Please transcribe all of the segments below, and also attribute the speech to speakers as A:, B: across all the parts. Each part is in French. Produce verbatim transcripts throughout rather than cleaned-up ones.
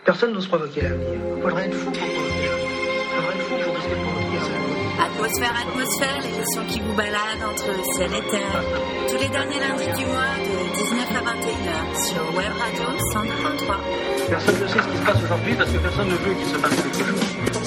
A: Personne n'ose provoquer l'avenir. Il faudrait être fou pour provoquer l'avenir. Il faudrait être fou pour risquer de provoquer l'avenir.
B: Atmosphère, atmosphère, l'émission qui vous balade entre ciel et terre. Tous les derniers lundis du mois de dix-neuf à vingt et une heures sur Web Radio cent deux point trois.
A: Personne ne sait ce qui se passe aujourd'hui parce que personne ne veut qu'il se passe quelque chose.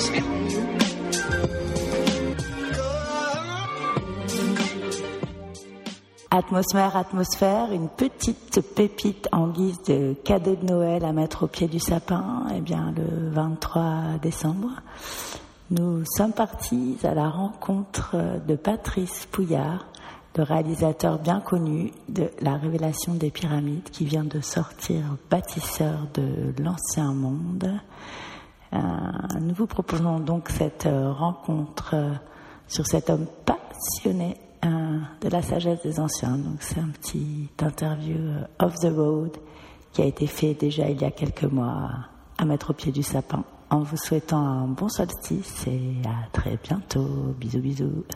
B: Atmosphère, atmosphère, une petite pépite en guise de cadeau de Noël à mettre au pied du sapin. Eh bien, le vingt-trois décembre, nous sommes partis à la rencontre de Patrice Pouillard, le réalisateur bien connu de La Révélation des Pyramides, qui vient de sortir Bâtisseur de l'Ancien Monde. Euh, nous vous proposons donc cette rencontre sur cet homme passionné de la sagesse des anciens. Donc c'est un petit interview off the road qui a été fait déjà il y a quelques mois à mettre au pied du sapin, en vous souhaitant un bon solstice et à très bientôt. Bisous bisous.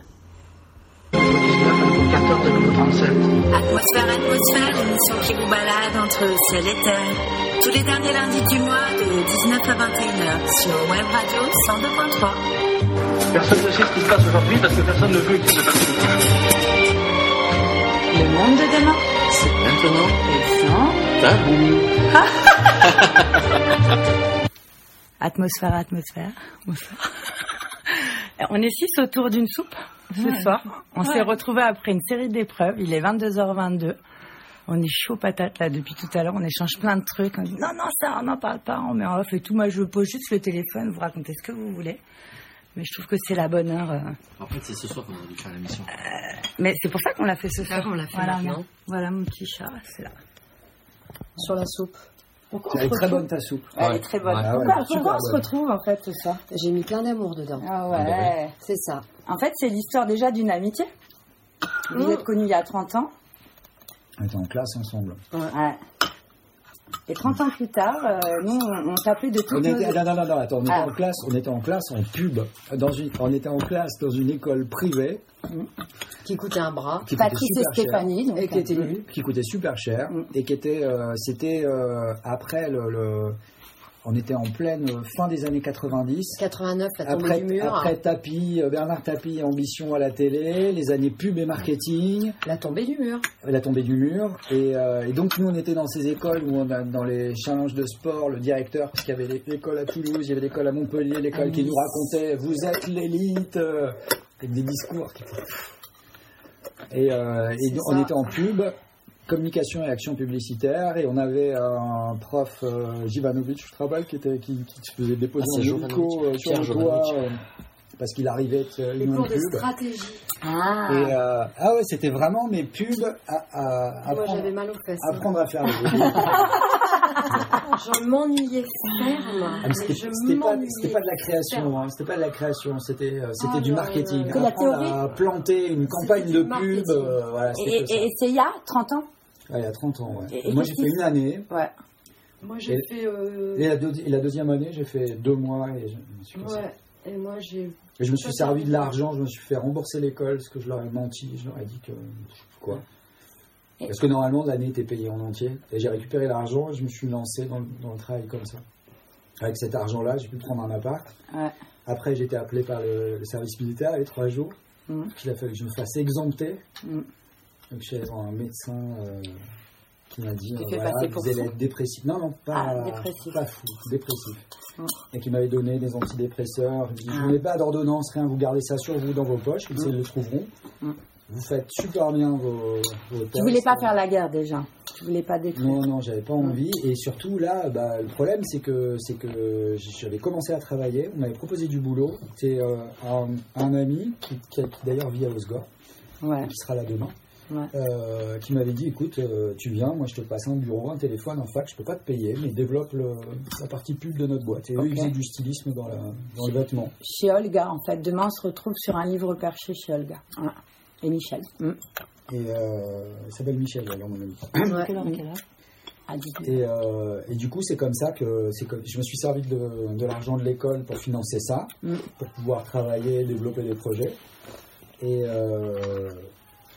A: quatorze trente-sept.
B: Atmosphère, atmosphère, l'émission qui vous balade entre ciel et terre. Tous les derniers lundis du mois de dix-neuf à vingt et une heures sur Web Radio cent deux point trois.
A: Personne ne sait ce qui se passe aujourd'hui parce que personne ne veut qu'il se passe quelque chose.
B: Le monde de demain,
C: c'est maintenant.
B: Et sans tabou. Atmosphère, atmosphère. Bonsoir. On est six autour d'une soupe ce ouais. soir. On ouais. s'est retrouvés après une série d'épreuves. Il est vingt-deux heures vingt-deux. On est chaud patate là depuis tout à l'heure. On échange plein de trucs. On dit non, non, ça, on n'en parle pas. On met en off et tout. Moi, je pose juste le téléphone. Vous racontez ce que vous voulez. Mais je trouve que c'est la bonne heure. Euh...
C: En fait, c'est ce soir qu'on a dû faire l'émission.
B: Euh, mais c'est pour ça qu'on l'a fait ce soir.
D: On l'a fait
B: voilà,
D: maintenant.
B: Voilà mon petit chat, c'est là.
D: Sur la soupe.
E: Pourquoi elle est très bonne ta soupe.
B: Elle ouais. est très bonne.
D: Ouais, pourquoi ouais, pourquoi on bonne. se retrouve en fait ce soir? J'ai mis plein d'amour dedans.
B: Ah ouais. Ah bah ouais.
D: C'est ça.
B: En fait, c'est l'histoire déjà d'une amitié. Vous mmh. êtes connus il y a trente ans.
E: On était en classe ensemble.
B: Ouais. Et trente ans plus tard, euh, nous, on, on t'appelait de toutes
E: on
B: nos...
E: était, Non, non, non, non, attends, on était ah. en classe, on était en classe en pub. Dans une, on était en classe dans une école privée.
D: Mmh. Qui coûtait un bras.
E: Qui
B: Patrice et Stéphanie.
E: Donc, et qui était nulle. Qui coûtait super cher. Mmh. Et qui était... Euh, c'était euh, après le... le on était en pleine fin des années quatre-vingt-dix.
D: quatre-vingt-neuf, la tombée
E: après,
D: du mur.
E: Après Tapie, Bernard Tapie, Ambition à la télé, les années pub et marketing.
D: La tombée du mur.
E: La tombée du mur. Et, euh, et donc, nous, on était dans ces écoles où on a, dans les challenges de sport, le directeur, parce qu'il y avait l'école à Toulouse, il y avait l'école à Montpellier, l'école ah, qui nous racontait « Vous êtes l'élite euh, !» avec des discours qui... Et, euh, et on ça. était en pub, communication et action publicitaire, et on avait un prof, euh, Jivanovic, je travaille, qui, était, qui, qui se faisait déposer ah, en hélico euh, sur le toit, euh, parce qu'il arrivait euh,
D: une cours de stratégie.
E: Ah. Et, euh, ah ouais, c'était vraiment mes pubs à, à, à
D: Moi,
E: apprendre,
D: j'avais mal aux fesses.
E: Apprendre à faire les
D: Je m'ennuyais ferme.
E: Ah, mais c'était, c'était, pas, c'était pas de la création, hein, c'était pas de la création, c'était, euh, c'était ah, du marketing.
B: Que la théorie.
E: À planter une campagne c'était de pub. Euh, voilà,
B: et, et, et c'est il y a trente ans.
E: Ouais, il y a trente ans, ouais. Et, et moi, j'ai fait une année.
B: Ouais.
D: Moi, j'ai et, fait... Euh...
E: Et, la deux, et la deuxième année, j'ai fait deux mois et je me suis passé.
D: Ouais, et moi, j'ai...
E: Et je me suis servi de l'argent, je me suis fait rembourser l'école, parce que je leur ai menti, je leur ai dit que... Quoi et parce que normalement, l'année était payée en entier. Et j'ai récupéré l'argent et je me suis lancé dans le, dans le travail comme ça. Avec cet argent-là, j'ai pu prendre un appart.
B: Ouais.
E: Après, j'ai été appelé par le, le service militaire, les trois jours. Mmh. Il a fallu que je me fasse exempter. Mmh. Donc, j'ai un médecin euh, qui m'a dit
B: euh,
E: voilà, vous allez être dépressif. Non, non, pas,
B: ah, dépressif.
E: pas fou, dépressif.
B: Mmh.
E: Et qui m'avait donné des antidépresseurs. Il dit, je n'ai pas d'ordonnance, rien, vous gardez ça sur vous dans vos poches, comme mmh. ça ils le trouveront. Mmh. Vous faites super bien vos, vos tests.
B: Tu voulais pas faire la guerre déjà. Tu voulais pas détruire.
E: Non, non, j'avais pas envie. Et surtout là, bah, le problème c'est que c'est que j'avais commencé à travailler. On m'avait proposé du boulot. C'est euh, un, un ami qui, qui, qui d'ailleurs vit à Osgore,
B: ouais.
E: qui sera là demain,
B: ouais.
E: euh, qui m'avait dit écoute, euh, tu viens, moi je te passe un bureau, un téléphone, un fax, je peux pas te payer, mais développe le, la partie pub de notre boîte. Et okay. eux ils faisaient du stylisme dans, la, dans le vêtement.
B: Chez Olga, en fait. Demain on se retrouve sur un livre perché chez Olga. Ouais. Et Michel. Mm.
E: Et euh, il s'appelle Michel, alors mon ami.
B: Ouais. Quelle heure, quelle heure à
E: et, euh, et du coup, c'est comme ça que, c'est que je me suis servi de, de l'argent de l'école pour financer ça, mm. pour pouvoir travailler, développer des projets. Et, euh,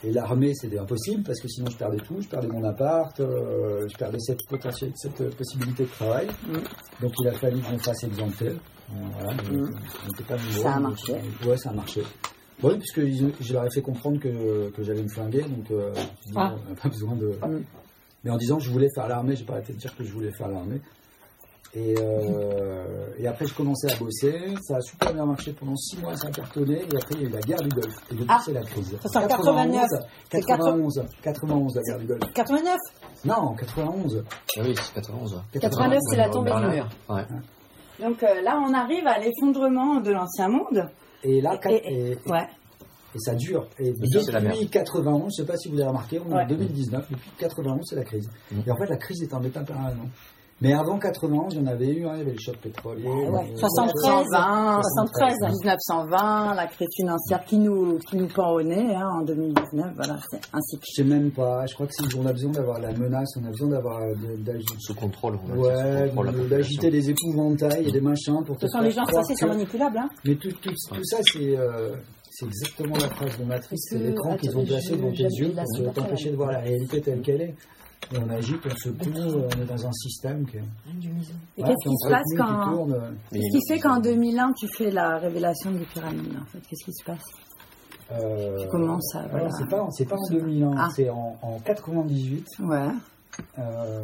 E: et l'armée, c'était impossible parce que sinon je perdais tout, je perdais mon appart, euh, je perdais cette, potentiel, cette possibilité de travail. Mmh. Donc il a fallu qu'on fasse exempter. Voilà, mmh. on n'était pas nouveau,
B: ça a marché.
E: Donc, ouais, ça a marché. Oui, puisque je leur ai fait comprendre que, que j'allais me flinguer, donc euh, ah. on n'a pas besoin de. Mmh. Mais en disant que je voulais faire l'armée, j'ai pas arrêté de dire que je voulais faire l'armée. Et, euh, et après, je commençais à bosser. Ça a super bien marché pendant six mois, ça a cartonné. Et après, il y a eu la guerre du Golfe. Et depuis, ah, c'est la crise.
B: C'est en quatre-vingt-neuf.
E: quatre-vingt-onze. quatre-vingt-onze, la guerre du Golfe.
B: quatre-vingt-neuf
E: Non, quatre-vingt-onze.
C: Ah oui, c'est quatre-vingt-onze.
B: quatre-vingt-neuf, c'est la tombée du mur.
C: Ouais.
B: Donc euh, là, on arrive à l'effondrement de l'ancien monde.
E: Et là,
B: et, et, et, ouais.
E: et ça dure. Et, et depuis quatre-vingt-onze, je ne sais pas si vous avez remarqué, on est ouais. en deux mille dix-neuf, depuis quatre-vingt-onze, c'est la crise. Mmh. Et en fait, la crise est en état permanent. Mais avant quatre-vingt-onze, il y en avait eu, hein, il y avait le choc pétrolier.
B: Ouais, soixante-treize, soixante-treize, dix-neuf cent vingt, la crise financière qui nous, qui nous pend au nez hein, en deux mille dix-neuf, voilà, c'est ainsi que...
E: Je sais même pas, je crois que si on a besoin d'avoir la menace, on a besoin d'avoir d'agiter.
C: Ce contrôle, on a
E: ouais, ce contrôle d'agiter les épouvantails et des machins pour
B: te faire croire. Ce sont les gens stressés, sont manipulables. Hein.
E: Mais tout, tout, tout ça, c'est... Euh, C'est exactement la phrase de Matrix, c'est l'écran qu'ils ont placé devant tes yeux pour t'empêcher de voir la réalité telle qu'elle est. Et on agit, on se court, on est dans un système qui est...
B: Et qu'est-ce qui se passe quand... Qu'est-ce qui fait qu'en deux mille un, tu fais la révélation des pyramides, en fait? Qu'est-ce qui se passe? euh... Tu commences à...
E: Voilà. C'est pas, c'est pas en deux mille un, ah. c'est en, en quatre-vingt-dix-huit.
B: Ouais.
E: Euh,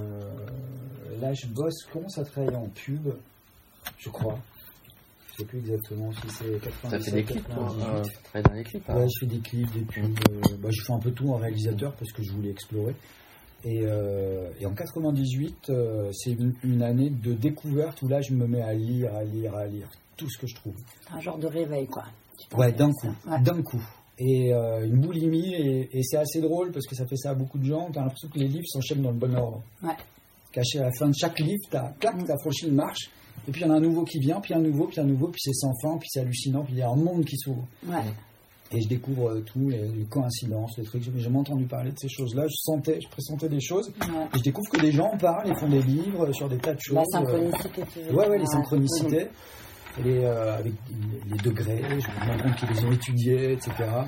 E: là, je bosse, je commence à travailler en pub, je crois. Je sais plus exactement si c'est quatre-vingt-dix-sept.
C: Ça fait des clips, toi euh, Tu travailles dans les clips
E: Ouais, je fais des clips, des pubs. Euh, bah, je fais un peu tout en réalisateur parce que je voulais explorer. Et, euh, et en quatre-vingt-dix-huit, euh, c'est une, une année de découverte où là, je me mets à lire, à lire, à lire tout ce que je trouve.
B: Un genre de réveil, quoi.
E: Ouais, d'un coup, ouais. d'un coup. Et euh, une boulimie, et, et c'est assez drôle parce que ça fait ça à beaucoup de gens. T'as l'impression que les livres s'enchaînent dans le bon ordre.
B: Ouais.
E: Caché à la fin de chaque livre, t'as, clac, t'as franchi une marche. Et puis il y en a un nouveau qui vient, puis un nouveau, puis un nouveau, puis c'est sans fin, puis c'est hallucinant, puis il y a un monde qui s'ouvre.
B: Ouais.
E: Et je découvre euh, tout, les, les coïncidences, les trucs. J'ai jamais entendu parler de ces choses-là. Je sentais, je pressentais des choses. Ouais. Et je découvre que des gens en parlent, ils font des livres sur des tas de choses.
B: La synchronicité, tu veux
E: Ouais, ouais, les synchronicités. Mmh. Les, euh, avec les degrés, je me rends compte qu'ils les ont étudiés, et cetera.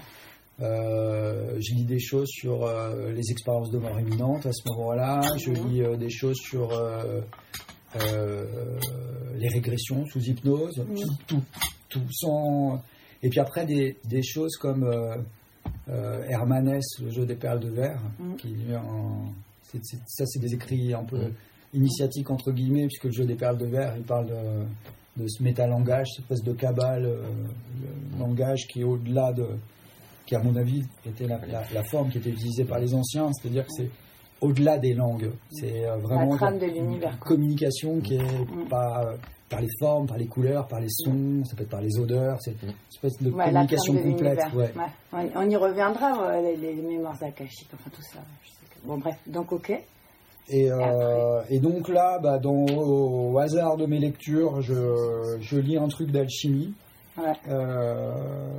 E: Euh, je lis des choses sur euh, les expériences de mort imminente à ce moment-là. Mmh. Je lis euh, des choses sur... Euh, Euh, les régressions sous hypnose, mmh. tout, tout, tout sans... Et puis après des, des choses comme euh, euh, Hermanès, le jeu des perles de verre, mmh. qui en, c'est, c'est, ça c'est des écrits un peu mmh. initiatiques entre guillemets, puisque le jeu des perles de verre, il parle de, de ce métalangage, cette espèce de cabale, euh, le langage qui est au-delà de, qui à mon avis était la, la, la forme qui était utilisée par les anciens, c'est-à-dire que c'est au-delà des langues, c'est euh, vraiment
B: la de l'univers,
E: une communication qui est mmh. pas euh, par les formes, par les couleurs, par les sons, ça peut être par les odeurs, c'est une espèce de ouais, communication de complète.
B: Ouais. Ouais. On, on y reviendra, euh, les, les mémoires akashiques, enfin tout ça. Je sais que... Bon bref, donc ok.
E: Et, euh, et donc là, bah, dans, au, au hasard de mes lectures, je, je lis un truc d'alchimie.
B: Ouais.
E: Euh,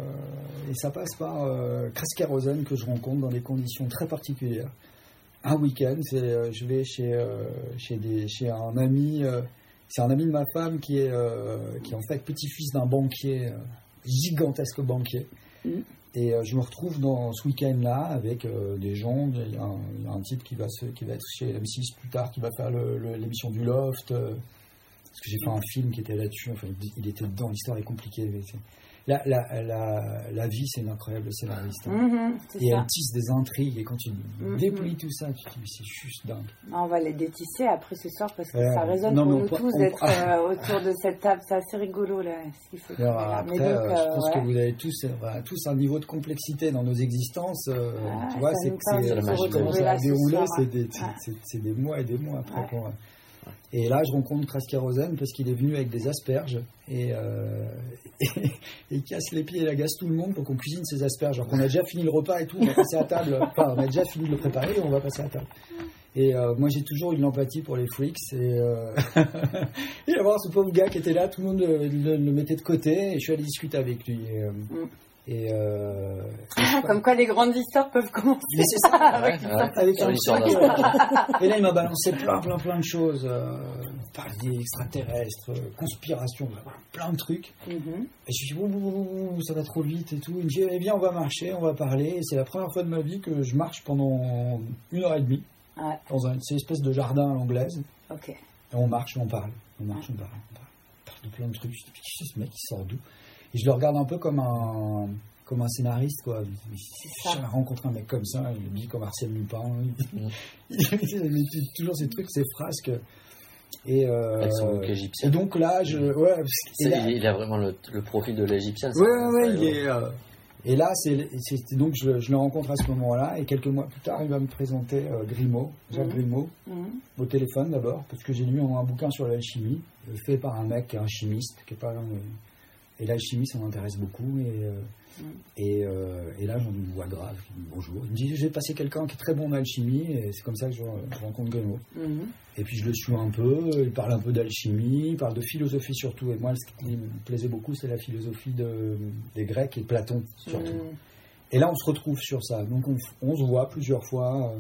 E: et ça passe par euh, Kraskérosène que je rencontre dans des conditions très particulières. Un week-end, c'est, euh, je vais chez, euh, chez, des, chez un ami, euh, c'est un ami de ma femme qui est, euh, qui est en fait petit-fils d'un banquier, euh, gigantesque banquier. Mm. Et euh, je me retrouve dans ce week-end-là avec euh, des gens, il y, a un, il y a un type qui va, se, qui va être chez M six plus tard, qui va faire le, le, l'émission du Loft, euh, parce que j'ai fait un film qui était là-dessus, enfin il était dedans, l'histoire est compliquée. Mais c'est... La, la, la, la vie, c'est une incroyable scénariste. Hein.
B: Mmh,
E: et ça. Elle tisse des intrigues, et quand tu mmh. dépouilles tout ça, tu te dis, c'est juste dingue.
B: On va les détisser après ce soir, parce que euh, ça résonne non, pour nous tous d'être euh, autour de cette table. C'est assez rigolo, là. Ce qu'il faut
E: Alors, après, donc, euh, je pense ouais. que vous avez tous, euh, tous un niveau de complexité dans nos existences. Euh,
B: ah,
E: tu vois, c'est que c'est, comment ça va dérouler, c'est des, c'est,
B: ouais.
E: c'est, c'est des mois et des mois après.
B: Ouais.
E: Pour, et là, je rencontre Kraskérosène parce qu'il est venu avec des asperges et, euh, et, et il casse les pieds et il agace tout le monde pour qu'on cuisine ces asperges. Alors qu'on a déjà fini le repas et tout, on va passer à table. Enfin, on a déjà fini de le préparer et on va passer à table. Et euh, moi, j'ai toujours eu de l'empathie pour les freaks. Et, euh, et avoir ce pauvre gars qui était là, tout le monde le, le, le mettait de côté et je suis allé discuter avec lui. Et, euh, mm. Et, euh,
D: Ah, comme quoi les grandes histoires peuvent commencer.
E: Mais c'est ça,
C: Ouais, ouais.
E: avec
C: Sur
E: un
C: l'histoire
E: truc,
C: d'un
E: euh, Et là, il m'a balancé plein, plein, plein de choses. Euh, parler extraterrestres, euh, conspiration, plein de trucs.
D: Mhm.
E: Et je suis dit, ouh, ouh, ouh, ça va trop vite et tout. Il me dit, eh bien, on va marcher, on va parler. Et c'est la première fois de ma vie que je marche pendant une heure et demie.
D: Ouais.
E: Dans un, c'est une espèce de jardin à l'anglaise.
D: Ok.
E: Et on marche, on parle. On marche, on parle. On parle, on parle de plein de trucs. Je dis, qu'est-ce que ce mec, il sort d'où? Et je le regarde un peu comme un, comme un scénariste, quoi. J'ai jamais rencontré un mec comme ça. Il me dit comme Arsène Lupin.
C: Mm.
E: Il avait toujours ces trucs, ces frasques. Et, euh,
C: Avec son look égyptien.
E: et donc là, je. Ouais, parce que-
C: C'est-
E: et là-
C: il, il a vraiment le, le profil de l'égyptien. ça.
E: Ouais, ouais,
C: Ça,
E: il est. euh, Et là, c'est, c'est- donc je, je le rencontre à ce moment-là, et quelques mois plus tard, il va me présenter euh, Grimaud, Jacques
D: Mhm.
E: Grimaud,
D: Mhm.
E: au téléphone d'abord, parce que j'ai lu un, un bouquin sur l'alchimie, euh, fait par un mec qui est un chimiste, qui est pas, euh, et l'alchimie, ça m'intéresse beaucoup, et, euh,
D: Mhm.
E: et, euh, et là, j'en ai une voix grave, qui me dit bonjour. Il me dit, j'ai passé quelqu'un qui est très bon en alchimie, et c'est comme ça que je, je rencontre Grimaud.
D: Mhm.
E: Et puis je le suis un peu, il parle un peu d'alchimie, il parle de philosophie surtout, et moi, ce qui me plaisait beaucoup, c'est la philosophie de, des Grecs et Platon surtout.
D: Mhm.
E: Et là, on se retrouve sur ça. Donc, on, on se voit plusieurs fois. euh,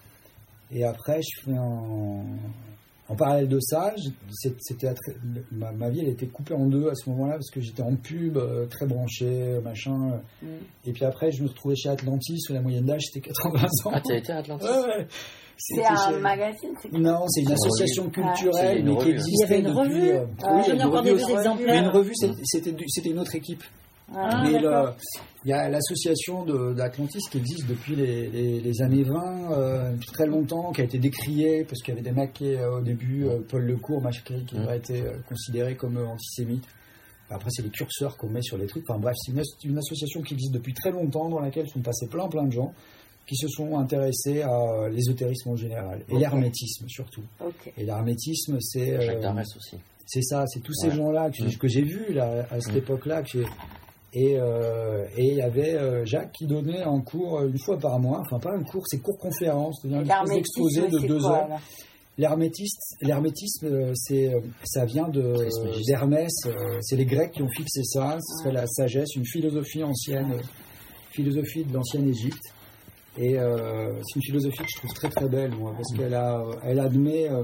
E: Et après, je fais un... En parallèle de ça, je- c'est- c'était attra- ma, ma vie, elle était coupée en deux à ce moment-là, parce que j'étais en pub, euh, très branché, machin.
D: Mhm.
E: Et puis après, je me retrouvais chez Atlantis, où la moyenne d'âge, c'était quatre-vingts ans.
C: Ah, tu as été à Atlantis?
E: Ouais, ouais.
D: C'est
E: C'était
D: un
E: chez-
D: magazine, c'est quoi?
E: Non, c'est une
C: C'est une
E: association
C: revue.
D: Ah.
C: C'est
E: culturelle,
C: une
E: mais qui
C: revue.
E: existait
F: Il y avait une
E: depuis...
F: revue.
E: euh,
D: Ah,
E: oui,
F: J'en ai
E: une
F: encore
E: revue
F: des
E: aussi.
F: vieux
E: Mais
F: exemplaires.
E: une revue, c'était- c'était du- c'était une autre équipe.
D: Ah,
E: Mais
F: d'accord.
E: le- il y a l'association de- d'Atlantis qui existe depuis les, les- les années vingt, euh, depuis très longtemps, qui a été décriée, parce qu'il y avait des mecs qui, euh, au début, euh, Paul Lecourt, machin, qui
C: Mm.
E: a été euh, considéré comme euh, antisémite. Après, c'est les curseurs qu'on met sur les trucs. Enfin bref, c'est une, as- une association qui existe depuis très longtemps, dans laquelle sont passés plein plein de gens qui se sont intéressés à euh, l'ésotérisme en général, et
D: Ok.
E: l'hermétisme surtout.
D: Ok.
E: Et l'hermétisme, c'est... euh,
C: Jacques Darès aussi.
E: c'est ça, c'est tous ces
C: Ouais.
E: gens-là que,
C: Mm.
E: que j'ai vus là, à cette
C: Mm.
E: époque-là. que j'ai- Et euh, et il y avait euh, Jacques qui donnait un cours euh, une fois par mois, enfin pas un cours, c'est cours-conférence, c'est-à-dire une espèce d'exposé de
D: c'est
E: deux
D: quoi,
E: heures.
D: là?
E: L'hermétisme, l'hermétisme euh, c'est, euh, ça vient de,
C: Trismégiste.
E: d'Hermès, euh, c'est les Grecs qui ont fixé ça, ce serait la sagesse, une philosophie ancienne, euh, philosophie de l'ancienne Égypte. Et euh, c'est une philosophie que je trouve très très belle, moi, parce qu'elle a, elle admet, euh,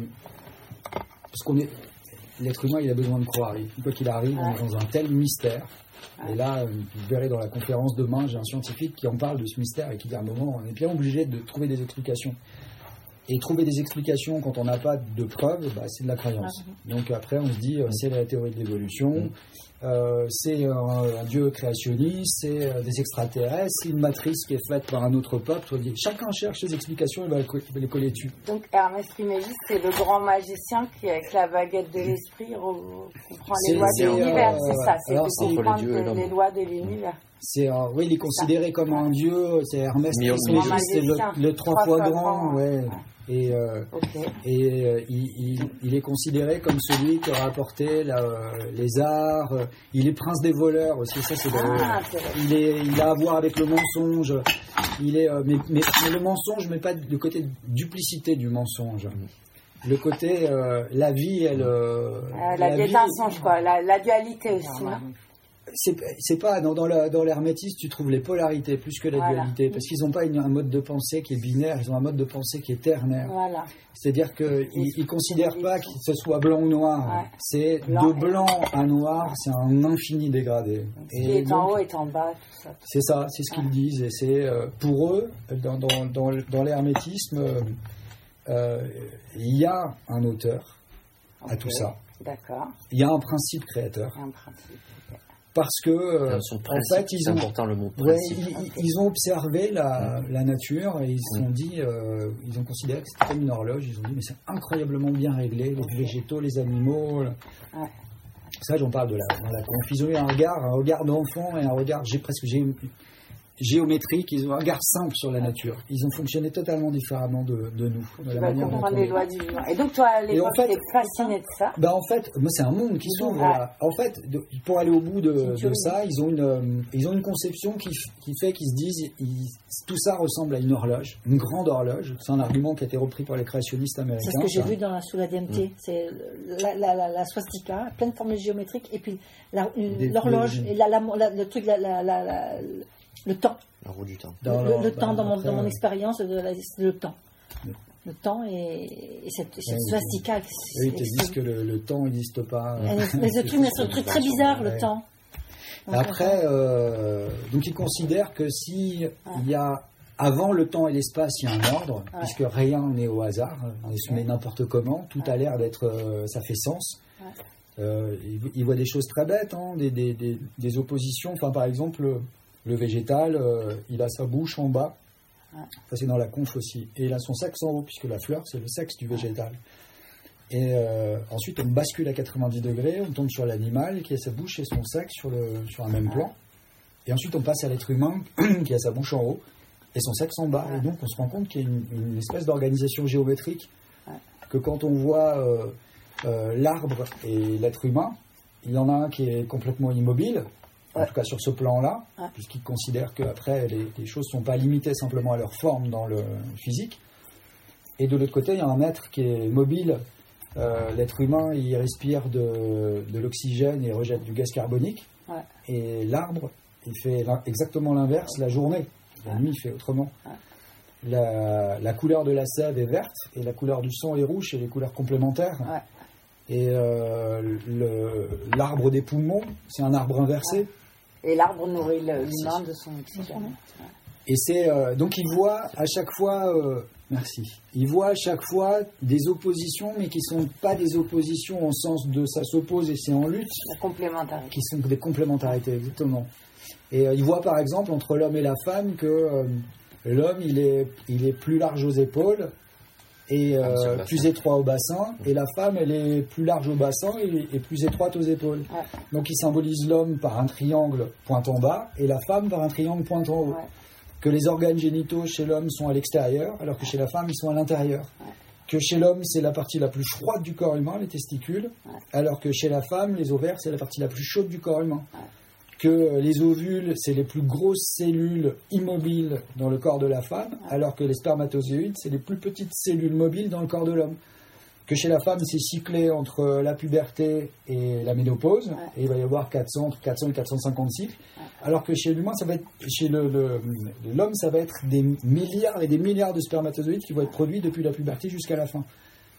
E: parce qu'on est, l'être humain, il a besoin de croire. Et une fois qu'il arrive, on est dans un tel mystère. Et là, euh, vous verrez dans la conférence demain, j'ai un scientifique qui en parle de ce mystère et qui dit à un moment, on est bien obligé de trouver des explications. Et trouver des explications quand on n'a pas de preuves, bah, c'est de la croyance. Donc après, on se dit, euh, c'est la théorie de l'évolution, euh, c'est un, un dieu créationniste, c'est euh, des extraterrestres, c'est une matrice qui est faite par un autre peuple. On dit, chacun cherche ses explications et va, co- va les coller dessus.
D: Donc Hermès Trismégiste, c'est le grand magicien qui, avec la baguette de l'esprit, re- comprend
E: C'est-
D: les lois
E: c'est,
D: de l'univers,
E: euh,
D: c'est ça, c'est
E: alors,
D: de
E: c'est-
C: Entre les
D: comprendre
C: dieux et l'homme.
D: les lois de l'univers.
E: C'est, euh, oui, il est considéré comme un dieu, c'est Hermès
C: Mion-
E: Trismégiste, c'est le,
D: magicien.
E: le trois
D: Trois
E: fois
D: fois
E: grand,
D: grand,
E: ouais.
D: ouais.
E: Et, euh,
D: Ok.
E: et euh, il, il- il est considéré comme celui qui a rapporté la- les arts. euh, Il est prince des voleurs aussi, ça c'est drôle.
D: Ah, c'est vrai.
E: Il, est, il a à voir avec le mensonge. Il est, euh, mais, mais- mais le mensonge, mais pas le côté duplicité du mensonge. Le côté, euh, la vie, elle. euh,
D: Euh, la vie est
E: vie-
D: un songe, quoi. La, la dualité aussi, non?
E: c'est, c'est pas dans, dans, la- dans l'hermétisme, tu trouves les polarités plus que la
D: Voilà.
E: dualité, parce qu'ils n'ont pas une- un mode de pensée qui est binaire, ils ont un mode de pensée qui est ternaire.
D: Voilà.
E: C'est-à-dire qu'ils ne considèrent pas que ce soit blanc ou noir.
D: Ouais.
E: C'est
D: Blanc
E: de
D: et-
E: blanc à noir, c'est un infini dégradé.
D: Ce qui est en
E: donc,
D: haut est en bas, tout ça.
E: c'est ça, c'est ce qu'ils disent. Et c'est euh, pour eux, dans, dans, dans, dans l'hermétisme, euh, euh, il y a un auteur à
D: Ok.
E: tout ça.
D: D'accord.
E: Il y a un principe créateur.
D: Il y a un principe. ok.
E: Parce que, euh,
C: La notion de
E: en
C: principe,
E: fait, ils
C: c'est
E: ont,
C: important le mot
E: ouais,
C: principe.
E: ils, ils ont observé la, la nature et ils se sont dit, euh, ils ont considéré que c'était comme une horloge. Ils ont dit, mais c'est incroyablement bien réglé, les végétaux, les animaux. le-
D: Ouais.
E: Ça, j'en parle de la, dans la conf. Ils ont eu un regard, un regard d'enfant et un regard. J'ai presque, j'ai géométriques, ils ont un regard simple sur la nature. Ils ont fonctionné totalement différemment de, de nous. De
D: Tu
E: la
D: vas
E: manière dont
D: comprendre
E: on
D: les
E: est.
D: lois du vivant. Et donc, toi, à
E: Et
D: l'époque,
E: en fait-
D: t'es fasciné de ça.
E: Ben en fait, moi c'est un monde qui s'ouvre.
D: Ouais.
E: là. En fait, de- pour aller au bout de,
D: C'est une
E: de
D: tuerie.
E: ça, ils ont une, euh, ils ont une conception qui, f- qui fait qu'ils se disent, ils- tout ça ressemble à une horloge, une grande horloge. C'est un argument qui a été repris par les créationnistes américains.
F: C'est ce que j'ai
E: ça.
F: vu dans la, sous la D M T. C'est la, la, la, la swastika, pleine de formules géométriques, et puis la- une-
E: Des-
F: l'horloge,
E: des-
F: et la, la- la- le truc, la, la, la, la- le temps.
C: La roue du temps.
E: Dans
F: le
E: leur-
F: le temps,
E: bah,
F: dans mon,
E: après,
F: dans mon
E: euh,
F: expérience, de la- le temps.
E: Oui.
F: Le temps et, et cette, et cette
E: Ouais,
F: swastika.
E: Eux, ils te disent que le, le temps n'existe pas.
F: Mais ce truc, mais c'est un truc très bizarre, le
E: Ouais.
F: temps.
E: Après, euh, donc ils considèrent que si il y a avant le temps et l'espace, il y a un ordre,
F: Ouais.
E: puisque rien n'est au hasard, on se met n'importe comment, tout a l'air d'être, euh, ça fait sens.
F: Ouais.
E: Euh, ils, ils voient des choses très bêtes, hein, des, des, des, des oppositions. Enfin, par exemple, le, le végétal, euh, il a sa bouche en bas.
F: Ouais.
E: Ça, c'est dans la conche aussi. Et il a son sexe en haut, puisque la fleur, c'est le sexe du végétal. Et euh, ensuite, on bascule à quatre-vingt-dix degrés, on tombe sur l'animal qui a sa bouche et son sexe sur, le, sur un même plan. Et ensuite, on passe à l'être humain qui a sa bouche en haut et son sexe en bas. Et donc, on se rend compte qu'il y a une, une espèce d'organisation géométrique que quand on voit euh, euh, l'arbre et l'être humain, il y en a un qui est complètement immobile, en tout cas sur ce plan-là,
F: Ouais.
E: puisqu'il considère qu'après, les, les choses ne sont pas limitées simplement à leur forme dans le physique. Et de l'autre côté, il y a un être qui est mobile. Euh, l'être humain, il respire de, de l'oxygène et rejette du gaz carbonique.
F: Ouais.
E: Et l'arbre, il fait l'in- exactement l'inverse la journée. La nuit, il fait autrement.
F: Ouais.
E: La, la couleur de la sève est verte et la couleur du sang est rouge, c'est les couleurs complémentaires.
F: Ouais.
E: Et euh, le- l'arbre des poumons, c'est un arbre inversé.
D: Et l'arbre nourrit le- l'humain de son oxygène.
E: Et c'est euh, donc il voit à chaque fois, euh, merci, il voit à chaque fois des oppositions, mais qui sont pas des oppositions au sens de ça s'oppose et c'est en lutte,
D: La complémentarité.
E: qui sont des complémentarités exactement. Et euh, il voit par exemple entre l'homme et la femme que euh, l'homme il est il est plus large aux épaules et
C: Ah, c'est
E: euh,
C: le
E: plus
C: bassin.
E: étroit au bassin, et la femme elle est plus large au bassin et, et plus étroite aux épaules.
D: Ouais.
E: Donc il symbolise l'homme par un triangle pointe en bas et la femme par un triangle pointe en haut.
D: Ouais.
E: Que les organes génitaux chez l'homme sont à l'extérieur, alors que chez la femme, ils sont à l'intérieur. Que chez l'homme, c'est la partie la plus froide du corps humain, les testicules, alors que chez la femme, les ovaires, c'est la partie la plus chaude du corps humain. Que euh, les ovules, c'est les plus grosses cellules immobiles dans le corps de la femme, alors que les spermatozoïdes, c'est les plus petites cellules mobiles dans le corps de l'homme. Que chez la femme, c'est cyclé entre la puberté et la ménopause, et il va y avoir quatre cents, entre quatre cents et quatre cent cinquante cycles, alors que chez l'humain, ça va être, chez le- le- l'homme, ça va être des milliards et des milliards de spermatozoïdes qui vont être produits depuis la puberté jusqu'à la fin.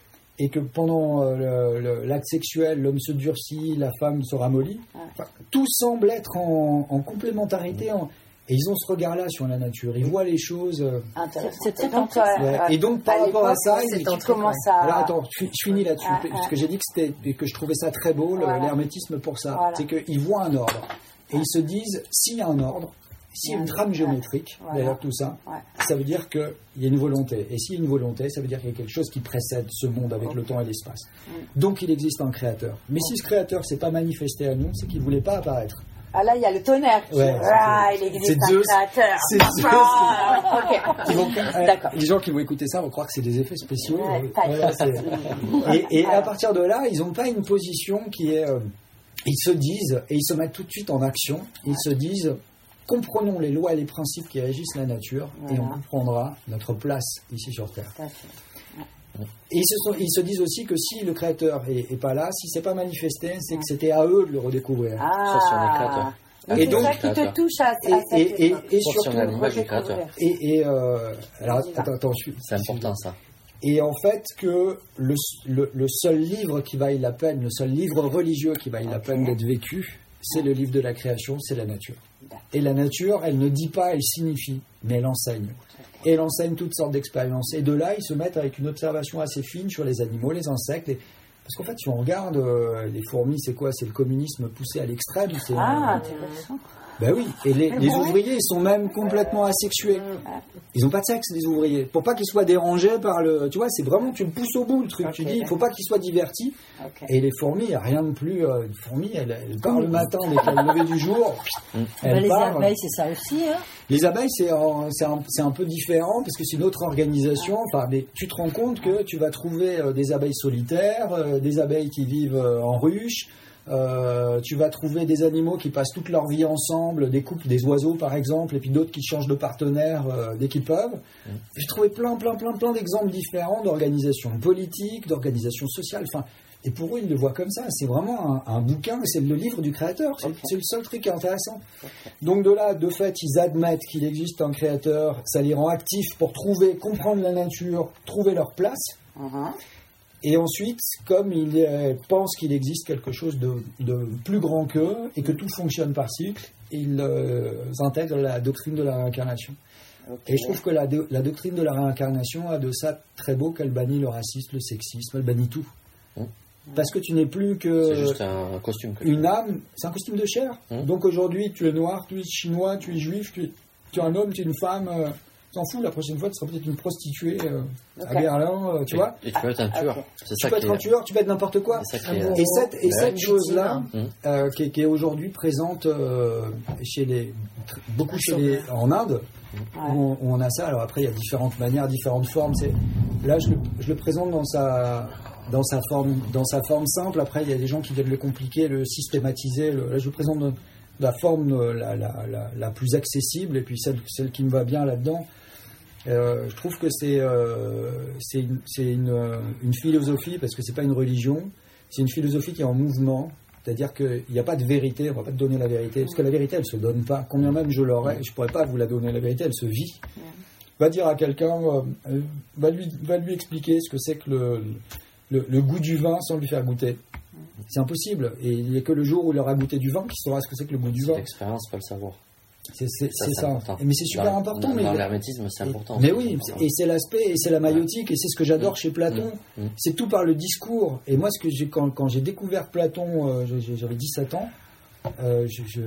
E: Et que pendant euh, le- le- l'acte sexuel, l'homme se durcit, la femme se ramollit. Enfin, tout semble être en, en complémentarité, en- et ils ont ce regard-là sur la nature. Ils voient les choses. euh,
D: Intéressant.
F: C'est très
D: Et donc,
F: complexe.
D: toi,
E: Ouais.
D: euh,
E: Et donc, par
D: à
E: rapport à
D: l'époque,
E: ça,
D: c'est
E: il-
D: tu commences à...
E: Alors attends, je, je finis là-dessus,
D: Ah,
E: parce
D: ah.
E: que j'ai dit que, c'était, et que je trouvais ça très beau, le-
D: Voilà.
E: l'hermétisme pour ça.
D: Voilà.
E: C'est qu'ils voient un ordre, et ils se disent, s'il y a un ordre, s'il y a une trame géométrique,
D: Voilà.
E: derrière tout ça,
D: Ouais.
E: ça veut dire qu'il y a une volonté. Et s'il y a une volonté, ça veut dire qu'il y a quelque chose qui précède ce monde avec le temps et l'espace. Donc il existe un créateur. Mais si ce créateur ne s'est pas manifesté à nous, c'est qu'il ne voulait pas apparaître.
D: Ah là, il y a le tonnerre. qui-
E: Ouais, c'est-
D: ah, il existe
E: c'est
D: un
E: Zeus.
D: créateur.
E: C'est Zeus.
D: Ah, ok.
E: Ils vont- euh,
D: D'accord.
E: Les gens qui vont écouter ça vont croire que c'est des effets spéciaux.
D: Ouais,
E: Euh,
D: pas
E: voilà,
D: de-
E: c'est- et, et à partir de là, ils n'ont pas une position qui est... euh, ils se disent, et ils se mettent tout de suite en action, ils se disent, comprenons les lois et les principes qui régissent la nature, et
D: Voilà.
E: on comprendra notre place ici sur Terre.
D: Tout à fait.
E: Et ils se, sont- ils se disent aussi que si le Créateur est, est pas là, si c'est pas manifesté, c'est que c'était à eux de le redécouvrir.
D: Ah.
C: Soit sur les créateurs.
D: Et
E: Et
D: c'est
E: donc-
D: ça qui te
C: Créateur.
D: touche à, à
E: Et,
D: cette
E: et, et,
D: époque.
E: et
C: Soit sur
E: surtout,
C: l'image du créateur.
E: et, et, euh, alors, attends, attends, je suis-
C: C'est important ça.
E: Et en fait, que le, le, le seul livre qui vaille la peine, le seul livre religieux qui vaille la peine d'être vécu, c'est le livre de la création, c'est la nature. Et la nature, elle ne dit pas, elle signifie, mais elle enseigne. Et elle enseigne toutes sortes d'expériences. Et de là, ils se mettent avec une observation assez fine sur les animaux, les insectes. Et- parce qu'en fait, si on regarde, euh, les fourmis, c'est quoi? C'est le communisme poussé à l'extrême. C'est
D: Ah,
E: un-
D: intéressant.
E: Ben oui, et les, les ouvriers, ils sont même complètement asexués. Ils n'ont pas de sexe, les ouvriers. Pour pas qu'ils soient dérangés par le... Tu vois, c'est vraiment, tu le pousses au bout, le truc. Okay. Tu dis, il faut pas qu'ils soient divertis. Okay. Et les fourmis, il n'y a rien de plus... Euh, une fourmi, elle, elle part le matin, dès qu'elle est levée du jour,
F: mmh. elle ben, les part. Abeilles, c'est ça aussi, hein.
E: Les abeilles, c'est un, c'est, un, c'est un peu différent, parce que c'est une autre organisation. Enfin, mais tu te rends compte que tu vas trouver euh, des abeilles solitaires, euh, des abeilles qui vivent euh, en ruche. Euh, tu vas trouver des animaux qui passent toute leur vie ensemble, des couples, des oiseaux par exemple, et puis d'autres qui changent de partenaire euh, dès qu'ils peuvent. Mmh. J'ai trouvé plein, plein, plein, plein d'exemples différents d'organisations politiques, d'organisations sociales. Enfin, et pour eux, ils le voient comme ça. C'est vraiment un, un bouquin, c'est le livre du créateur. C'est, okay. c'est le seul truc qui est intéressant. Okay. Donc de là, de fait, ils admettent qu'il existe un créateur. Ça les rend actifs pour trouver, comprendre la nature, trouver leur place. Mmh. Et ensuite, comme ils euh, pensent qu'il existe quelque chose de, de plus grand qu'eux et que tout fonctionne par cycle, ils euh, intègrent la doctrine de la réincarnation. Okay. Et je trouve que la, do- la doctrine de la réincarnation a de ça très beau qu'elle bannit le racisme, le sexisme, elle bannit tout. Mmh. Parce que tu n'es plus que...
C: C'est juste un costume.
E: Une âme, c'est un costume de chair. Mmh. Donc aujourd'hui, tu es noir, tu es chinois, tu es juif, tu es, tu es un homme, tu es une femme... Euh, t'en fous, la prochaine fois, tu seras peut-être une prostituée euh, okay. à Berlin, euh, tu
C: et,
E: vois.
C: Et tu peux être un tueur. Okay. C'est
E: tu
C: ça
E: peux être
C: est...
E: un tueur, tu peux être n'importe quoi.
C: C'est ça
E: et,
C: est...
E: et cette, et cette
C: ouais.
E: chose-là,
C: mmh.
E: euh, qui, est, qui est aujourd'hui présente euh, chez les, beaucoup chez les, en Inde, mmh. où, on, où on a ça. Alors après, il y a différentes manières, différentes formes. C'est, là, je le, je le présente dans sa, dans, sa forme, dans sa forme simple. Après, il y a des gens qui viennent le compliquer, le systématiser. Le, là, je le présente dans la forme la, la, la, la plus accessible, et puis celle, celle qui me va bien là-dedans. Euh, je trouve que c'est, euh, c'est, une, c'est une, une philosophie, parce que c'est pas une religion, c'est une philosophie qui est en mouvement, c'est-à-dire qu'il n'y a pas de vérité, on va pas te donner la vérité, parce que la vérité elle se donne pas, combien même je l'aurais, je pourrais pas vous la donner, la vérité elle se vit. Va dire à quelqu'un, euh, va, lui, va lui expliquer ce que c'est que le, le, le goût du vin sans lui faire goûter. C'est impossible, et il n'y a que le jour où il aura goûté du vin qu'il saura ce que c'est que le goût du vin.
C: C'est l'expérience, pas le savoir.
E: C'est, c'est, ça. C'est
C: c'est
E: ça. Mais c'est super
C: dans,
E: important.
C: Dans,
E: mais
C: dans l'hermétisme, c'est important.
E: Mais oui, et c'est l'aspect, et c'est la maïotique, et c'est ce que j'adore mmh. chez Platon. Mmh. C'est tout par le discours. Et moi, ce que j'ai, quand, quand j'ai découvert Platon, euh, j'avais dix-sept ans, euh, je, je,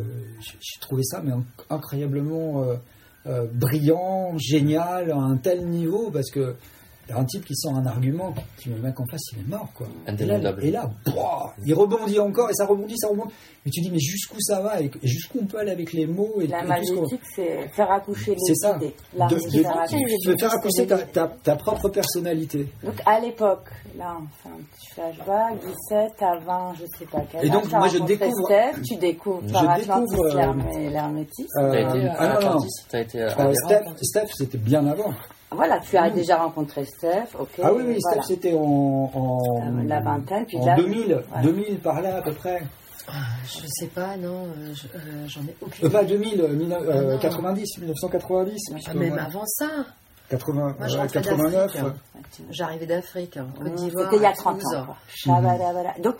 E: j'ai trouvé ça mais incroyablement euh, euh, brillant, génial, à un tel niveau, parce que il y a un type qui sent un argument, qui le mec en face, il est mort, quoi. Et là, et là boah, il rebondit encore, et ça rebondit, ça rebondit. Mais tu dis, mais jusqu'où ça va, et jusqu'où on peut aller avec les mots et,
D: la
E: et
D: maïotique, c'est faire accoucher les
E: c'est ça.
D: idées.
E: De, de, de, de faire accoucher ta, ta, ta propre personnalité.
D: Donc, à l'époque, là, enfin, tu fais flashback, dix-sept à vingt, je sais pas quel
E: âge. Et donc, moi, je découvre...
D: Steph, tu découvres par Atlantis
E: euh,
D: l'hermétisme.
C: Euh, t'as été
E: ah, non,
C: Atlantis, t'as été...
E: Euh, Steph, Steph, c'était bien avant.
D: Voilà, tu as mmh. déjà rencontré Steph, ok.
E: Ah oui, oui,
D: voilà.
E: Steph, c'était en, en
D: la vingtaine, puis
E: en
D: là,
E: deux mille,
D: voilà.
E: deux mille par là à peu près.
F: Ah, je sais pas, non, euh, je, euh, j'en ai aucune.
E: Euh, pas deux mille, euh, quatre-vingt-dix, mille neuf cent quatre-vingt-dix.
F: Ah, même avant ça.
E: quatre-vingts,
F: Moi, je
E: euh, quatre-vingt-neuf.
F: Hein. J'arrivais d'Afrique, hein, Côte d'Ivoire.
D: C'était il y a trente ans. Mmh. Donc,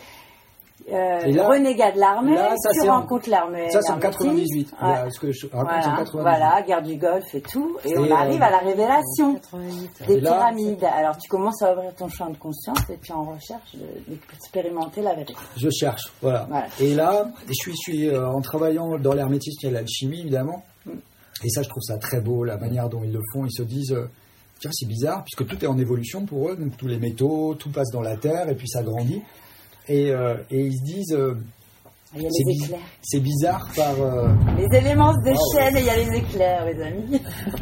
D: Euh,
E: là,
D: renégat de l'armée,
E: là, ça,
D: tu rencontres l'armée.
E: Ça, c'est en quatre-vingt-dix-huit.
D: Ouais.
E: Là, ce que je raconte,
D: voilà,
E: c'est en quatre-vingt-dix-huit.
D: voilà, guerre du Golfe et tout. Et, et on
E: euh,
D: arrive à la révélation des
E: et là,
D: pyramides. Alors, tu commences à ouvrir ton champ de conscience et puis en recherche d'expérimenter la vérité.
E: Je cherche, voilà. voilà. Et là, je suis, je suis euh, en travaillant dans l'hermétisme, il y a l'alchimie, évidemment. Mm. Et ça, je trouve ça très beau, la manière dont ils le font. Ils se disent... Euh, tiens, c'est bizarre, puisque tout est en évolution pour eux. Donc, tous les métaux, tout passe dans la terre et puis ça grandit. Et, euh, et ils se disent, euh,
D: il y a
E: c'est,
D: les
E: bi-
D: éclairs.
E: c'est bizarre par... Euh,
D: les éléments se déchaînent
E: oh,
D: et il y a les éclairs, les amis.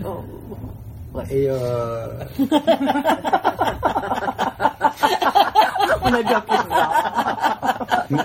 E: Oh. Ouais. Et... Euh...
D: On a bien fait ça.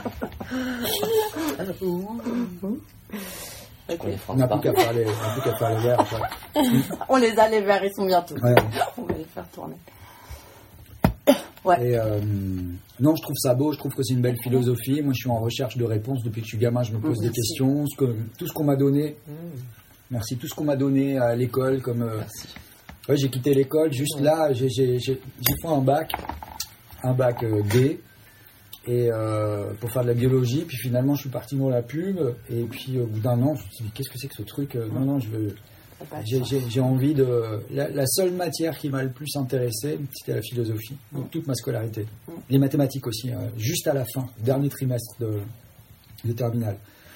E: Okay. On n'a plus qu'à faire les, on n'a plus qu'à faire les verres. Après.
D: On les a, les verres, ils sont bientôt.
E: Ouais.
D: On va les faire tourner. Ouais.
E: Et euh, non, je trouve ça beau, je trouve que c'est une belle philosophie. Moi, je suis en recherche de réponses depuis que je suis gamin. Je me pose mmh, des merci. questions. Ce que, tout ce qu'on m'a donné, mmh. merci, tout ce qu'on m'a donné à l'école, comme euh, ouais, j'ai quitté l'école. Juste mmh. là, j'ai, j'ai, j'ai, j'ai fait un bac, un bac euh, D, et euh, pour faire de la biologie. Puis finalement, je suis parti dans la pub. Et puis au bout d'un an, je me suis dit, qu'est-ce que c'est que ce truc ? Non, non, je veux. J'ai, j'ai, j'ai envie de... La, la seule matière qui m'a le plus intéressé, c'était la philosophie, donc toute ma scolarité. Les mathématiques aussi, hein, juste à la fin, dernier trimestre de, de terminale.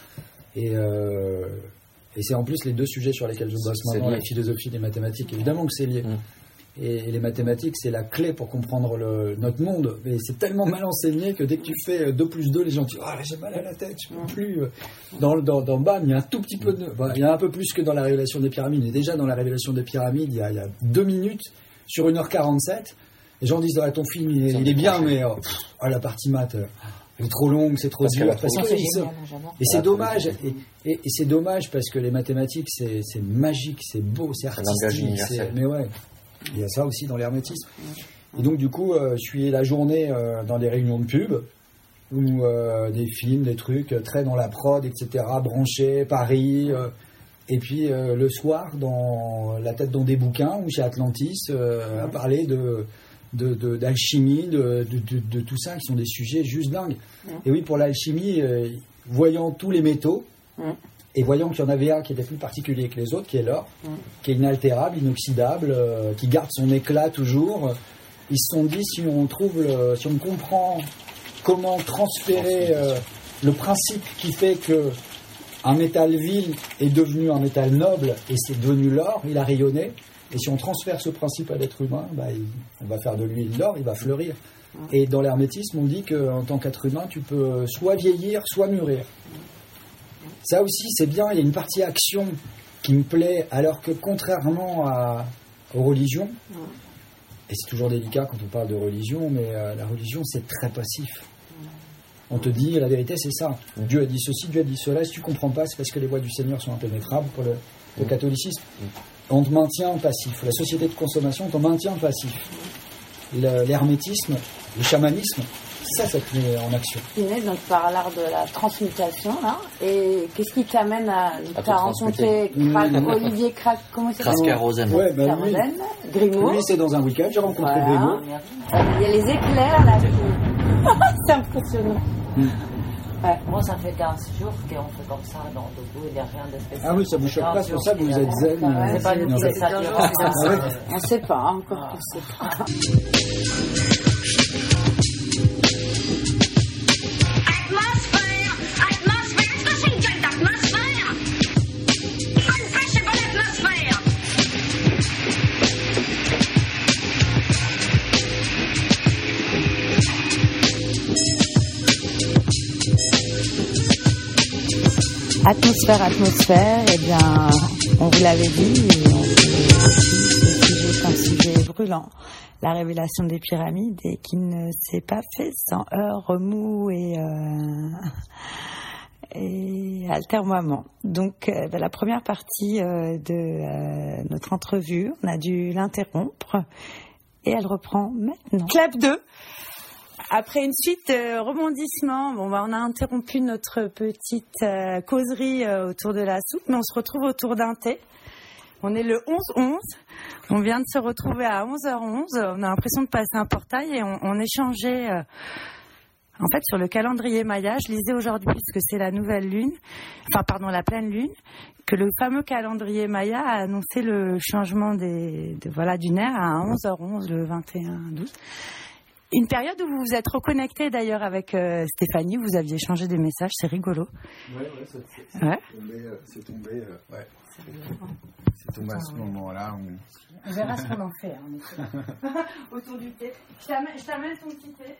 E: Et, euh, et c'est en plus les deux sujets sur lesquels je bosse maintenant, la philosophie et les mathématiques. Évidemment que c'est lié. Mmh. Et, et les mathématiques, c'est la clé pour comprendre le, notre monde. Et c'est tellement mal enseigné que dès que tu fais deux plus deux, les gens disent « Ah, oh, j'ai mal à la tête, je peux plus. » Dans, dans, dans B A M, il y a un tout petit peu de... Bah, il y a un peu plus que dans la révélation des pyramides. Et déjà, dans la révélation des pyramides, il y a, il y a deux minutes sur une heure quarante-sept. Les gens disent ah, « Ton film, il est, il est bien, mais oh, oh, la partie maths... Elle est trop longue, c'est trop dur. Parce que,
F: c'est
E: et,
F: génial,
E: et c'est dommage. Et, et, et c'est dommage parce que les mathématiques, c'est, c'est magique, c'est beau, c'est artistique. C'est, mais ouais, il y a ça aussi dans l'hermétisme. Et donc, du coup, euh, je suis la journée euh, dans des réunions de pub, où euh, des films, des trucs très dans la prod, et cetera, branchés, Paris. Euh, et puis, euh, le soir, dans la tête dans des bouquins, où chez Atlantis, euh, à parler de... De, de, d'alchimie, de, de, de, de tout ça, qui sont des sujets juste dingues. Mmh. Et oui, pour l'alchimie, euh, voyant tous les métaux, mmh. et voyant qu'il y en avait un qui était plus particulier que les autres, qui est l'or, mmh. qui est inaltérable, inoxydable, euh, qui garde son éclat toujours, ils se sont dit, si on trouve, le, si on comprend comment transférer euh, le principe qui fait que un métal vil est devenu un métal noble, et c'est devenu l'or, il a rayonné. Et si on transfère ce principe à l'être humain, bah, il, on va faire de lui de l'or, il va fleurir. Et dans l'hermétisme, on dit qu'en tant qu'être humain, tu peux soit vieillir, soit mûrir. Ça aussi, c'est bien, il y a une partie action qui me plaît, alors que contrairement à, aux religions, et c'est toujours délicat quand on parle de religion, mais euh, la religion, c'est très passif. On te dit, la vérité, c'est ça. Dieu a dit ceci, Dieu a dit cela. Si tu ne comprends pas, c'est parce que les voies du Seigneur sont impénétrables pour le, le catholicisme. On te maintient passif. La société de consommation, on te maintient passif. Le, l'hermétisme, le chamanisme, ça, ça te met en action.
D: Inès, donc par l'art de la transmutation, là, et qu'est-ce qui t'amène à...
C: à
D: t'as rencontré Crac, mmh. Olivier Crac, comment ça s'appelle
C: Crascarosen.
E: Ouais, ben
D: lui, Grimaud.
E: Lui, c'est dans un week-end, j'ai rencontré
D: voilà.
E: Grimaud.
D: Il y a les éclairs, là. C'est impressionnant.
E: Mmh.
G: Ouais. Moi, ça fait quinze jours qu'on fait comme ça, dans debout, il n'y a rien de spécial.
E: Ah oui, ça vous choque pas, c'est pour ça que vous êtes zen.
D: Ouais,
G: c'est pas du tout
E: c'est
G: ça.
D: On ne sait pas, encore, on ne sait pas.
B: Atmosphère, atmosphère, eh bien, on vous l'avait dit, ce sujet est un sujet brûlant. La révélation des pyramides et qui ne s'est pas fait sans heurts, remous et, euh, et altermoiements. Donc, euh, ben, la première partie euh, de euh, notre entrevue, on a dû l'interrompre et elle reprend maintenant. Clap deux. Après une suite de rebondissements, bon, bah, on a interrompu notre petite euh, causerie euh, autour de la soupe, mais on se retrouve autour d'un thé. On est le onze onze, on vient de se retrouver à onze heures onze, on a l'impression de passer un portail et on, on échangeait euh, en fait sur le calendrier Maya. Je lisais aujourd'hui, puisque c'est la nouvelle lune, enfin pardon, la pleine lune, que le fameux calendrier Maya a annoncé le changement des, de, voilà, du nerf à onze heures onze, le vingt et un douze. Une période où vous vous êtes reconnecté d'ailleurs avec euh, Stéphanie, vous aviez échangé des messages, c'est rigolo.
H: Ouais, ouais, c'est, c'est,
B: ouais.
H: c'est tombé, euh, c'est tombé, euh, ouais. C'est, c'est tombé à ce moment-là. Où...
D: On verra ce qu'on en fait, en effet. Autour du thé. Je t'amène, je t'amène ton petit thé.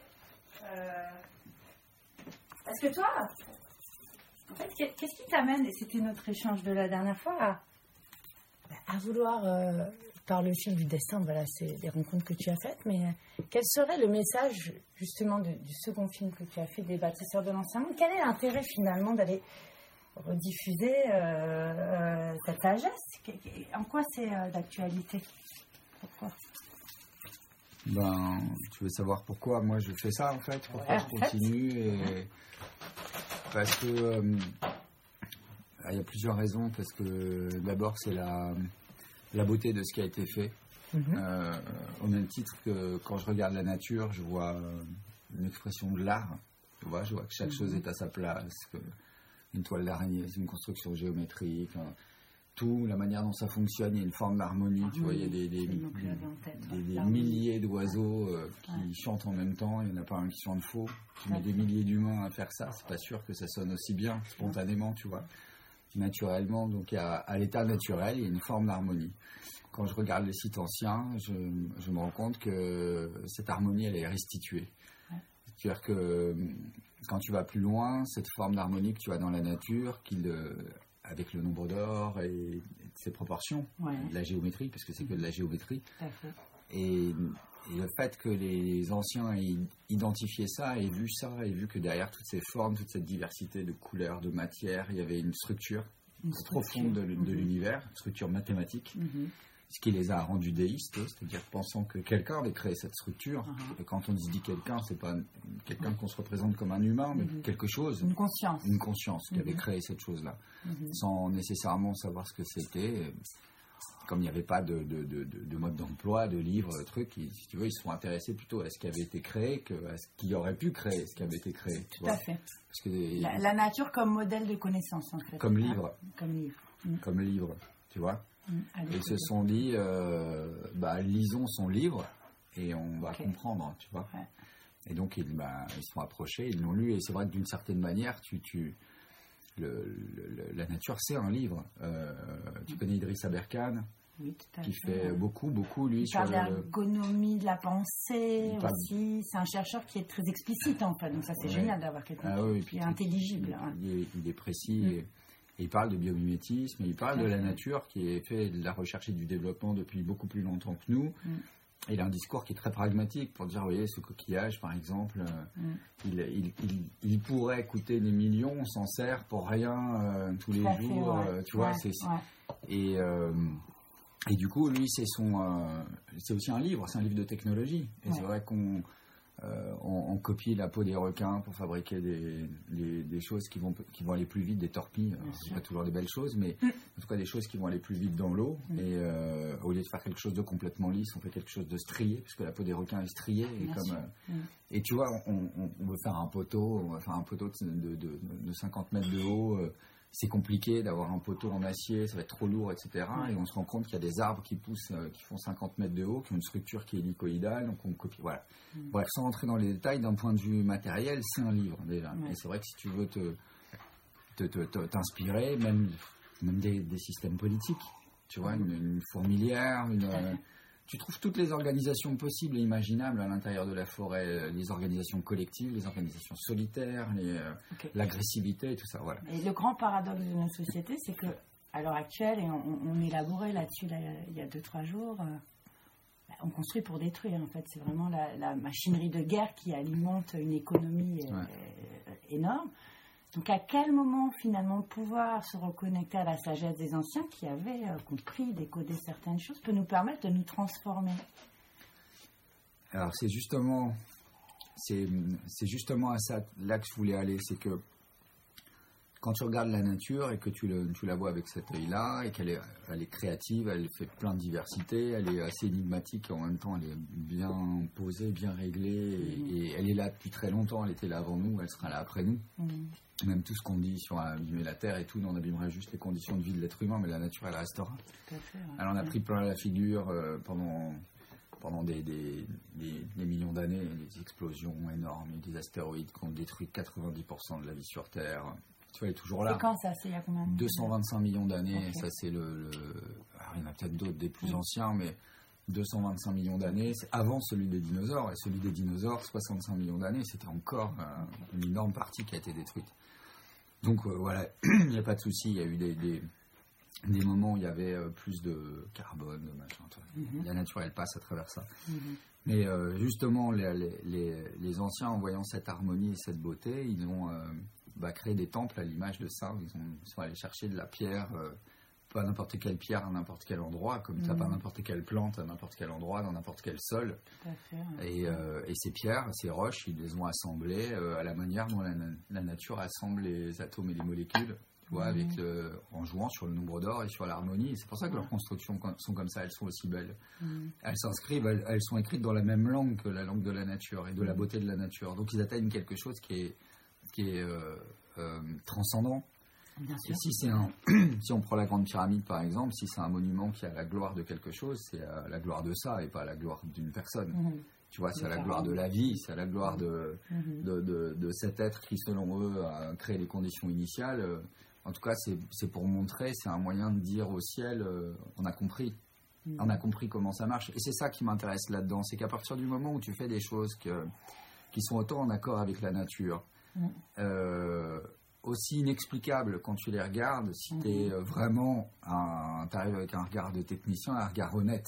D: Euh... Est-ce que toi, en fait, qu'est-ce qui t'amène, et c'était notre échange de la dernière fois, à, à vouloir... Euh... par le fil du destin, voilà, c'est les rencontres que tu as faites, mais euh, quel serait le message justement du, du second film que tu as fait des bâtisseurs de l'ancien monde? Quel est l'intérêt finalement d'aller rediffuser euh, euh, cette sagesse? En quoi c'est euh, d'actualité? Pourquoi?
H: Ben, tu veux savoir pourquoi moi je fais ça en fait? Pourquoi ouais, je continue et... Parce que euh, il y a plusieurs raisons. Parce que d'abord c'est la la beauté de ce qui a été fait. Mmh. Euh, au même titre que quand je regarde la nature, je vois une expression de l'art. Tu vois, je vois que chaque mmh. chose est à sa place. Que une toile d'araignée, c'est une construction géométrique. tout, la manière dont ça fonctionne, il y a une forme d'harmonie, tu vois, il y a des, des, des, des, des milliers d'oiseaux euh, qui ouais. chantent en même temps, il n'y en a pas un qui chante faux. Tu mets des milliers d'humains à faire ça, c'est pas sûr que ça sonne aussi bien, spontanément, tu vois, naturellement. Donc, il y a, à l'état naturel, il y a une forme d'harmonie. Quand je regarde les sites anciens, je, je me rends compte que cette harmonie, elle est restituée. Ouais. C'est-à-dire que quand tu vas plus loin, cette forme d'harmonie que tu as dans la nature, qu'il... avec le nombre d'or et ses proportions, ouais. de la géométrie, parce que c'est que de la géométrie. Et, et le fait que les anciens aient identifié ça, aient vu ça, aient vu que derrière toutes ces formes, toute cette diversité de couleurs, de matières, il y avait une structure, une structure. profonde de, de mm-hmm. l'univers, une structure mathématique, mm-hmm. ce qui les a rendus déistes, c'est-à-dire pensant que quelqu'un avait créé cette structure. Uh-huh. Et quand on dit quelqu'un, c'est pas quelqu'un qu'on se représente comme un humain, mais mm-hmm. quelque chose.
D: Une conscience.
H: Une conscience qui mm-hmm. avait créé cette chose-là, mm-hmm. sans nécessairement savoir ce que c'était. Comme il n'y avait pas de, de, de, de mode d'emploi, de livres, de trucs, ils, si tu veux, ils se sont intéressés plutôt à ce qui avait été créé qu'à ce qui aurait pu créer ce qui avait été créé.
D: Tout à fait. Parce que des, la, la nature comme modèle de connaissance, en fait.
H: Comme livre.
D: Ah, comme livre.
H: Mm. Comme livre, tu vois. Et ils se sont dit, euh, bah, lisons son livre et on va okay. comprendre, tu vois. Ouais. Et donc, ils, bah, ils se sont approchés, ils l'ont lu. Et c'est vrai que d'une certaine manière, tu, tu, le, le, la nature, c'est un livre. Euh, tu connais Idriss Aberkane,
D: oui, tout à
H: qui
D: fait.
H: fait beaucoup, beaucoup, lui,
D: il
H: sur
D: parle de l'ergonomie de la pensée
H: parle...
D: aussi. C'est un chercheur qui est très explicite, en fait. Donc, ça, c'est ouais. génial d'avoir quelqu'un ah, oui, qui est intelligible.
H: Il,
D: hein.
H: il, est, il est précis. Mm. Et, il parle de biomimétisme, il parle de la nature qui est fait de la recherche et du développement depuis beaucoup plus longtemps que nous. Mm. Et il a un discours qui est très pragmatique pour dire, vous voyez, ce coquillage, par exemple, mm. il, il, il, il pourrait coûter des millions, on s'en sert pour rien euh, tous les Très jours, fait, ouais. euh, tu vois.
D: Ouais,
H: c'est,
D: ouais.
H: Et, euh, et du coup, lui, c'est, son, euh, c'est aussi un livre, c'est un livre de technologie. Et ouais. c'est vrai qu'on... Euh, on, on copie la peau des requins pour fabriquer des, des, des choses qui vont, qui vont aller plus vite, des torpilles. Alors, c'est pas toujours des belles choses, mais mm. en tout cas des choses qui vont aller plus vite dans l'eau. Mm. Et euh, au lieu de faire quelque chose de complètement lisse, on fait quelque chose de strié, puisque la peau des requins est striée. Et, comme, euh, mm. et tu vois, on, on, on veut faire un poteau, on va faire un poteau de, de, de, de cinquante mètres de haut. Euh, c'est compliqué d'avoir un poteau en acier, ça va être trop lourd, et cetera. Ouais. Et on se rend compte qu'il y a des arbres qui poussent, euh, qui font cinquante mètres de haut, qui ont une structure qui est hélicoïdale, donc on copie. Voilà. Mm. Bref, sans rentrer dans les détails, d'un point de vue matériel, c'est un livre déjà. Ouais. Et c'est vrai que si tu veux te, te, te, te t'inspirer, même, même des, des systèmes politiques, tu vois, une, une fourmilière, une, euh, tu trouves toutes les organisations possibles et imaginables à l'intérieur de la forêt, les organisations collectives, les organisations solitaires, les, okay. l'agressivité, tout ça. Voilà.
D: Et le grand paradoxe de notre société, c'est que à l'heure actuelle, et on, on élaborait là-dessus là, il y a deux trois jours, euh, on construit pour détruire. En fait, c'est vraiment la, la machinerie de guerre qui alimente une économie euh, ouais. énorme. Donc, à quel moment, finalement, pouvoir se reconnecter à la sagesse des anciens qui avaient euh, compris, décodé certaines choses, peut nous permettre de nous transformer?
H: Alors, c'est justement, c'est, c'est justement à ça là que je voulais aller. C'est que quand tu regardes la nature et que tu, le, tu la vois avec cet œil-là, et qu'elle est, elle est créative, elle fait plein de diversité, elle est assez énigmatique et en même temps, elle est bien posée, bien réglée, mmh. et, et elle est là depuis très longtemps. Elle était là avant nous, elle sera là après nous. Mmh. Même tout ce qu'on dit sur abîmer la terre et tout, on abîmerait juste les conditions de vie de l'être humain, mais la nature, elle restera. Tout à fait, ouais. Elle en a pris plein la figure euh, pendant, pendant des, des, des, des millions d'années, des explosions énormes, des astéroïdes qui ont détruit quatre-vingt-dix pour cent de la vie sur Terre. Tu vois, elle est toujours là.
D: C'est quand ça? C'est il y a combien?
H: deux cent vingt-cinq millions d'années, okay. Ça c'est le... le... Alors, il y en a peut-être d'autres, des plus oui. anciens, mais deux cent vingt-cinq millions d'années, c'est avant celui des dinosaures, et celui des dinosaures, soixante-cinq millions d'années, c'était encore euh, une énorme partie qui a été détruite. Donc euh, voilà, il n'y a pas de souci, il y a eu des, des, des moments où il y avait euh, plus de carbone, de machin. Mm-hmm. La nature, elle passe à travers ça. Mm-hmm. Mais euh, justement, les, les, les anciens, en voyant cette harmonie et cette beauté, ils ont euh, bah, créé des temples à l'image de ça. Ils, ont, ils sont allés chercher de la pierre, euh, pas n'importe quelle pierre à n'importe quel endroit, comme mm-hmm. tu n'as pas n'importe quelle plante à n'importe quel endroit, dans n'importe quel sol.
D: Tout à fait, ouais.
H: et, euh, et ces pierres, ces roches, ils les ont assemblées euh, à la manière dont la, la nature assemble les atomes et les molécules, tu vois, mm-hmm. avec le, en jouant sur le nombre d'or et sur l'harmonie. Et c'est pour ça que leurs constructions sont comme ça, elles sont aussi belles. Mm-hmm. Elles s'inscrivent, elles, elles sont écrites dans la même langue que la langue de la nature et de la beauté de la nature. Donc ils atteignent quelque chose qui est, qui est euh, euh, transcendant.
D: Bien sûr.
H: Et si, c'est un, si on prend la Grande Pyramide, par exemple, si c'est un monument qui a la gloire de quelque chose, c'est euh, la gloire de ça et pas la gloire d'une personne.
D: Mhm.
H: Tu vois, c'est
D: De
H: la
D: ça.
H: gloire de la vie, c'est la gloire de,
D: Mhm.
H: de, de, de cet être qui, selon eux, a créé les conditions initiales. Euh, En tout cas, c'est, c'est pour montrer, c'est un moyen de dire au ciel, euh, on a compris.
D: Mhm.
H: On a compris comment ça marche. Et c'est ça qui m'intéresse là-dedans, c'est qu'à partir du moment où tu fais des choses que, qui sont autant en accord avec la nature,
D: Mhm.
H: euh, aussi inexplicables quand tu les regardes, si
D: Mhm.
H: tu es vraiment, un, t'arrives avec un regard de technicien, un regard honnête.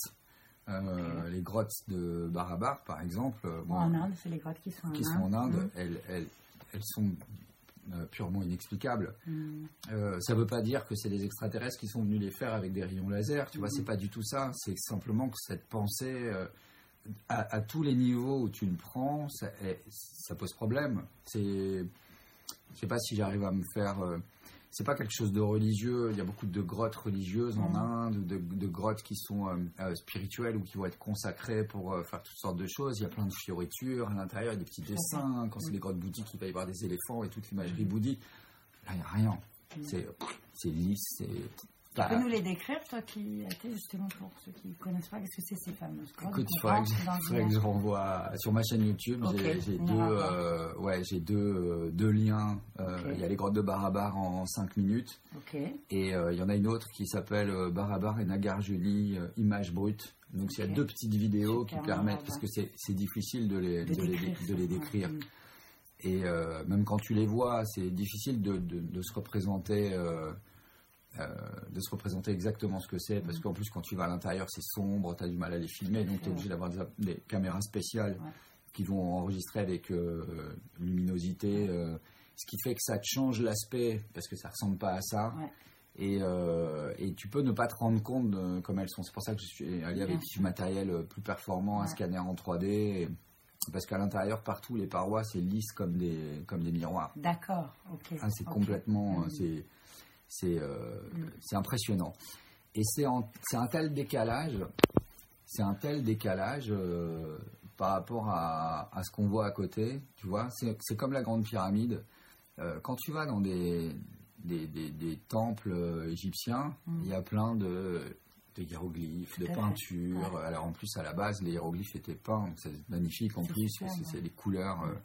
H: Euh, les grottes de Barabar, par exemple, euh,
D: Bon, en Inde, c'est les grottes qui sont en
H: qui
D: Inde.
H: sont en Inde,
D: Mhm.
H: elles, elles, elles sont euh, purement inexplicables.
D: Mhm.
H: Euh, ça ne veut pas dire que c'est des extraterrestres qui sont venus les faire avec des rayons laser, tu vois,
D: Mhm.
H: c'est pas du tout ça. C'est simplement que cette pensée, euh, à, à tous les niveaux où tu le prends, ça, est- ça pose problème. C'est, je sais pas si j'arrive à me faire. euh, c'est pas quelque chose de religieux. Il y a beaucoup de grottes religieuses en
D: Mhm.
H: Inde, ou de, de grottes qui sont euh, euh, spirituelles ou qui vont être consacrées pour euh, faire toutes sortes de choses. Il y a plein de fioritures à l'intérieur, il y a des petits dessins. Quand c'est des grottes bouddhiques, il va y avoir des éléphants et toute l'imagerie bouddhique. Là, il n'y a rien. C'est, c'est lisse, c'est.
D: Tu peux nous les décrire, toi qui étais justement pour ceux qui ne connaissent pas, qu'est-ce que c'est ces fameuses grottes?
H: Écoute, il
D: On
H: faudrait que,
D: rentre
H: je-
D: dans
H: faudrait
D: une-
H: que je renvoie sur ma chaîne YouTube.
D: Ok,
H: J'ai, j'ai
D: on
H: deux,
D: ira voir.
H: euh, ouais, j'ai deux, euh, deux liens. Euh,
D: Ok.
H: Il y a les grottes de Barabar en cinq minutes.
D: Ok.
H: Et euh, il y en a une autre qui s'appelle euh, Barabar et Nagarjuni, euh, images brutes. Donc il y a
D: Ok.
H: deux petites vidéos
D: Super,
H: qui permettent,
D: on va
H: parce
D: voir.
H: que c'est, c'est difficile de les,
D: De
H: de les,
D: décrire
H: de
D: ça,
H: les
D: ouais.
H: décrire.
D: Mhm.
H: Et euh, même quand tu les vois, c'est difficile de, de, de se représenter. Euh, euh, de se représenter exactement ce que c'est, parce qu'en plus quand tu vas à l'intérieur c'est sombre, tu as du mal à les filmer, donc tu es obligé d'avoir des, des caméras spéciales
D: Ouais.
H: qui vont enregistrer avec euh, luminosité, euh, ce qui fait que ça te change l'aspect, parce que ça ressemble pas à ça.
D: Ouais.
H: Et, euh, et tu peux ne pas te rendre compte de, comme elles sont. C'est pour ça que je suis allé avec
D: Bien
H: du matériel plus performant, un
D: Ouais.
H: scanner en trois D, et- parce qu'à l'intérieur, partout, les parois, c'est lisse comme des, comme des miroirs.
D: D'accord, ok.
H: Ah, c'est
D: Ok.
H: complètement,
D: Mhm.
H: c'est, c'est, euh,
D: Mhm.
H: c'est impressionnant. Et c'est, en- c'est un tel décalage, c'est un tel décalage euh, par rapport à, à ce qu'on voit à côté, tu vois. C'est, c'est comme la Grande Pyramide. Euh, quand tu vas dans des, des, des, des temples euh, égyptiens, il
D: Mhm.
H: y a plein de, de hiéroglyphes, de
D: Tout à fait.
H: peintures.
D: Ouais.
H: Alors en plus, à la base, les hiéroglyphes étaient peints, donc c'est magnifique en
D: C'est
H: plus,
D: super,
H: c'est,
D: ouais.
H: c'est les couleurs. euh,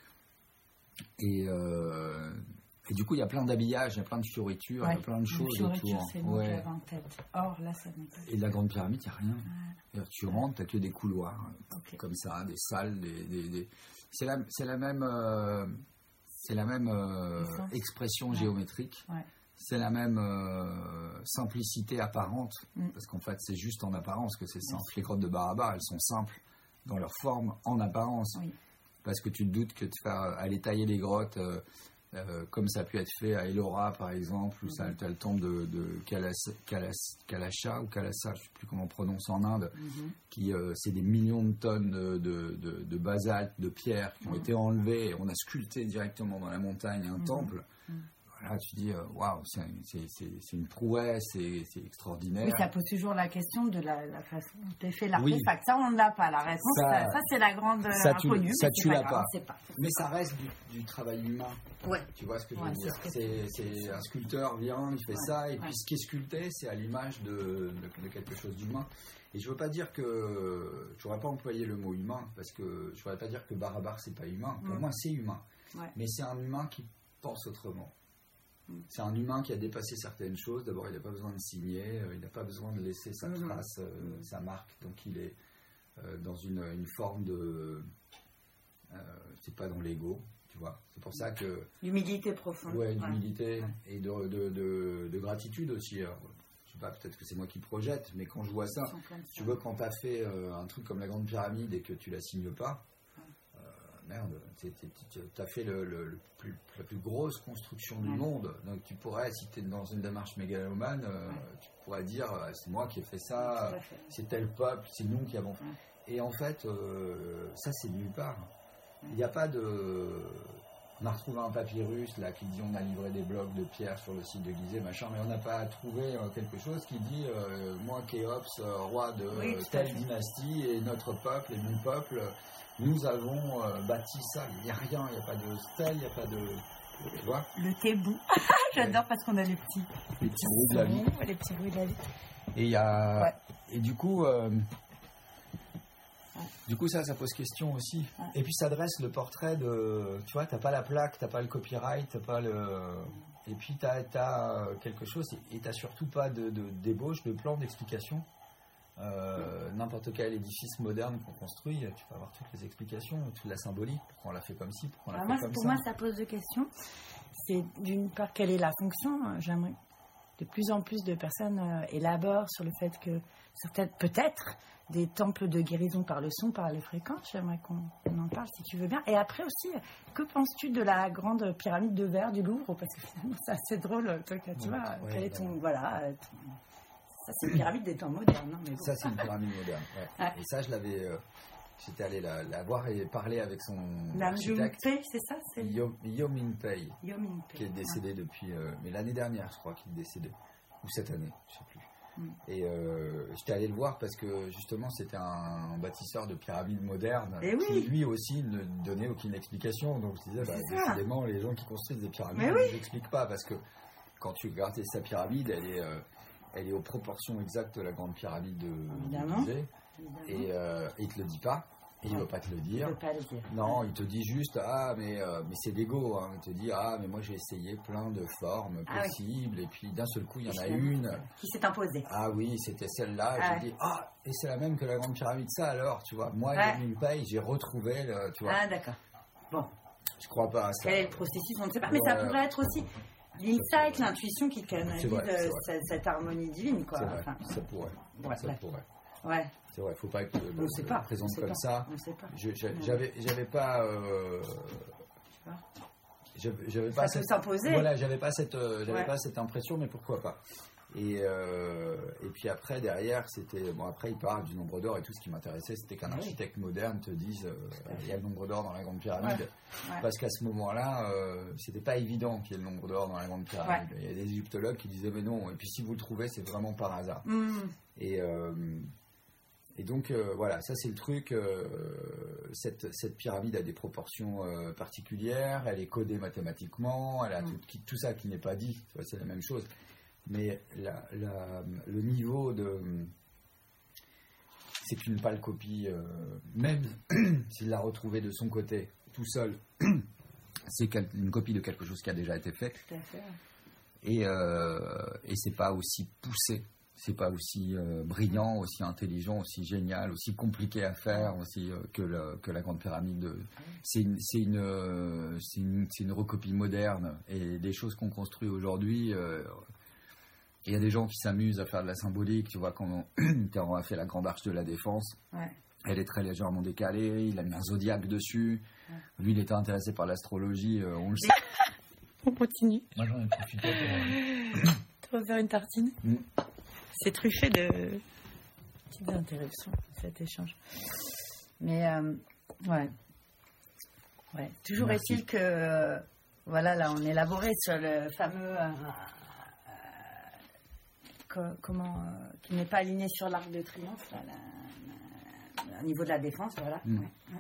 H: et, euh, et du coup, il y a plein d'habillages, il y a plein de fioritures, il y
D: Ouais.
H: a plein de choses
D: Une fioriture,
H: autour.
D: c'est le mot que
H: Ouais.
D: j'avais en tête. Or, là, ça n'est pas.
H: Et de la Grande Pyramide, il n'y a rien. C'est-à-dire, tu rentres, tu n'as que des couloirs,
D: Ok.
H: comme ça, des salles, des, des- des- C'est, la, c'est la même, euh, c'est la même euh,
D: Essence.
H: expression
D: Ouais.
H: géométrique,
D: Ouais.
H: c'est la même euh, simplicité apparente,
D: Mm.
H: parce qu'en fait, c'est juste en apparence que c'est
D: Bien
H: simple.
D: sûr.
H: Les grottes de Barabar, elles sont simples dans leur forme, en apparence.
D: Oui.
H: Parce que tu te doutes que de faire aller tailler les grottes, euh, euh, comme ça a pu être fait à Ellora par exemple, où ça
D: Mhm.
H: tu as le temple de, de Kalas, Kalas, Kalasha ou Kalasa, je ne sais plus comment on prononce en Inde,
D: Mhm.
H: qui euh, c'est des millions de tonnes de, de, de, de basalte, de pierres qui ont
D: Mhm.
H: été enlevées, et on a sculpté directement dans la montagne un
D: Mhm.
H: temple.
D: Mhm.
H: Voilà, tu dis, euh, waouh, c'est, c'est, c'est, c'est une prouesse, c'est, c'est extraordinaire.
D: Oui, ça pose toujours la question de la, la façon dont tu fait l'artefact.
H: Oui.
D: Ça, on ne l'a pas. La réponse,
H: Ça-
D: ça, ça, c'est la grande
H: ça, tu-
D: inconnue.
H: ça,
D: mais
H: tu
D: c'est
H: l'as
D: grave,
H: pas.
D: on sait pas.
H: Mais ça reste du, du travail humain.
D: Ouais.
H: Tu vois ce que je
D: Ouais,
H: veux
D: c'est
H: dire
D: ce que
H: c'est, c'est un sculpteur vient, il fait
D: Ouais,
H: ça, et
D: ouais.
H: puis ce qui est sculpté, c'est à l'image de, de, de quelque chose d'humain. Et je veux pas dire que... Je n'aurais pas employé le mot humain, parce que je ne voudrais pas dire que Barabar, c'est pas humain. Pour
D: Mm.
H: moi, c'est humain.
D: Ouais.
H: Mais c'est un humain qui pense autrement.
D: Mm.
H: C'est un humain qui a dépassé certaines choses. D'abord, il n'a pas besoin de signer, euh, il n'a pas besoin de laisser sa
D: Mhm.
H: trace, euh, sa marque. Donc, il est euh, dans une, une forme de... Euh, c'est pas dans l'ego, tu vois. C'est pour ça que...
D: L'humilité profonde.
H: Ouais, d'humilité
D: Ouais.
H: et de, de, de, de gratitude aussi. Alors, je sais pas, peut-être que c'est moi qui projette, mais quand je vois ça,
D: Ils sont comme ça.
H: tu vois, quand tu as fait euh, un truc comme la Grande Pyramide et que tu la signes pas, euh, merde, tu as fait le, le- le plus, la plus grosse construction du
D: Ouais.
H: monde. Donc tu pourrais, si tu es dans une démarche mégalomane, euh,
D: Ouais.
H: tu pourrais dire, euh, c'est moi qui ai fait ça,
D: Tout à fait.
H: c'est tel peuple, c'est nous qui avons fait.
D: Ouais.
H: Et en fait, euh, ça c'est nulle part. Il n'y a pas de... On a retrouvé un papyrus là qui dit on a livré des blocs de pierre sur le site de Gizeh, machin, mais on n'a pas trouvé euh, quelque chose qui dit euh, moi Khéops, euh, roi de
D: Oui,
H: euh,
D: tout à
H: telle
D: fait.
H: dynastie, et notre peuple et mon peuple, nous avons euh, bâti ça. Il n'y a rien, il n'y a pas de stèle, il n'y a pas de... Tu vois,
D: Le thébou. J'adore parce qu'on a les petits.
H: les petits bruits de la vie.
D: Les petits bruits de la vie.
H: Et il y a
D: Ouais.
H: et du coup euh, du coup ça ça pose question aussi.
D: Ouais.
H: Et puis ça dresse le portrait de, tu vois, t'as pas la plaque, t'as pas le copyright, t'as pas le, et puis t'as t'as quelque chose et t'as surtout pas de, de débauche, de plan, d'explication. Euh, n'importe quel édifice moderne qu'on construit, tu peux avoir toutes les explications, toute la symbolique, pourquoi on l'a fait comme ci, pourquoi on l'a
D: Alors
H: fait
D: moi,
H: comme
D: pour
H: ça.
D: moi, ça pose deux questions. C'est d'une part, quelle est la fonction? J'aimerais de plus en plus de personnes euh, élaborent sur le fait que certaines, peut-être, des temples de guérison par le son, par les fréquences. J'aimerais qu'on on en parle, si tu veux bien. Et après aussi, que penses-tu de la grande pyramide de verre du Louvre? Parce que finalement, c'est assez drôle. Toi, tu
H: Ouais,
D: vois,
H: ouais,
D: quel est ton...
H: ouais.
D: Voilà. euh, ton- Ça, c'est une pyramide des temps modernes. Hein, mais bon.
H: Ça, c'est une pyramide moderne. Ouais.
D: Ouais.
H: Et ça, je l'avais, euh, j'étais allé la, la voir et parler avec son
D: La
H: architecte,
D: Jungpei, c'est ça? C'est
H: Yo Yo Min-pei,
D: Yomingpei.
H: qui est décédé depuis, euh, mais l'année dernière, je crois qu'il est décédé, ou cette année, je sais plus.
D: Mm.
H: Et euh, j'étais allé le voir parce que justement, c'était un bâtisseur de pyramides modernes
D: Eh
H: qui
D: oui.
H: lui aussi ne donnait aucune explication. Donc je disais, bah,
D: C'est ça.
H: décidément, les gens qui construisent des pyramides
D: Mais
H: ne
D: oui.
H: nous expliquent pas parce que quand tu regardes sa pyramide, elle est euh, elle est aux proportions exactes de la grande pyramide de
D: Évidemment.
H: de Gizeh. Et euh, il te le dit pas, et il
D: Ouais.
H: veut pas te le
D: Je
H: dire.
D: ne peux pas le dire.
H: Non, il te dit juste, ah, mais, euh, mais c'est l'ego. Hein. Il te dit, ah, mais moi j'ai essayé plein de formes
D: Ah oui.
H: possibles, et puis d'un seul coup, il y en a
D: Finalement,
H: une.
D: Qui s'est imposée.
H: Ah oui, c'était celle-là.
D: Ah
H: J'ai dit, ah, et c'est la même que la grande pyramide, ça alors, tu vois. Moi,
D: Ouais.
H: j'ai une paille, j'ai retrouvé, le, tu vois.
D: Ah, d'accord. Bon.
H: Je crois pas à ça.
D: Quel est le processus? On ne sait pas. Mais
H: Ouais.
D: ça pourrait être aussi l'insight, l'intuition qui canalise
H: C'est vrai, c'est
D: euh,
H: vrai.
D: cette, cette harmonie divine, quoi.
H: C'est vrai,
D: Enfin,
H: ça pourrait.
D: ouais,
H: ça
D: ouais.
H: pourrait.
D: Ouais,
H: C'est vrai, faut pas être le,
D: on ne sait
H: le
D: pas.
H: présente
D: on sait
H: comme
D: pas.
H: ça.
D: On ne sait pas.
H: Je- je-
D: Non.
H: J'avais j'avais pas. euh,
D: pas.
H: J'avais j'avais pas
D: Ça peut
H: cette.
D: s'imposer.
H: Voilà, j'avais pas cette, euh, j'avais
D: Ouais.
H: pas cette impression, mais pourquoi pas. Et, euh, et puis après, derrière, c'était. Bon, après, il parle du nombre d'or et tout. Ce qui m'intéressait, c'était qu'un
D: Oui.
H: architecte moderne te dise euh, il y a le nombre d'or dans la Grande Pyramide.
D: Ouais.
H: Parce qu'à ce moment-là, euh, c'était pas évident qu'il y ait le nombre d'or dans la Grande Pyramide. Il y a des égyptologues qui disaient mais non. Et puis si vous le trouvez, c'est vraiment par hasard.
D: Hmm.
H: Et, euh, et donc, euh, voilà, ça c'est le truc. euh, cette, cette pyramide a des proportions euh, particulières, elle est codée mathématiquement, elle a
D: Mm.
H: tout, qui- tout ça qui n'est pas dit, tu vois, c'est la même chose. Mais la- la- le niveau de. C'est qu'une pâle copie, euh, même s'il l'a retrouvée de son côté, tout seul, c'est quel- une copie de quelque chose qui a déjà été fait.
D: Tout à fait.
H: Et, euh, et c'est pas aussi poussé, c'est pas aussi euh, brillant, aussi intelligent, aussi génial, aussi compliqué à faire aussi euh, que, le- que la Grande Pyramide. de- C'est une, c'est une, euh, c'est une, c'est une recopie moderne et des choses qu'on construit aujourd'hui. euh, Il y a des gens qui s'amusent à faire de la symbolique, tu vois, quand on, quand on a fait la Grande Arche de la Défense.
D: Ouais.
H: Elle est très légèrement décalée, il a mis un zodiaque dessus.
D: Ouais.
H: Lui, il était intéressé par l'astrologie, euh, on le sait.
D: On continue.
H: Moi, j'en ai profité pour... euh,
D: Tu vas faire une tartine.
H: Mm.
D: C'est truffé de petites interruptions, cet échange. Mais, euh, ouais. Ouais. Toujours
H: Merci.
D: est-il que, euh, voilà, là, on élaborait sur le fameux. euh, co- comment. euh, qui n'est pas aligné sur l'arc de triomphe, là, la- la- au niveau de la défense, voilà.
H: Mm.
D: Ouais, ouais.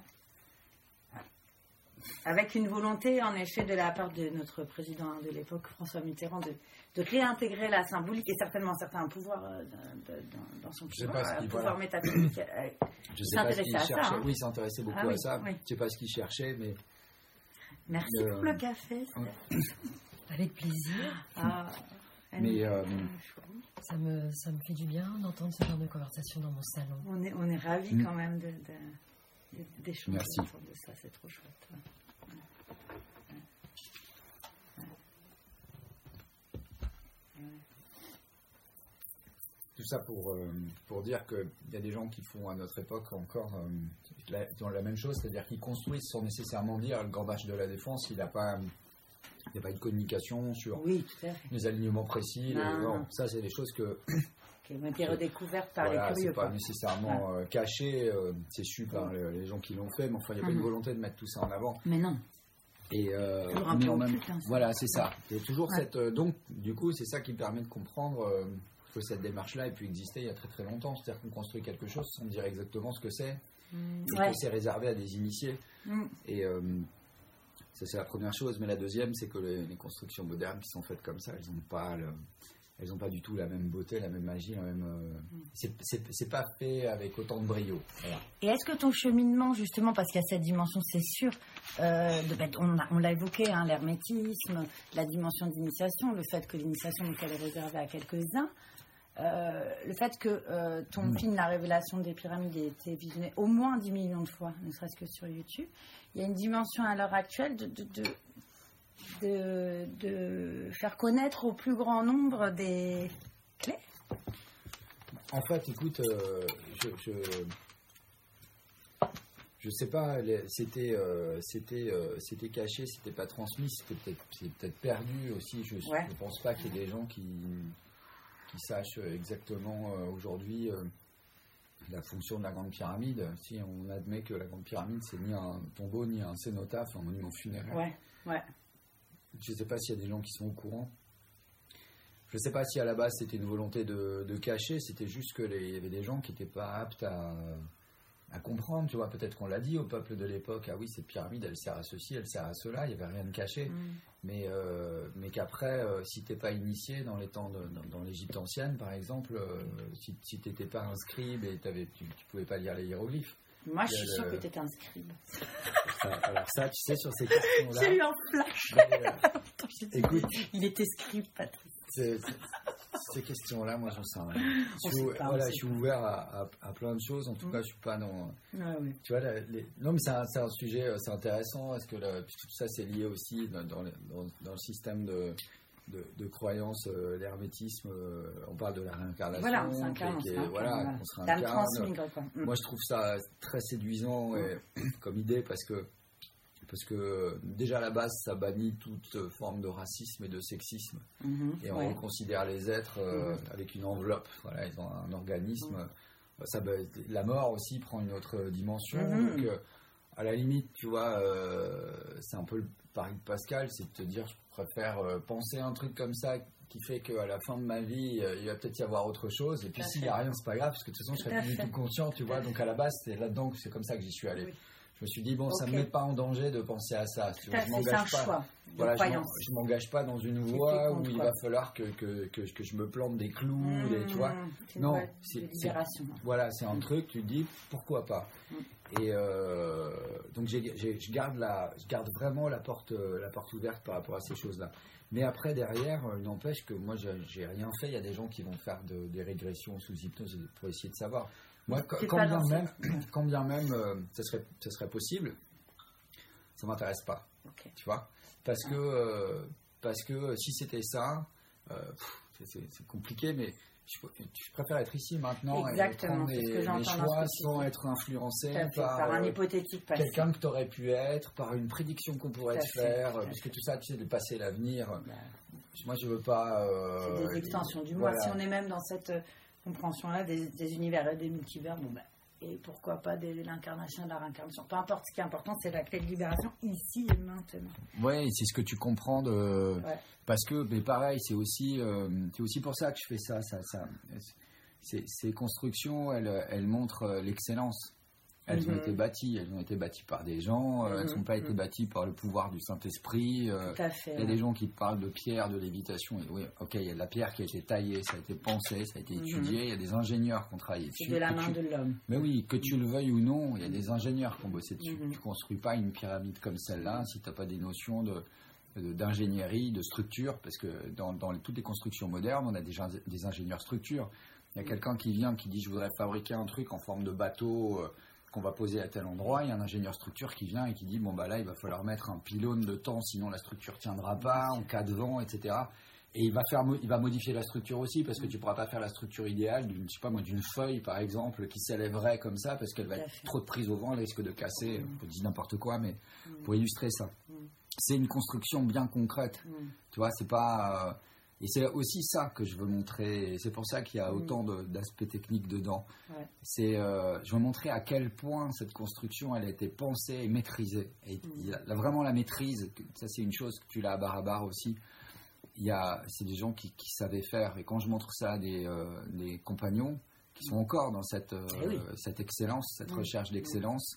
D: Avec une volonté, en effet, de la part de notre président de l'époque, François Mitterrand, de, de réintégrer la symbolique et certainement certains pouvoirs euh, de- de- dans, dans son
H: Je sais
D: pouvoir,
H: pas ce
D: un
H: qu'il-
D: pouvoir
H: voilà.
D: métaphysique. euh,
H: Je
D: Il
H: sais pas ce
D: s'intéressait
H: qu'il
D: à ça,
H: cherchait.
D: hein.
H: Oui, il s'intéressait beaucoup
D: Ah oui,
H: à ça.
D: oui.
H: Je sais pas ce qu'il cherchait, mais
D: Merci
H: Euh,
D: pour le café.
F: Avec plaisir.
D: Ah,
H: Mais, euh,
F: Ça me, ça me fait du bien d'entendre ce genre de conversation dans mon salon.
D: on est, on est ravis
H: Mm.
D: quand même de, de, de- d'échanger
H: Merci.
D: autour de ça, c'est trop chouette. Ouais.
H: tout ça pour, euh, pour dire qu'il y a des gens qui font à notre époque encore euh, la, dans la même chose, c'est-à-dire qu'ils construisent sans nécessairement dire le Grand Arche de la Défense, il n'a pas, il n'y a pas de communication sur
D: Oui, tout à fait.
H: les alignements précis.
D: Non,
H: les- non,
D: non.
H: ça, c'est des choses que
D: Qui ont été redécouvertes par
H: voilà,
D: les
H: c'est
D: curieux.
H: pas
D: quoi.
H: nécessairement euh, caché, euh, c'est su par les, les gens qui l'ont fait, mais enfin, il n'y a pas
D: Mhm.
H: une volonté de mettre tout ça en avant.
D: Mais non.
H: Et euh,
D: Toujours un
H: mais
D: peu
H: en même-
D: occulte, hein, ça.
H: voilà, c'est ça. Il y a toujours
D: Ouais.
H: cette. euh, donc, du coup, c'est ça qui permet de comprendre euh, que cette démarche-là ait pu exister il y a très très longtemps. C'est-à-dire qu'on construit quelque chose sans dire exactement ce que c'est,
D: Mm,
H: et
D: ouais.
H: que c'est réservé à des initiés.
D: Mm.
H: Et, euh, Ça, c'est la première chose. Mais la deuxième, c'est que les, les constructions modernes qui sont faites comme ça, elles n'ont pas, le, elles ont pas du tout la même beauté, la même magie, la même. Euh, c'est, c'est, c'est pas fait avec autant de brio. Voilà.
D: Et est-ce que ton cheminement, justement, parce qu'il y a cette dimension, c'est sûr, euh, de, ben, on, a, on l'a évoqué, hein, l'hermétisme, la dimension d'initiation, le fait que l'initiation, donc, elle est réservée à quelques-uns. Euh, le fait que euh, ton mmh. film La Révélation des pyramides ait été visionné au moins dix millions de fois, ne serait-ce que sur YouTube, il y a une dimension à l'heure actuelle de, de, de, de, de faire connaître au plus grand nombre des clés.
H: En fait, écoute, euh, je, je je sais pas, c'était euh, c'était euh, c'était caché, c'était pas transmis, c'était peut-être c'est peut-être perdu aussi. Je
D: ouais.
H: ne pense pas qu'il y ait des gens qui qui sachent exactement euh, aujourd'hui euh, la fonction de la Grande Pyramide. Si on admet que la Grande Pyramide, c'est ni un tombeau, ni un cénotaphe, un monument funéraire.
D: Ouais, ouais.
H: Je ne sais pas s'il y a des gens qui sont au courant. Je ne sais pas si à la base c'était une volonté de, de cacher, c'était juste qu'il y avait des gens qui n'étaient pas aptes à, à comprendre. Tu vois, peut-être qu'on l'a dit au peuple de l'époque, ah oui, cette pyramide, elle sert à ceci, elle sert à cela, il n'y avait rien de caché. Mm. Mais, euh, mais qu'après, euh, si tu n'es pas initié dans les temps de, dans, dans l'Égypte ancienne, par exemple, euh, si, si tu n'étais pas un scribe et t'avais, tu ne pouvais pas lire les hiéroglyphes.
D: Moi, je suis sûre que tu étais un scribe.
H: Ça, alors ça, tu sais, sur ces questions-là...
D: J'ai eu un flash.
H: Euh, écoute...
D: Il était scribe, Patrice.
H: C'est, c'est, ces questions-là, moi, j'en sais rien. Je suis, voilà, je suis ouvert à, à, à plein de choses. En tout mmh. cas, je suis pas dans...
D: Ah, oui.
H: Tu vois, la, les, non, mais c'est un, c'est un sujet, c'est intéressant. Est-ce que la, tout ça, c'est lié aussi dans, dans, dans, dans le système de... De, de croyances, euh, l'hermétisme, euh, on parle de la réincarnation,
D: voilà, on s'incarne,
H: qui est,
D: on
H: voilà, on se réincarne.
D: Mm.
H: Moi, je trouve ça très séduisant mm. et, comme idée parce que, parce que déjà à la base, ça bannit toute forme de racisme et de sexisme. Mm-hmm, et on ouais. considère les êtres euh, mm-hmm. avec une enveloppe. Voilà, ils ont un organisme. Mm. Ça, la mort aussi prend une autre dimension. Mm-hmm. Donc, euh, à la limite, tu vois, euh, c'est un peu le pari de Pascal, c'est de te dire, je préfère euh, penser un truc comme ça qui fait qu'à la fin de ma vie, euh, il va peut-être y avoir autre chose. Et puis s'il n'y a rien, c'est pas grave, parce que de toute façon, je serais plus du tout conscient, tu vois. Donc à la base, c'est là-dedans que c'est comme ça que j'y suis allé. Oui. Je me suis dit, bon, okay. ça ne me met pas en danger de penser à ça. Tu vois, je m'engage pas.
D: Choix
H: voilà, je, je m'engage pas dans une voie où il va falloir que, que, que, que je me plante des clous, mmh, des, tu vois.
D: C'est
H: non,
D: c'est, c'est,
H: voilà, c'est un mmh. truc, tu te dis, pourquoi pas. Mmh. Et euh, donc j'ai, j'ai, je, garde la, je garde vraiment la porte, la porte ouverte par rapport à ces choses-là. Mais après, derrière, il n'empêche que moi, j'ai, j'ai rien fait. Il y a des gens qui vont faire de, des régressions sous hypnose pour essayer de savoir. Moi, quand, quand, bien même, quand bien même, euh, ça, serait, ça serait possible, ça ne m'intéresse pas. Okay. Tu vois, parce que, euh, parce que si c'était ça, euh, pff, c'est, c'est compliqué, mais je, je préfère être ici maintenant.
D: Exactement,
H: et prendre mes choix sans être influencé par,
D: par un hypothétique passé.
H: Quelqu'un que tu aurais pu être, par une prédiction qu'on pourrait te faire, parce que tout ça, tu sais, de passer l'avenir. Ouais. Moi, je veux pas. Euh,
D: c'est des extensions du moi. Voilà. Si on est même dans cette compréhension-là des, des univers et des multivers, bon ben. Et pourquoi pas de l'incarnation, de la réincarnation. Peu importe, ce qui est important, c'est la clé de libération ici et maintenant.
H: Oui, c'est ce que tu comprends. De... Ouais. Parce que, mais pareil, c'est aussi, euh, c'est aussi pour ça que je fais ça. ça, ça. Ces, ces constructions, elles, elles montrent l'excellence. Elles mm-hmm. ont été bâties. Elles ont été bâties par des gens. Mm-hmm. Elles n'ont pas mm-hmm. été bâties par le pouvoir du Saint-Esprit.
D: Tout à fait.
H: Il y a ouais. des gens qui parlent de pierre, de lévitation. Et oui, ok, il y a de la pierre qui a été taillée, ça a été pensé, ça a été mm-hmm. étudié. Il y a des ingénieurs qui ont travaillé dessus.
D: C'est de la main
H: tu...
D: de l'homme.
H: Mais oui, que tu le veuilles ou non, il y a des ingénieurs qui ont bossé dessus. Mm-hmm. Tu ne construis pas une pyramide comme celle-là si tu n'as pas des notions de, de, d'ingénierie, de structure. Parce que dans, dans toutes les constructions modernes, on a des, des ingénieurs structure. Il y a quelqu'un qui vient qui dit je voudrais fabriquer un truc en forme de bateau euh, qu'on va poser à tel endroit. Il y a un ingénieur structure qui vient et qui dit bon bah là il va falloir mettre un pylône de temps sinon la structure tiendra pas en cas de vent, et cetera. Et il va faire il va modifier la structure aussi parce que tu pourras pas faire la structure idéale d'une je sais pas moi d'une feuille par exemple qui s'élèverait comme ça parce qu'elle va être trop de prise au vent, elle risque de casser. Mm. On dit n'importe quoi mais mm. pour illustrer ça, mm. c'est une construction bien concrète. Mm. Tu vois, c'est pas euh, et c'est aussi ça que je veux montrer. Et c'est pour ça qu'il y a autant de, d'aspects techniques dedans. Ouais. C'est, euh, je veux montrer à quel point cette construction elle a été pensée et maîtrisée. Et mmh. il y a, vraiment la maîtrise, ça c'est une chose que tu l'as à barre à barre aussi. Il y a, c'est des gens qui, qui savaient faire. Et quand je montre ça à des, euh, des compagnons qui sont encore dans cette, euh, oui. cette excellence, cette mmh. recherche d'excellence,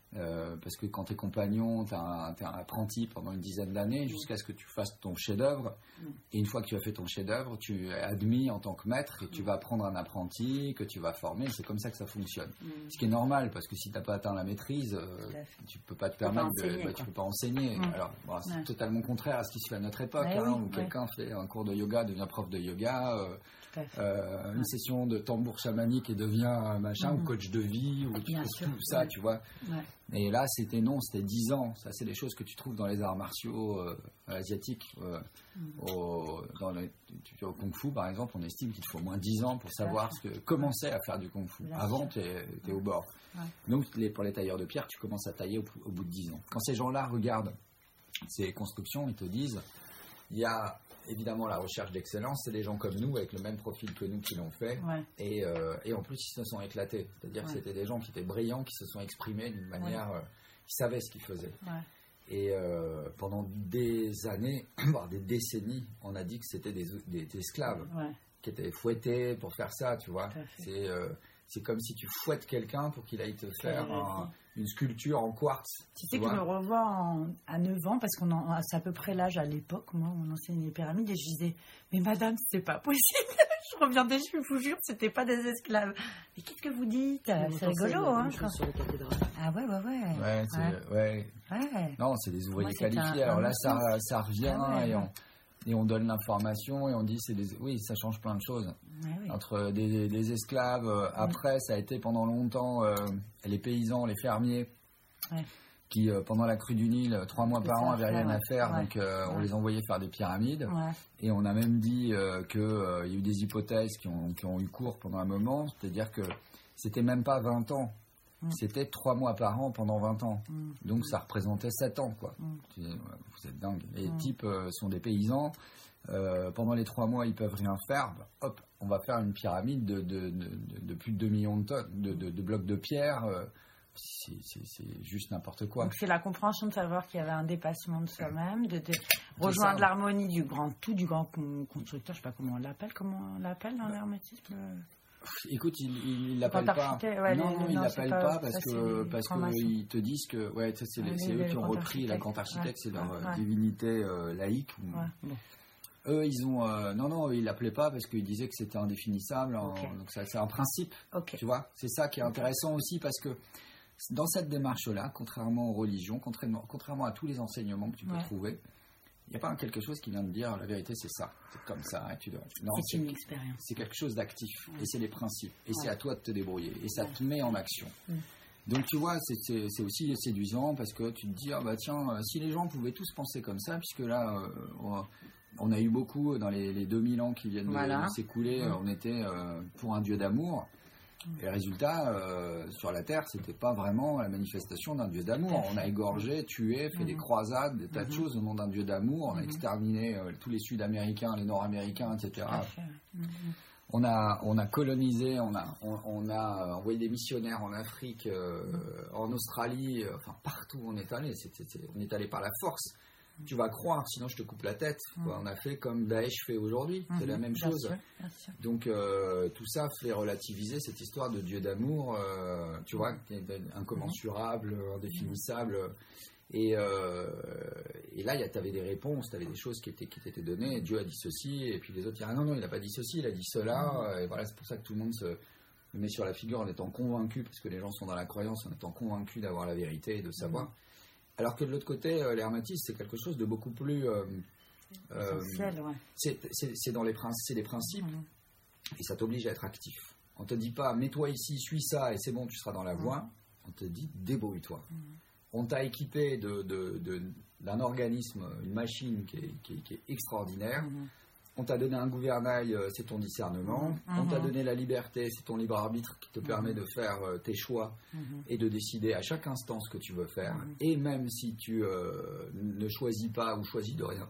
H: Euh, parce que quand t'es compagnon, t'es un, t'es un apprenti pendant une dizaine d'années jusqu'à ce que tu fasses ton chef-d'œuvre. Mm. Et une fois que tu as fait ton chef-d'œuvre, tu es admis en tant que maître et tu vas prendre un apprenti que tu vas former. C'est comme ça que ça fonctionne. Mm. Ce qui est normal parce que si t'as pas atteint la maîtrise, euh, tu peux pas te permettre de, enseigner, bah, tu peux pas enseigner. Mm. Alors, bon, c'est ouais. totalement contraire à ce qui se fait à notre époque, hein, oui, où ouais. quelqu'un fait un cours de yoga, devient prof de yoga. Euh, Euh, une ouais. session de tambour chamanique et devient machin mmh. ou coach de vie ou tu trouves tout ça, ouais. tu vois. Ouais. Et là, c'était non, c'était dix ans. Ça, c'est des choses que tu trouves dans les arts martiaux euh, asiatiques. Euh, mmh. au, dans le, tu, au kung fu, par exemple, on estime qu'il faut au moins dix ans pour savoir ce que, commencer à faire du kung fu. Bien Avant, tu es ouais. au bord. Ouais. Donc, les, pour les tailleurs de pierre, tu commences à tailler au, au bout de dix ans. Quand ces gens-là regardent ces constructions, ils te disent, il y a évidemment la recherche d'excellence, c'est des gens comme nous, avec le même profil que nous qui l'ont fait, ouais. et, euh, et en plus ils se sont éclatés, c'est-à-dire ouais. que c'était des gens qui étaient brillants, qui se sont exprimés d'une manière, ouais. euh, qui savaient ce qu'ils faisaient. Ouais. Et euh, pendant des années, voire des décennies, on a dit que c'était des, des, des esclaves, ouais. qui étaient fouettés pour faire ça, tu vois. C'est, euh, c'est comme si tu fouettes quelqu'un pour qu'il aille te faire un, une sculpture en quartz.
D: Tu sais que je me revois en, à neuf ans, parce qu'on en, c'est à peu près l'âge à l'époque, moi, on enseignait les pyramides, et je disais, mais madame, c'est pas possible. Je reviens déçue, je vous jure, c'était pas des esclaves. Mais qu'est-ce que vous dites? C'est rigolo, hein. Sur les cathédrales. Ah ouais, ouais, ouais.
H: Ouais, c'est, ouais. ouais. ouais. Non, c'est des ouvriers moi, qualifiés. Un, Alors là, ça, ça revient, ah ouais, et on... Et on donne l'information et on dit, c'est des... oui, ça change plein de choses. Ah oui. Entre des, des, des esclaves, euh, après, oui. ça a été pendant longtemps euh, les paysans, les fermiers, ouais. qui, euh, pendant la crue du Nil, trois mois c'est par an, n'avaient rien ouais. à faire. Ouais. Donc, euh, ouais. on les envoyait faire des pyramides. Ouais. Et on a même dit euh, qu'il euh, y a eu des hypothèses qui ont, qui ont eu cours pendant un moment. C'est-à-dire que c'était même pas vingt ans. Mm. C'était trois mois par an pendant vingt ans. Mm. Donc ça représentait sept ans, quoi. Mm. Tu dis, ouais, vous êtes dingue. Les mm. types euh, sont des paysans. Euh, pendant les trois mois, ils peuvent rien faire. Bah, hop, on va faire une pyramide de, de, de, de, de plus de deux millions de tonnes, de, de, de blocs de pierre. Euh, c'est, c'est, c'est juste n'importe quoi.
D: Donc c'est la compréhension de savoir qu'il y avait un dépassement de soi-même, de, de rejoindre l'harmonie du grand tout, du grand constructeur. Je sais pas comment on l'appelle. Comment on l'appelle dans l'hermétisme?
H: Écoute, il ne l'appelle pas. Ouais, non, non, il ne l'appelle pas, pas parce ça, que parce qu'ils te disent que ouais, c'est, les, c'est eux qui ont repris la grande architecte, ouais, c'est leur ouais. divinité euh, laïque. Ouais. Bon. Eux, ils ont euh, non, non, ils l'appelaient pas parce qu'ils disaient que c'était indéfinissable. Okay. En, donc ça, c'est un principe. Okay. Tu vois, c'est ça qui est intéressant aussi parce que dans cette démarche-là, contrairement aux religions, contrairement, contrairement à tous les enseignements que tu peux ouais. trouver. Il n'y a pas quelque chose qui vient de dire la vérité, c'est ça, c'est comme ça. Et tu dois... Non,
D: c'est, c'est une expérience.
H: C'est quelque chose d'actif, ouais. et c'est les principes, et ouais. c'est à toi de te débrouiller, et ça ouais. te met en action. Mm. Donc tu vois, c'est, c'est, c'est aussi séduisant parce que tu te dis, ah bah tiens, euh, si les gens pouvaient tous penser comme ça, puisque là, euh, on, on a eu beaucoup dans les, les deux mille ans qui viennent voilà. de, de s'écouler, mm. on était euh, pour un Dieu d'amour. Et le résultat, euh, sur la Terre, c'était pas vraiment la manifestation d'un Dieu d'amour. On a égorgé, tué, fait mmh. des croisades, des tas mmh. de choses au nom d'un Dieu d'amour. On a exterminé euh, tous les Sud-Américains, les Nord-Américains, et cetera. Mmh. On a, on a colonisé, on a, on, on a envoyé des missionnaires en Afrique, euh, mmh. en Australie, euh, enfin partout où on est allé. C'est, c'est, on est allé par la force. Tu vas croire, sinon je te coupe la tête. Mmh. On a fait comme Daesh fait aujourd'hui, mmh. c'est la même bien chose. Sûr, bien sûr. Donc euh, tout ça fait relativiser cette histoire de Dieu d'amour, euh, tu vois, qui est incommensurable, mmh. indéfinissable. Et, euh, et là, tu avais des réponses, tu avais des choses qui étaient, qui t'étaient données. Dieu a dit ceci, et puis les autres disaient ah non, non, il n'a pas dit ceci, il a dit cela. Mmh. Et voilà, c'est pour ça que tout le monde se met sur la figure en étant convaincu, parce que les gens sont dans la croyance, en étant convaincus d'avoir la vérité et de savoir. Mmh. Alors que de l'autre côté, euh, l'hermétisme, c'est quelque chose de beaucoup plus... Euh, euh, essentiel, ouais. c'est, c'est, c'est dans les, princi- c'est les principes, mmh. et ça t'oblige à être actif. On ne te dit pas, mets-toi ici, suis ça, et c'est bon, tu seras dans la voie. Mmh. On te dit, débrouille-toi. Mmh. On t'a équipé de, de, de, d'un organisme, une machine qui est, qui est, qui est extraordinaire. Mmh. On t'a donné un gouvernail, c'est ton discernement. Mmh. On t'a donné la liberté, c'est ton libre arbitre qui te mmh. permet de faire euh, tes choix mmh. et de décider à chaque instant ce que tu veux faire. Mmh. Et même si tu euh, ne choisis pas ou choisis de rien,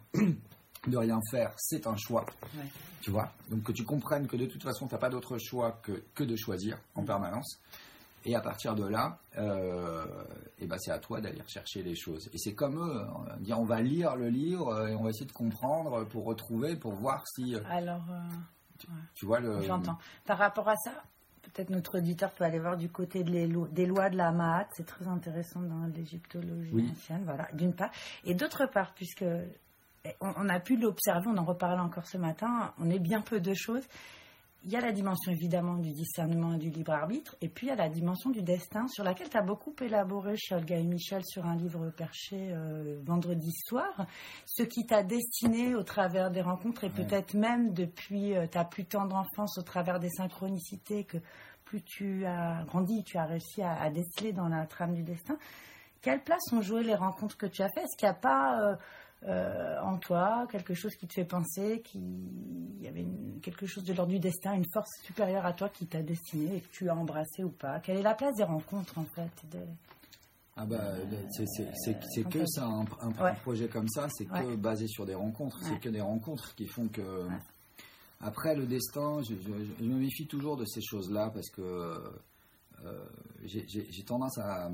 H: de rien faire, c'est un choix. Ouais. Tu vois ? Donc que tu comprennes que de toute façon, tu n'as pas d'autre choix que, que de choisir en mmh. permanence. Et à partir de là, euh, et ben c'est à toi d'aller chercher les choses. Et c'est comme eux, on, dire on va lire le livre et on va essayer de comprendre pour retrouver, pour voir si...
D: Alors, euh,
H: tu, ouais. tu vois le...
D: J'entends. Par rapport à ça, peut-être notre auditeur peut aller voir du côté de les lo- des lois de la Mahat. C'est très intéressant dans l'égyptologie
E: Oui.
D: ancienne, voilà, d'une part. Et d'autre part, puisque on, on a pu l'observer, on en reparlait encore ce matin, on est bien peu de choses. Il y a la dimension évidemment du discernement et du libre arbitre, et puis il y a la dimension du destin, sur laquelle tu as beaucoup élaboré chez Olga et Michel sur un livre perché, euh, Vendredi soir, ce qui t'a destiné au travers des rencontres, et peut-être même depuis euh, ta plus tendre enfance, au travers des synchronicités, que plus tu as grandi, tu as réussi à, à déceler dans la trame du destin. Quelle place ont joué les rencontres que tu as faites? Est-ce qu'il n'y a pas... Euh, Euh, en toi, quelque chose qui te fait penser qu'il y avait une- quelque chose de l'ordre du destin, une force supérieure à toi qui t'a destiné et que tu as embrassé ou pas? Quelle est la place des rencontres en fait de...
H: Ah bah, c'est, c'est, c'est, c'est que
D: fait.
H: ça, un, un,
D: Ouais.
H: un projet comme ça, c'est que
D: Ouais.
H: basé sur des rencontres,
D: Ouais.
H: c'est que des rencontres qui font que... Après, le destin, je, je- je me méfie toujours de ces choses-là parce que euh, j'ai, j'ai, j'ai tendance à...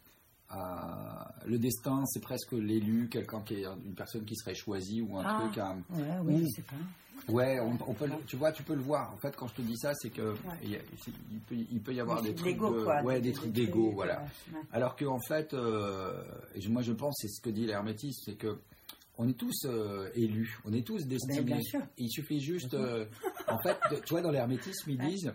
H: à- le destin, c'est presque l'élu, quelqu'un qui est une personne qui serait choisie ou un
D: Ah.
H: truc. Un,
D: Ouais, oui,
H: ou-
D: je sais pas.
H: Ouais, on, on peut, le- tu vois, tu peux le voir. En fait, quand je te dis ça, c'est que il, y a- il peut, il peut y avoir
D: Oui,
H: des
D: c'est de
H: trucs,
D: l'ego,
H: de-
D: quoi,
H: ouais,
D: des-
H: des trucs
D: des
H: d'ego,
D: trucs,
H: voilà.
D: ouais, ouais.
H: Alors que en fait, euh, et je- moi je pense, c'est ce que dit l'hermétisme, c'est que on est tous euh, élus, on est tous destinés.
D: bien sûr.
H: Il suffit juste, euh, en fait, de- tu vois, dans l'hermétisme, ils disent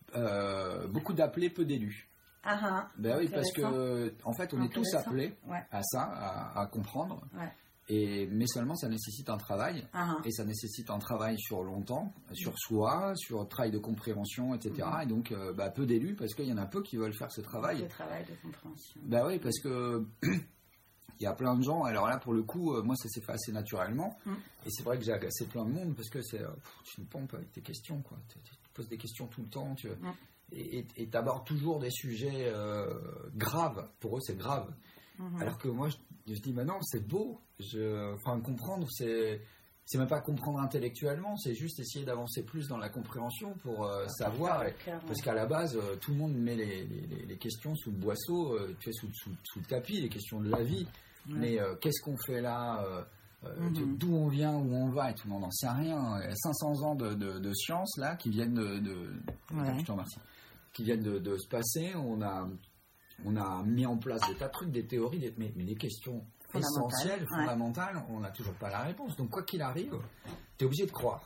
H: euh, beaucoup d'appelés, peu d'élus.
D: Ah, ah,
H: Ben oui, parce
D: intéressant.
H: que en fait, on est tous
D: Intéressant.
H: appelés
D: Ouais.
H: à ça, à, à comprendre.
D: Ouais.
H: Et, mais seulement, ça nécessite un travail.
D: Ah, ah.
H: Et ça nécessite un travail sur longtemps, sur soi, sur le travail de compréhension, et cetera. Et donc, euh, bah, peu d'élus, parce qu'il y en a peu qui veulent faire ce travail.
D: Le travail de compréhension.
H: Bah oui, parce que il y a plein de gens. Alors là, pour le coup, euh, moi, ça s'est fait assez naturellement.
D: Mm.
H: Et c'est vrai que j'ai agacé plein de monde, parce que c'est, euh, pff, tu me pompes avec tes questions, quoi. Tu, tu te poses des questions tout le temps. Tu,
D: Mm.
H: et tu abordes toujours des sujets euh, graves. Pour eux, c'est grave.
D: Mhm.
H: Alors que moi, je, je dis, mais non, c'est beau. Je, enfin, comprendre, c'est, c'est même pas comprendre intellectuellement, c'est juste essayer d'avancer plus dans la compréhension pour euh, savoir. Et-
D: Clairement.
H: parce qu'à la base, euh, tout le monde met les, les- les questions sous le boisseau, euh, tu sais, sous, sous- sous le tapis, les questions de la vie.
D: Ouais.
H: Mais euh, qu'est-ce qu'on fait là euh, euh,
D: Mhm.
H: D'où on vient, où on va, et tout le monde n'en sait rien. Il y a cinq cents ans de, de, de science là qui viennent de, de-
D: Ouais.
H: je te remercie, qui viennent de, de se passer. On a on a mis en place des tas de trucs, des théories, des, mais, mais des questions
D: Fondamentales,
H: essentielles,
D: ouais.
H: fondamentales, on n'a toujours pas la réponse. Donc quoi qu'il arrive, tu es obligé de croire.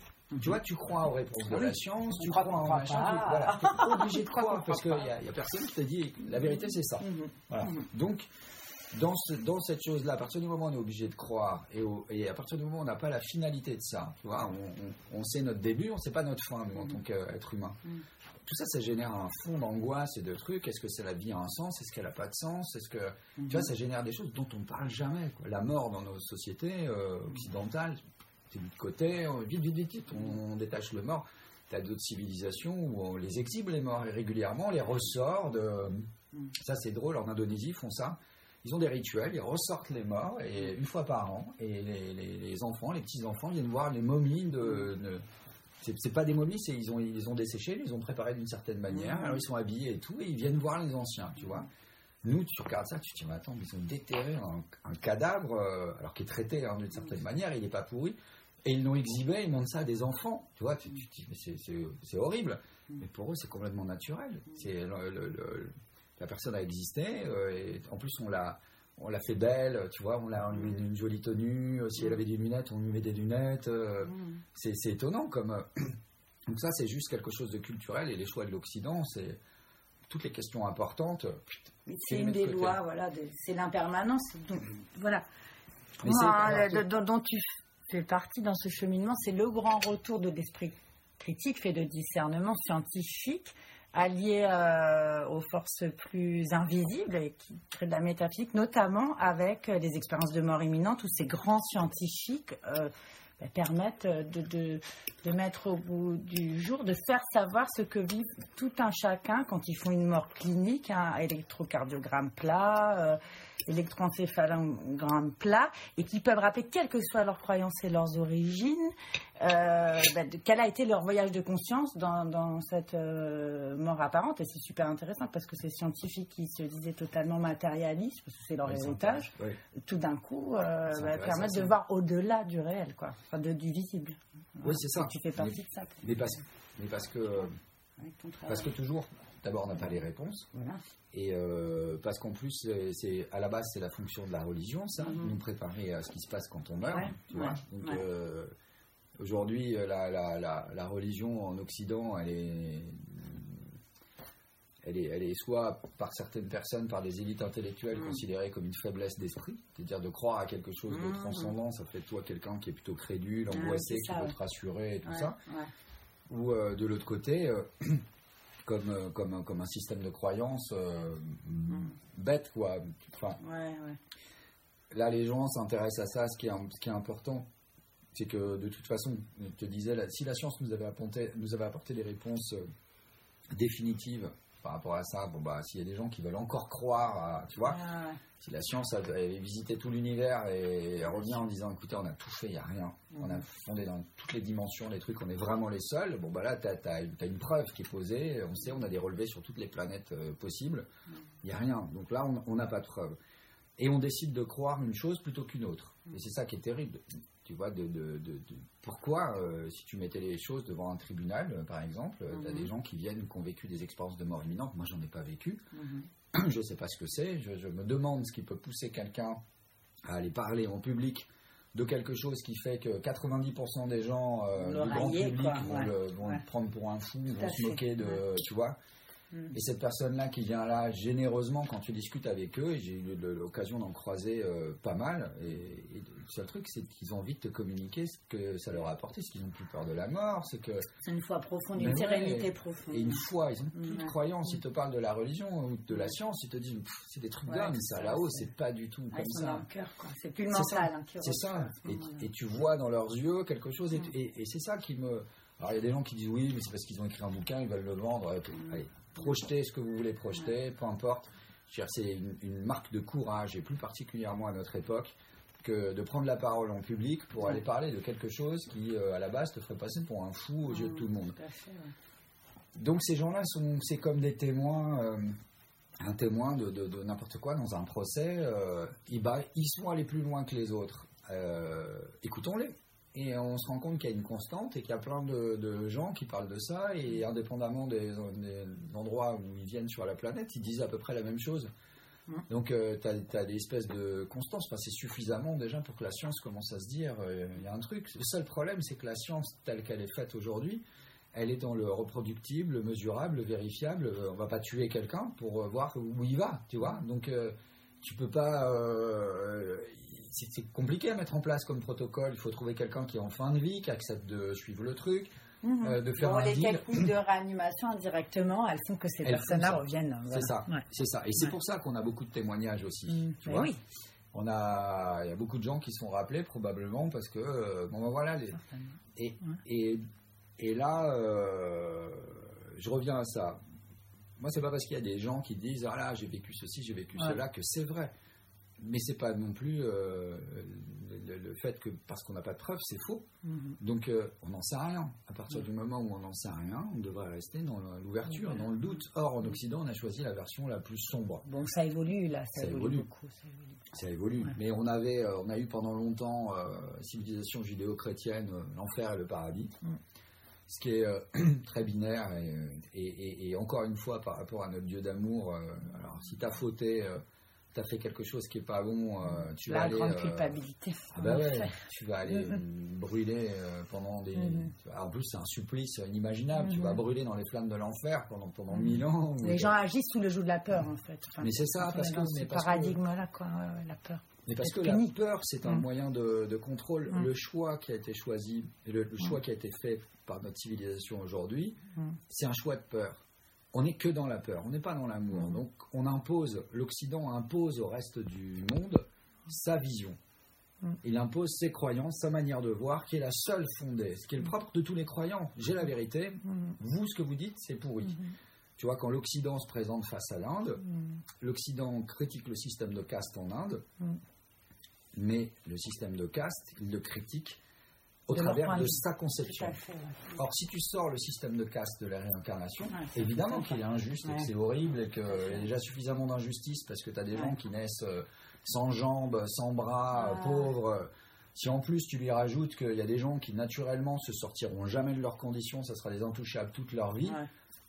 H: Tu vois, tu crois aux réponses de
D: Ah oui.
H: la science,
D: On
H: tu
D: croit
H: crois
D: qu'on
H: en
D: croit
H: machin,
D: pas.
H: tu voilà, t'es obligé de
D: On croit
H: croire
D: qu'on
H: parce qu'il
D: croit
H: n'y a, y a personne qui te dit la vérité c'est ça.
D: Mhm.
H: Voilà.
D: Mhm.
H: Donc, dans, ce- dans cette chose-là, à partir du moment où on est obligé de croire, et, au- et à partir du moment où on n'a pas la finalité de ça, tu vois, on, on- on sait notre début, on ne sait pas notre fin, nous, en tant qu'être humain.
D: Mhm.
H: Tout ça, ça génère un fond d'angoisse et de trucs. Est-ce que c'est la vie a un sens? Est-ce qu'elle n'a pas de sens? Est-ce que,
D: Mhm.
H: tu vois, ça génère des choses dont on ne parle jamais, quoi. La mort dans nos sociétés euh, occidentales, c'est mis de côté, on- vite, vite, vite, vite, on, on détache le mort. Tu as d'autres civilisations où on les exhibe, les morts, et régulièrement, on les ressort de...
D: Mhm.
H: Ça, c'est drôle, en Indonésie, ils font ça. Ils ont des rituels, ils ressortent les morts et une fois par an, et les, les- les enfants, les petits-enfants viennent voir les momies de... de- c'est, c'est pas des momies, c'est, ils, ont, ils les ont desséchés, ils les ont préparés d'une certaine manière,
D: Mhm.
H: alors ils sont habillés et tout, et ils viennent voir les anciens, tu vois. Nous, tu regardes ça, tu te dis, mais attends, ils ont déterré un, un cadavre, euh, alors qui est traité hein, d'une certaine manière, il n'est pas pourri, et ils l'ont exhibé, ils montrent ça à des enfants, tu vois, tu, tu te dis, mais c'est, c'est, c'est horrible, mais pour eux, c'est complètement naturel. C'est le- le- le- la personne a existé, euh, et en plus, on l'a, on l'a fait belle, tu vois, on, l'a, on lui met une jolie tenue, euh, si elle avait des lunettes, on lui met des lunettes, euh,
D: Mhm.
H: c'est, c'est étonnant comme... euh, donc ça, c'est juste quelque chose de culturel, et les choix de l'Occident, c'est toutes les questions importantes. putain,
D: Mais
H: tu
D: c'est
H: les
D: une
H: mets de
D: des
H: côté.
D: lois, voilà, de- c'est l'impermanence. Donc, voilà.
H: Mais
D: Moi,
H: c'est-
D: hein,
H: alors,
D: le- dont, dont tu fais partie dans ce cheminement, c'est le grand retour de l'esprit critique fait de discernement scientifique, allié euh, aux forces plus invisibles et qui créent de la métaphysique, notamment avec euh, les expériences de mort imminente où ces grands scientifiques euh, bah, permettent de, de, de mettre au bout du jour, de faire savoir ce que vit tout un chacun quand ils font une mort clinique, un électrocardiogramme plat, euh, électroencéphalogramme plat, et qui peuvent rappeler, quelles que soient leurs croyances et leurs origines, euh, bah, de- quel a été leur voyage de conscience dans, dans cette euh, mort apparente. Et c'est super intéressant parce que ces scientifiques qui se disaient totalement matérialistes, parce que c'est leur
H: Ouais,
D: héritage,
H: ouais.
D: tout d'un coup euh,
H: C'est
D: bah,
H: intéressant,
D: permettent
H: ça.
D: de voir au-delà du réel, quoi, enfin, de, du visible.
H: Oui, c'est ça.
D: Et tu fais partie
H: Mais-
D: de ça.
H: Mais parce, mais parce que, euh,
D: avec ton travail.
H: Parce que toujours, d'abord, on n'a pas les réponses.
D: Voilà.
H: Et euh, parce qu'en plus, c'est, c'est, à la base, c'est la fonction de la religion, ça,
D: Mm-hmm.
H: nous préparer à ce qui se passe quand on meurt.
D: Ouais,
H: Tu
D: ouais,
H: vois Donc,
D: ouais.
H: euh, aujourd'hui, la, la, la, la religion en Occident, elle est, elle est, elle est soit par certaines personnes, par des élites intellectuelles,
D: Mm.
H: considérée comme une faiblesse d'esprit, c'est-à-dire de croire à quelque chose de
D: Mm.
H: transcendant, ça fait de toi quelqu'un qui est plutôt crédule,
D: Ah,
H: angoissé,
D: c'est
H: qui
D: ça,
H: veut
D: ouais.
H: te rassurer et tout
D: Ouais,
H: ça.
D: ouais.
H: Ou euh, de l'autre côté, euh, comme, euh, comme, un- comme un système de croyance euh, bête, quoi. Enfin,
D: Ouais, ouais.
H: là, les gens s'intéressent à ça. Ce qui est, ce qui est important, c'est que de toute façon, je te disais, là, si la science nous avait apporté, nous avait apporté des réponses euh, définitives par rapport à ça, bon, bah, s'il y a des gens qui veulent encore croire à, tu vois,
D: Ah, ouais.
H: si la science avait visité tout l'univers et revient en disant, écoutez, on a tout fait, il n'y a rien. On a fondé dans toutes les dimensions les trucs, on est vraiment les seuls. Bon, bah là, tu as une preuve qui est posée. On sait, on a des relevés sur toutes les planètes euh, possibles. Il n'y a rien. Donc là, on n'a pas de preuve. Et on décide de croire une chose plutôt qu'une autre. Et c'est ça qui est terrible. Tu vois, de, de, de, de- pourquoi, euh, si tu mettais les choses devant un tribunal, euh, par exemple, tu as des gens qui viennent, qui ont vécu des expériences de mort imminente. Moi, j'en ai pas vécu. Je ne sais pas ce que c'est. Je, je me demande ce qui peut pousser quelqu'un à aller parler en public de quelque chose qui fait que quatre-vingt-dix pour cent des gens euh,
D: Vont
H: du
D: le
H: grand
D: railler,
H: public
D: quoi.
H: vont,
D: Ouais.
H: le, vont
D: Ouais.
H: le prendre pour un fou,
D: Tout
H: vont
D: à
H: se
D: fait.
H: moquer de...
D: Ouais.
H: Tu vois
D: Mm.
H: Et cette personne-là qui vient là généreusement quand tu discutes avec eux, et j'ai eu de- l'occasion d'en croiser euh, pas mal, et, et le seul truc c'est qu'ils ont envie de te communiquer ce que ça leur a apporté, c'est qu'ils n'ont plus peur de la mort, c'est que...
D: C'est une foi profonde,
H: Mais
D: une
H: ouais.
D: sérénité profonde.
H: Et une foi, ils ont plus de
D: Ouais.
H: croyance, ils te parlent de la religion ou de la science, ils te disent pff, c'est des trucs
D: Ouais,
H: d'hommes,
D: c'est
H: ça
D: ça,
H: là-haut,
D: c'est-
H: c'est pas du tout
D: Ah,
H: comme
D: ils sont
H: ça.
D: dans le cœur, quoi. C'est plus le
H: C'est
D: mental
H: ça,
D: hein, qui
H: c'est
D: reçoit
H: ça.
D: à ce
H: Et,
D: moment-là.
H: et tu vois dans leurs yeux quelque chose, et, et- et c'est ça qui me... Alors il y a des gens qui disent oui, mais c'est parce qu'ils ont écrit un bouquin, ils veulent le vendre. Euh, Allez, projetez ce que vous voulez projeter, peu importe. Je veux dire, c'est une, une marque de courage, et plus particulièrement à notre époque, que de prendre la parole en public pour aller parler de quelque chose qui, euh, à la base, te ferait passer pour un fou aux yeux de tout le monde.
D: Tout à fait, ouais.
H: Donc ces gens-là, sont, c'est comme des témoins, euh, un témoin de, de- de n'importe quoi dans un procès. Euh, ils, bah, ils sont allés plus loin que les autres. Euh, écoutons-les. Et on se rend compte qu'il y a une constante et qu'il y a plein de, de gens qui parlent de ça, et indépendamment des, des endroits où ils viennent sur la planète, ils disent à peu près la même chose.
D: Mm.
H: Donc euh, tu as des espèces de constances. Enfin, c'est suffisamment déjà pour que la science commence à se dire, euh, il y a un truc. Le seul problème, c'est que la science telle qu'elle est faite aujourd'hui, elle est dans le reproductible, le mesurable, le vérifiable. Euh, on va pas tuer quelqu'un pour euh, voir où il va, tu vois. Donc euh, tu peux pas... euh, c'est c'est compliqué à mettre en place comme protocole. Il faut trouver quelqu'un qui est en fin de vie, qui accepte de suivre le truc,
D: Mhm.
H: euh, de faire
D: Bon,
H: un
D: les
H: deal.
D: techniques de réanimation indirectement, elles font que ces
H: Elles font
D: personnes-là
H: ça.
D: reviennent.
H: C'est
D: voilà.
H: ça,
D: Ouais.
H: c'est ça. Et c'est
D: Ouais.
H: pour ça qu'on a beaucoup de témoignages aussi.
D: Mm.
H: Tu
D: Mais
H: vois
D: oui,
H: On a, il y a beaucoup de gens qui se sont rappelés probablement parce que euh, bon ben voilà. Les,
D: certainement.
H: et,
D: Ouais.
H: et et là, euh, je reviens à ça. Moi, c'est pas parce qu'il y a des gens qui disent ah là j'ai vécu ceci, j'ai vécu
D: Ouais.
H: cela que c'est vrai. Mais c'est pas non plus euh, le, le fait que parce qu'on n'a pas de preuves, c'est faux.
D: Mhm.
H: Donc euh, on n'en sait rien. À partir du moment où on n'en sait rien, on devrait rester dans l'ouverture, dans le doute. Or, en Occident, on a choisi la version la plus sombre.
D: Bon, ça évolue là, ça,
H: Ça
D: évolue,
H: évolue.
D: beaucoup. Ça évolue.
H: Ça évolue.
D: Ouais.
H: Mais on avait, euh, on a eu pendant longtemps euh, civilisation judéo-chrétienne, euh, l'enfer et le paradis.
D: Mm.
H: Ce qui est euh, très binaire et, et, et- et encore une fois par rapport à notre Dieu d'amour. euh, alors si t'as fauté, euh, t'as fait quelque chose qui est pas bon, euh, tu vas
D: La
H: aller.
D: grande
H: euh,
D: culpabilité.
H: ah bah
D: en
H: ouais,
D: effet.
H: tu vas aller
D: Mhm.
H: brûler euh, pendant des.
D: Mhm.
H: tu vas- En plus, c'est un supplice inimaginable. Tu
D: Mhm.
H: vas brûler dans les flammes de l'enfer pendant pendant
D: Mhm.
H: mille ans. ou-
D: Les gens agissent sous le joug de la peur, en fait. Enfin,
H: Mais c'est ça,
D: on est
H: parce que-
D: dans ce
H: mais parce que-
D: paradigme-là, quoi, ouais, ouais, la peur.
H: Mais parce que
D: Être
H: la
D: puni.
H: peur, c'est un
D: Mm.
H: moyen de, de contrôle.
D: Mm.
H: Le choix qui a été choisi, et le, le choix qui a été fait par notre civilisation aujourd'hui,
D: Mm.
H: c'est un choix de peur. On n'est que dans la peur, on n'est pas dans l'amour.
D: Mm.
H: Donc on impose, l'Occident impose au reste du monde sa vision.
D: Mm.
H: Il impose ses croyances, sa manière de voir, qui est la seule fondée. Ce qui est le propre de tous les croyants. J'ai la vérité,
D: Mm.
H: vous, ce que vous dites, c'est pourri.
D: Mhm.
H: Tu vois, quand l'Occident se présente face à l'Inde,
D: Mm.
H: l'Occident critique le système de caste en Inde,
D: Mm.
H: mais le système de caste, il le critique au
D: De leur
H: travers
D: point de
H: de
D: vue.
H: sa
D: Tout
H: conception.
D: à fait, ouais.
H: Or, si tu sors le système de caste de la réincarnation,
D: Ouais, c'est
H: évidemment
D: tout à
H: qu'il est injuste et que
D: Ouais.
H: c'est horrible et qu'il y a déjà suffisamment d'injustice parce que tu as des
D: Ouais.
H: gens qui naissent euh, sans jambes, sans bras,
D: Ouais.
H: euh, pauvres. Si en plus tu lui rajoutes qu'il y a des gens qui naturellement se sortiront jamais de leurs conditions, ça sera des intouchables toute leur vie,
D: Ouais.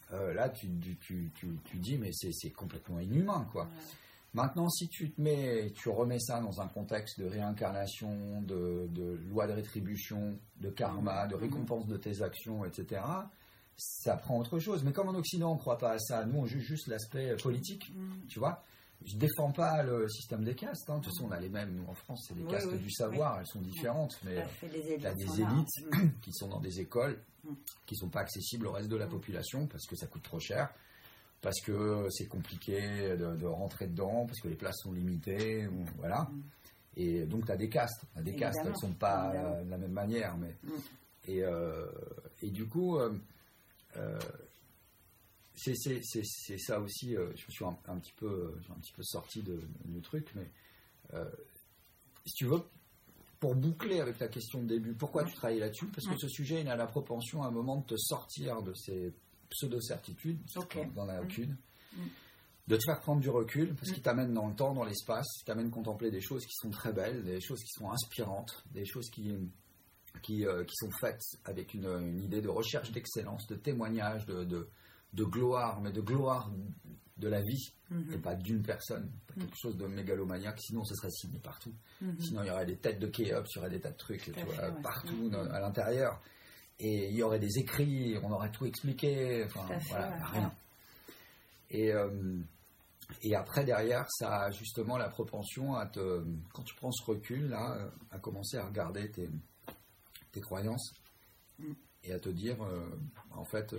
H: euh, là, tu, tu, tu, tu, tu dis, mais c'est, c'est complètement inhumain, quoi. Ouais. Maintenant, si tu te mets, tu remets ça dans un contexte de réincarnation, de, de loi de rétribution, de karma, de récompense de tes actions, et cetera, ça prend autre chose. Mais comme en Occident, on ne croit pas à ça, nous, on juge juste l'aspect politique, mm. tu vois. Je ne défends pas le système des castes. Hein. De toute façon, on a les mêmes. Nous, en France, c'est les oui, castes oui, du savoir. Oui. Elles sont différentes. Mais il y a des élites là. qui sont dans des écoles mm. qui ne sont pas accessibles au reste de la mm. population parce que ça coûte trop cher. Parce que c'est compliqué de, de rentrer dedans, parce que les places sont limitées, ou, voilà. Mm. Et donc, tu as des castes. T'as des Évidemment. castes, elles ne sont pas euh, de la même manière. Mais... Mm. Et, euh, et du coup, euh, euh, c'est, c'est, c'est, c'est ça aussi. Euh, je me suis un, un, petit peu, un petit peu sorti de, du truc, mais euh, si tu veux, pour boucler avec la question de début, pourquoi mm. tu travailles là-dessus ? Parce que mm. ce sujet, il a la propension à un moment de te sortir de ces pseudo-certitudes, okay. dans la lacune, mmh. de te faire prendre du recul, parce mmh. qu'il t'amène dans le temps, dans l'espace, il t'amène contempler des choses qui sont très belles, des choses qui sont inspirantes, des choses qui, qui, euh, qui sont faites avec une, une idée de recherche d'excellence, de témoignage, de, de, de gloire, mais de gloire de la vie, mmh. et pas d'une personne, pas mmh. quelque chose de mégalomaniaque, sinon ce serait signé partout. Mmh. Sinon il y aurait des têtes de Khéops, il y aurait des tas de trucs tu vois, fait, ouais. partout mmh. dans, à l'intérieur. Et il y aurait des écrits, on aurait tout expliqué, enfin voilà, fait, rien. Et, euh, et après, derrière, ça a justement la propension à te, quand tu prends ce recul-là, à commencer à regarder tes, tes croyances mm. et à te dire, euh, en fait,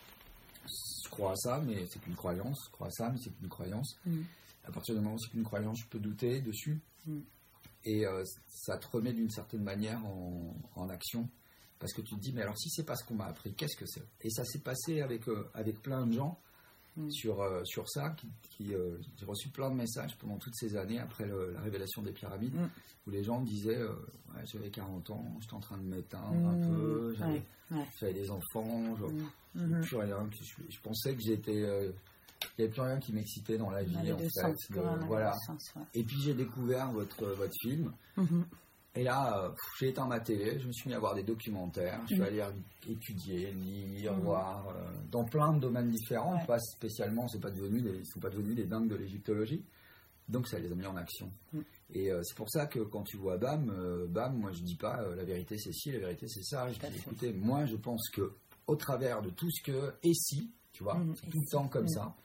H: je crois à ça, mais c'est qu'une croyance, je crois à ça, mais c'est qu'une croyance. Mm. À partir du moment où c'est qu'une croyance, je peux douter dessus. Mm. Et euh, ça te remet d'une certaine manière en, en action. Parce que tu te dis, mais alors si c'est pas ce qu'on m'a appris, qu'est-ce que c'est ? Et ça s'est passé avec, euh, avec plein de gens mm. sur, euh, sur ça. Qui, qui, euh, j'ai reçu plein de messages pendant toutes ces années, après le, la révélation des pyramides, mm. où les gens me disaient, euh, ouais, j'avais quarante ans, j'étais en train de m'éteindre mm. un peu, j'avais, ouais, ouais. j'avais des enfants, genre, mm. plus rien, je, je pensais que j'étais... Euh, il n'y avait plus rien qui m'excitait dans la vie, en fait. Sens, de, voilà. Sens, ouais. Et puis j'ai découvert votre, votre film. Mm-hmm. Et là, euh, j'ai éteint ma télé, je me suis mis à voir des documentaires, je suis mmh. allé étudier, lire, mmh. voir, euh, dans plein de domaines différents, ouais. pas spécialement, c'est pas devenu des, ils ne sont pas devenus des dingues de l'égyptologie, donc ça les a mis en action. Mmh. Et euh, c'est pour ça que quand tu vois BAM, euh, BAM, moi je dis pas euh, la vérité c'est ci, la vérité c'est ça, je dis écoutez, moi je pense que au travers de tout ce que, et si, tu vois, mmh. c'est tout le temps comme mmh. ça.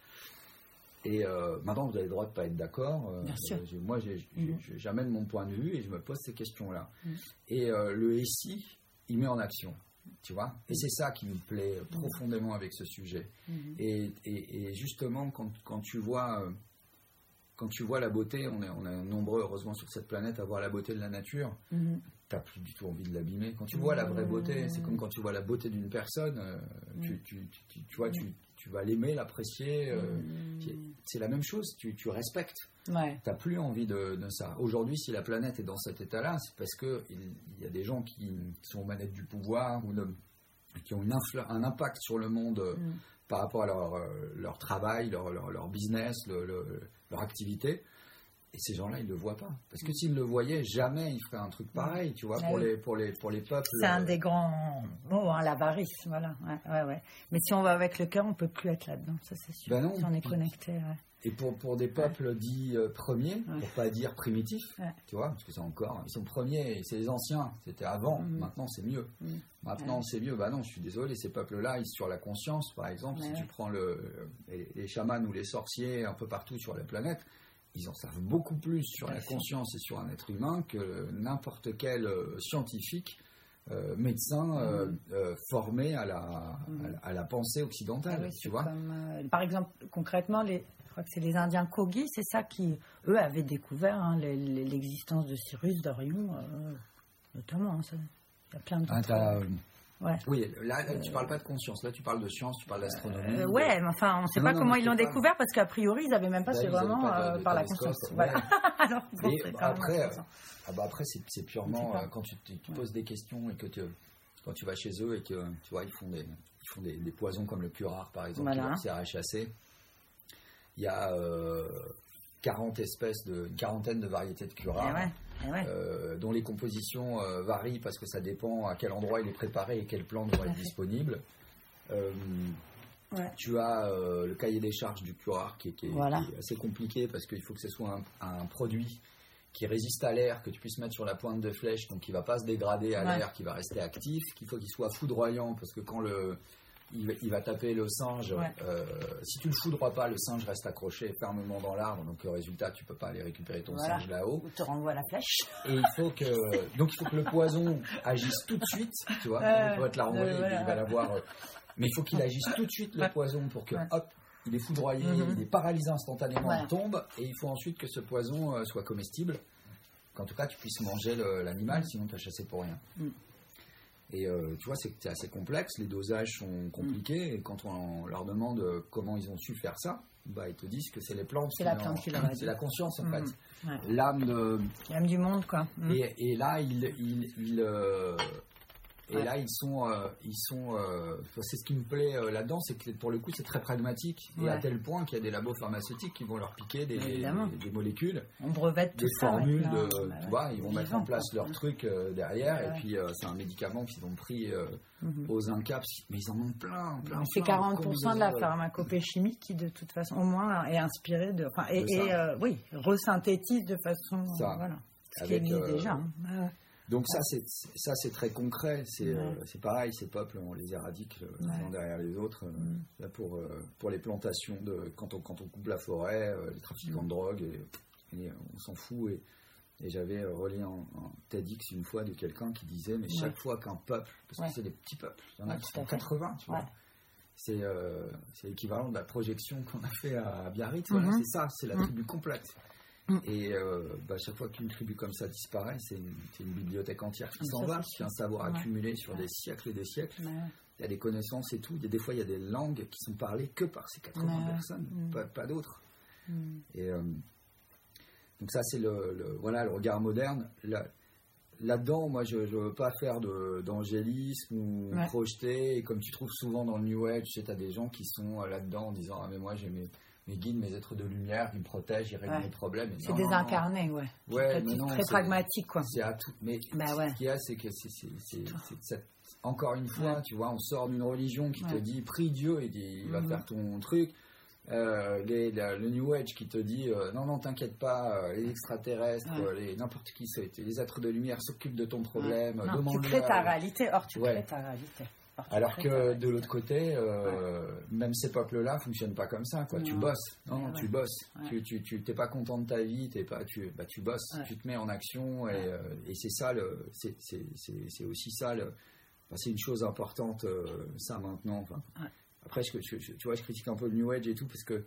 H: Et euh, maintenant, vous avez le droit de ne pas être d'accord. Euh, euh, moi, j'ai, j'ai, mmh. j'amène mon point de vue et je me pose ces questions-là. Mmh. Et euh, le « et si », il met en action, tu vois. Et c'est ça qui me plaît mmh. profondément avec ce sujet. Mmh. Et, et, et justement, quand, quand, tu vois, euh, quand tu vois la beauté, on est, on est nombreux, heureusement, sur cette planète à voir la beauté de la nature, mmh. tu n'as plus du tout envie de l'abîmer. Quand tu vois mmh. la vraie beauté, c'est comme quand tu vois la beauté d'une personne, euh, mmh. tu, tu, tu, tu, tu vois, tu... tu vas l'aimer, l'apprécier, euh, mmh. c'est la même chose, tu, tu respectes. Ouais. Tu n'as plus envie de, de ça. Aujourd'hui, si la planète est dans cet état-là, c'est parce qu'il il y a des gens qui, qui sont aux manettes du pouvoir ou de, qui ont une influ- un impact sur le monde mmh. par rapport à leur, leur travail, leur, leur, leur business, le, le, leur activité. Et ces gens-là, ils ne le voient pas. Parce que s'ils le voyaient, jamais ils feraient un truc pareil, tu vois, ah pour, oui. les, pour, les, pour les peuples.
F: C'est un des grands mots, hein, l'avarice, voilà. Ouais, ouais, ouais. Mais si on va avec le cœur, on ne peut plus être là-dedans, ça c'est sûr. Ben non. Si on est connecté, ouais.
H: Et pour, pour des peuples ouais. dits euh, premiers, ouais. pour ne pas dire primitifs, ouais. tu vois, parce que c'est encore, ils sont premiers, c'est les anciens, c'était avant, mmh. maintenant c'est mieux. Mmh. Maintenant ouais. c'est mieux, bah non, je suis désolé, ces peuples-là, ils sont sur la conscience, par exemple, ouais. si tu prends le, les, les chamans ou les sorciers un peu partout sur la planète, ils en savent beaucoup plus sur la conscience et sur un être humain que n'importe quel euh, scientifique, euh, médecin euh, mmh. euh, formé à la, mmh. à la, à la pensée occidentale. Ah oui, tu vois
F: comme, euh, par exemple, concrètement, les, je crois que c'est les Indiens Kogi, c'est ça qui, eux, avaient découvert hein, les, les, l'existence de Sirius, d'Orion, euh, notamment. Hein, ça, il y a plein de
H: ah, Ouais. Oui, là, là tu ne parles pas de conscience, là tu parles de science, tu parles d'astronomie.
F: Euh, ouais, mais enfin, on ne sait non, pas non, comment ils l'ont pas... découvert parce qu'a priori, ils n'avaient même pas, là, c'est vraiment pas de, de, par la conscience. Ouais. Voilà. Alors, bon,
H: et après, euh, ah bah après c'est, c'est purement euh, quand tu, tu, tu poses ouais. des questions et que tu, quand tu vas chez eux et que tu vois, ils font des, ils font des, des poisons comme le curare par exemple, voilà. qui leur sert à chasser. Il y a euh, quarante espèces, de, une quarantaine de variétés de curare. Ouais. Ouais. Euh, dont les compositions euh, varient parce que ça dépend à quel endroit il est préparé et quelle plante doit être disponible. Euh,
F: Ouais.
H: Tu as euh, le cahier des charges du curare qui, qui,
F: voilà.
H: qui est assez compliqué parce qu'il faut que ce soit un, un produit qui résiste à l'air, que tu puisses mettre sur la pointe de flèche, donc qui ne va pas se dégrader à ouais. l'air, qui va rester actif, qu'il faut qu'il soit foudroyant parce que quand le, il, va, il va taper le singe, ouais. euh, si tu ne le foudroies pas, le singe reste accroché fermement dans l'arbre, donc le résultat, tu ne peux pas aller récupérer ton voilà. singe là-haut.
F: Ou te renvoie la flèche.
H: Et il faut que, donc il faut que le poison agisse tout de suite, tu vois, euh, il va te la renvoyer, euh, voilà. il va l'avoir... Euh, mais il faut qu'il agisse tout de suite, le ouais. poison, pour que, ouais. hop, il est foudroyé, mm-hmm. il est paralysé instantanément, voilà. il tombe, et il faut ensuite que ce poison euh, soit comestible, qu'en tout cas tu puisses manger le, l'animal, sinon tu as chassé pour rien. Mm. Et euh, tu vois, c'est, c'est assez complexe, les dosages sont compliqués, mm. et quand on leur demande comment ils ont su faire ça, bah, ils te disent que c'est les plantes.
F: C'est la plante qui leur a dit.
H: C'est la conscience, en
F: mm.
H: fait.
F: Ouais.
H: L'âme de...
F: L'âme du monde, quoi. Mm.
H: Et, et là, il... il, il euh, Et ouais. là, ils sont, euh, ils sont, euh, c'est ce qui me plaît euh, là-dedans, c'est que pour le coup, c'est très pragmatique, ouais. et à tel point qu'il y a des labos pharmaceutiques qui vont leur piquer des, des, des molécules,
F: on brevette
H: des
F: tout
H: formules,
F: ça,
H: de, bah, tu ouais. vois, ils vont mettre en place
F: quoi.
H: leur truc euh, derrière, ouais. et puis euh, c'est un médicament qu'ils ont pris euh, mm-hmm. aux incaps, mais ils en ont plein, plein.
F: C'est
H: plein,
F: quarante pour cent de la pharmacopée chimique qui, de toute façon, au moins, est inspirée de, enfin, et, et euh, oui, resynthétise de façon,
H: ça.
F: Euh, voilà, ce
H: Avec,
F: qui est mis
H: euh,
F: déjà. Hein. Ouais.
H: Donc ça c'est, ça, c'est très concret, c'est, ouais. euh, c'est pareil, ces peuples, on les éradique les uns ouais. derrière les autres. Euh, mm. là pour, euh, pour les plantations, de, quand, on, quand on coupe la forêt, euh, les trafiquants mm. de drogue, et, et on s'en fout. Et, et j'avais relé un, un TEDx une fois de quelqu'un qui disait, mais chaque ouais. fois qu'un peuple, parce ouais. que c'est des petits peuples, il y en a ouais, qui sont quatre-vingts, tu vois, ouais. c'est, euh, c'est l'équivalent de la projection qu'on a fait à Biarritz, mm-hmm. voilà, c'est ça, c'est la mm. tribu complète. Et euh, bah, chaque fois qu'une tribu comme ça disparaît, c'est une, c'est une bibliothèque entière qui s'en va, c'est un savoir ouais. accumulé sur ouais. des siècles et des siècles. Ouais. Il y a des connaissances et tout. Il y a des fois, il y a des langues qui sont parlées que par ces quatre-vingts ouais. personnes, mm. pas, pas d'autres. Mm. Et euh, donc ça, c'est le, le, voilà, le regard moderne. Là, là-dedans, moi, je ne veux pas faire de, d'angélisme ou ouais. projeter. Et comme tu trouves souvent dans le New Age, tu sais, tu as des gens qui sont là-dedans en disant « Ah, mais moi, j'ai mes... mes guides, mes êtres de lumière, ils me protègent, ils règlent ouais. mes problèmes. »
F: C'est non, désincarné, non, non. ouais.
H: Ouais, mais non,
F: très
H: c'est,
F: pragmatique, quoi.
H: C'est à tout. Mais
F: bah ouais.
H: ce qu'il y a, c'est que c'est, c'est, c'est, c'est, c'est encore une fois, ouais. tu vois, on sort d'une religion qui ouais. te dit prie Dieu et dit, il va mmh. faire ton truc. Euh, les, la, le New Age qui te dit euh, non, non, t'inquiète pas, euh, les extraterrestres, ouais. les, n'importe qui, les êtres de lumière s'occupent de ton problème.
F: Ouais. Non, tu crées ta réalité, or tu ouais. crées ta réalité.
H: Alors que de l'autre côté, euh, ouais. même ces peuples-là ne fonctionnent pas comme ça. Quoi. Tu bosses, non, ouais. tu bosses. Ouais. Tu, tu, tu t'es pas content de ta vie, t'es pas, tu, bah, tu bosses, ouais. tu te mets en action et, ouais. euh, et c'est ça, le, c'est, c'est, c'est, c'est aussi ça. Le, enfin, c'est une chose importante, euh, ça maintenant. Enfin, ouais. Après, je, je, je, tu vois, je critique un peu le New Age et tout parce que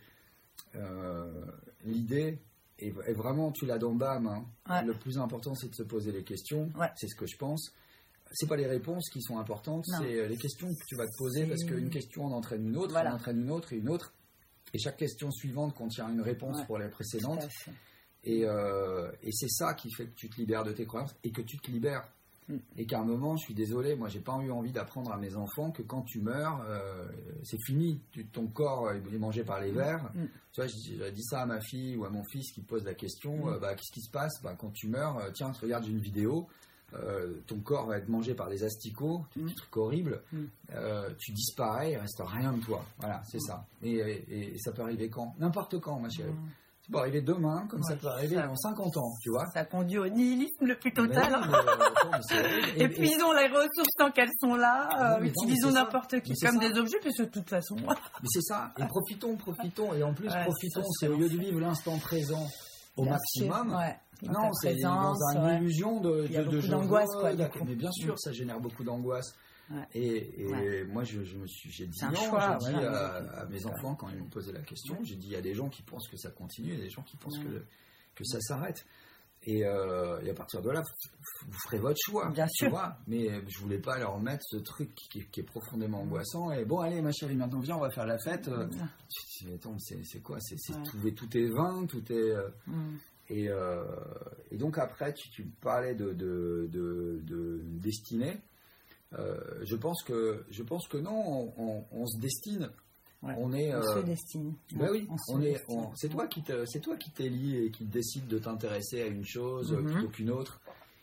H: euh, l'idée est, est vraiment, tu l'as dans B A M. Hein. Ouais. Le plus important, c'est de se poser les questions. Ouais. C'est ce que je pense. C'est pas les réponses qui sont importantes, non. c'est les questions que tu vas te poser, c'est... parce qu'une question en entraîne une autre, voilà. en entraîne une autre et une autre, et chaque question suivante contient une réponse ouais. pour les précédentes, et, euh, et c'est ça qui fait que tu te libères de tes croyances, et que tu te libères, mm. et qu'à un moment, je suis désolé, moi j'ai pas eu envie d'apprendre à mes enfants que quand tu meurs, euh, c'est fini, tu, ton corps est mangé par les vers, mm. tu vois, j'ai dit ça à ma fille ou à mon fils qui pose la question, mm. euh, bah, qu'est-ce qui se passe bah, quand tu meurs, euh, tiens, regarde, j'ai une vidéo, Euh, ton corps va être mangé par des asticots, mmh. des trucs horribles, mmh. euh, tu disparais, il reste rien de toi. Voilà, c'est mmh. ça. Et, et, et ça peut arriver quand ? N'importe quand, ma chérie. Mmh. Ça peut arriver demain, comme ouais, ça peut arriver ça. Dans cinquante ans, tu vois.
F: Ça conduit au nihilisme le plus total.
H: Mais, mais, attends, mais
F: épuisons et... les ressources tant qu'elles sont là, euh, utilisons non, n'importe qui comme ça. Des objets, parce que de toute façon...
H: Mais c'est ça, et profitons, profitons, et en plus ouais, profitons, c'est, c'est au lieu de vivre l'instant présent au bien maximum... Sûr, ouais. Non, c'est dans une ouais. illusion de, de, de
F: d'angoisse, quoi.
H: Mais bien sûr, ça génère beaucoup d'angoisse. Ouais. Et, et ouais. moi, je, je me suis, j'ai dit non,
F: choix,
H: j'ai
F: voilà,
H: dit à, à mes enfants quand ils m'ont posé la question, j'ai dit il y a des gens qui pensent que ça continue, il y a des gens qui pensent ouais. que que ça s'arrête. Et, euh, et à partir de là, vous ferez votre choix.
F: Bien
H: tu
F: sûr.
H: Vois, mais je voulais pas leur mettre ce truc qui, qui est profondément angoissant. Et bon, allez, ma chérie, maintenant viens, on va faire la fête. Ouais. Attends, c'est, c'est quoi c'est, c'est ouais. tout, tout est vain, tout est. Euh, mm. Et, euh, et donc après, tu, tu parlais de, de, de, de destinée. Euh, je pense que je pense que non, on, on, on se destine.
F: Ouais,
H: on est.
F: On
H: euh,
F: se destine.
H: Ben oui,
F: on,
H: on est. On, c'est toi qui te, c'est toi qui t'es lié et qui décide de t'intéresser à une chose mm-hmm. plutôt qu'une autre.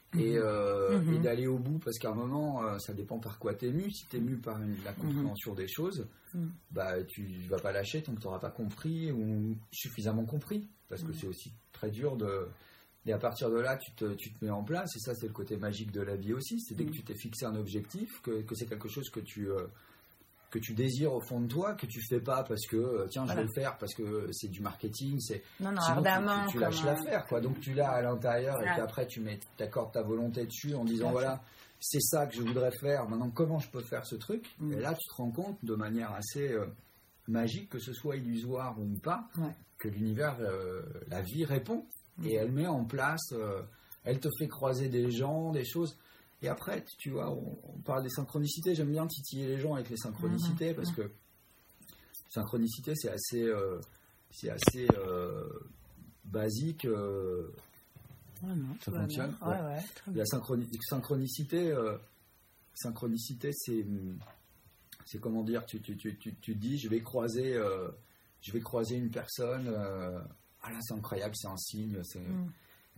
H: Et, euh,
F: Mmh.
H: et d'aller au bout, parce qu'à un moment, euh, ça dépend par quoi tu es mu. Si tu es mu par une, la compréhension mmh. des choses, mmh. bah, tu ne vas pas lâcher tant que tu n'auras pas compris ou suffisamment compris. Parce que mmh. c'est aussi très dur de... Et à partir de là, tu te, tu te mets en place. Et ça, c'est le côté magique de la vie aussi. C'est dès mmh. que tu t'es fixé un objectif, que, que c'est quelque chose que tu... Euh, que tu désires au fond de toi, que tu fais pas parce que tiens voilà. je vais le faire parce que c'est du marketing, c'est
F: non, non,
H: sinon
F: ardemment,
H: tu, tu, tu lâches l'affaire quoi. Donc tu l'as à l'intérieur ouais. et puis après tu mets t'accordes ta volonté dessus en disant ouais. voilà c'est ça que je voudrais faire. Maintenant comment je peux faire ce truc mmh. et là tu te rends compte de manière assez euh, magique que ce soit illusoire ou pas ouais. que l'univers, euh, la vie répond mmh. et elle met en place, euh, elle te fait croiser des gens, des choses. Et après, tu vois, on, on parle des synchronicités. J'aime bien titiller les gens avec les synchronicités mmh, parce mmh. que synchronicité, c'est assez, euh, c'est assez euh, basique. Euh,
F: ouais, non,
H: ça fonctionne.
F: Ouais, ouais. Ouais,
H: la synchroni- synchronicité, euh, synchronicité, c'est, c'est comment dire. Tu, tu, tu, tu, tu dis, je vais croiser, euh, je vais croiser une personne. Euh, ah là, c'est incroyable, c'est un signe. C'est mmh.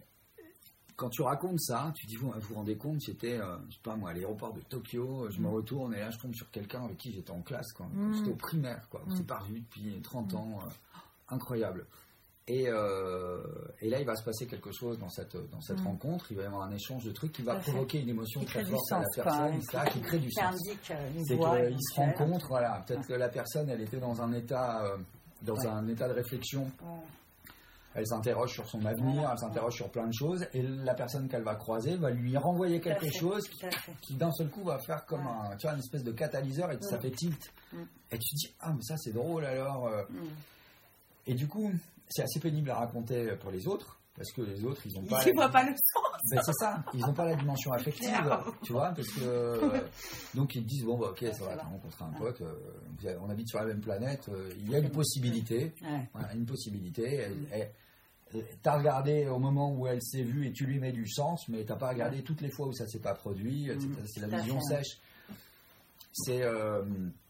H: Quand tu racontes ça, tu dis, vous vous rendez compte, j'étais, euh, je sais pas moi, à l'aéroport de Tokyo, je mmh. me retourne et là je tombe sur quelqu'un avec qui j'étais en classe, quoi. Mmh. C'était au primaire, quoi. On mmh. s'est pas revu depuis trente ans, euh, incroyable. Et, euh, et là, il va se passer quelque chose dans cette, dans cette mmh. rencontre, il va y avoir un échange de trucs qui va provoquer une émotion très forte
F: sens,
H: à la personne,
F: quoi,
H: ça, qui crée du sens. C'est qu'ils se rencontrent, voilà, peut-être que la personne, elle était dans un état, euh, dans ouais. un état de réflexion. Ouais. Elle s'interroge sur son avenir, elle s'interroge sur plein de choses, et la personne qu'elle va croiser va lui renvoyer quelque fait, chose qui, qui d'un seul coup va faire comme un, tu vois, une espèce de catalyseur et que mmh. ça fait tilt. Mmh. Et tu te dis, ah mais ça c'est drôle alors. Mmh. Et du coup, c'est assez pénible à raconter pour les autres, parce que les autres, ils n'ont pas...
F: Ils ne voient pas le sens.
H: Ben, c'est ça, ils n'ont pas la dimension affective, tu vois, parce que... Euh, donc ils disent, bon, bah, ok, ça va, on rencontre un pote, euh, on habite sur la même planète, euh, il y a une possibilité, ouais. voilà, une possibilité, elle, elle, t'as regardé au moment où elle s'est vue et tu lui mets du sens, mais t'as pas regardé toutes les fois où ça s'est pas produit, mmh. c'est la vision sèche. C'est... Euh,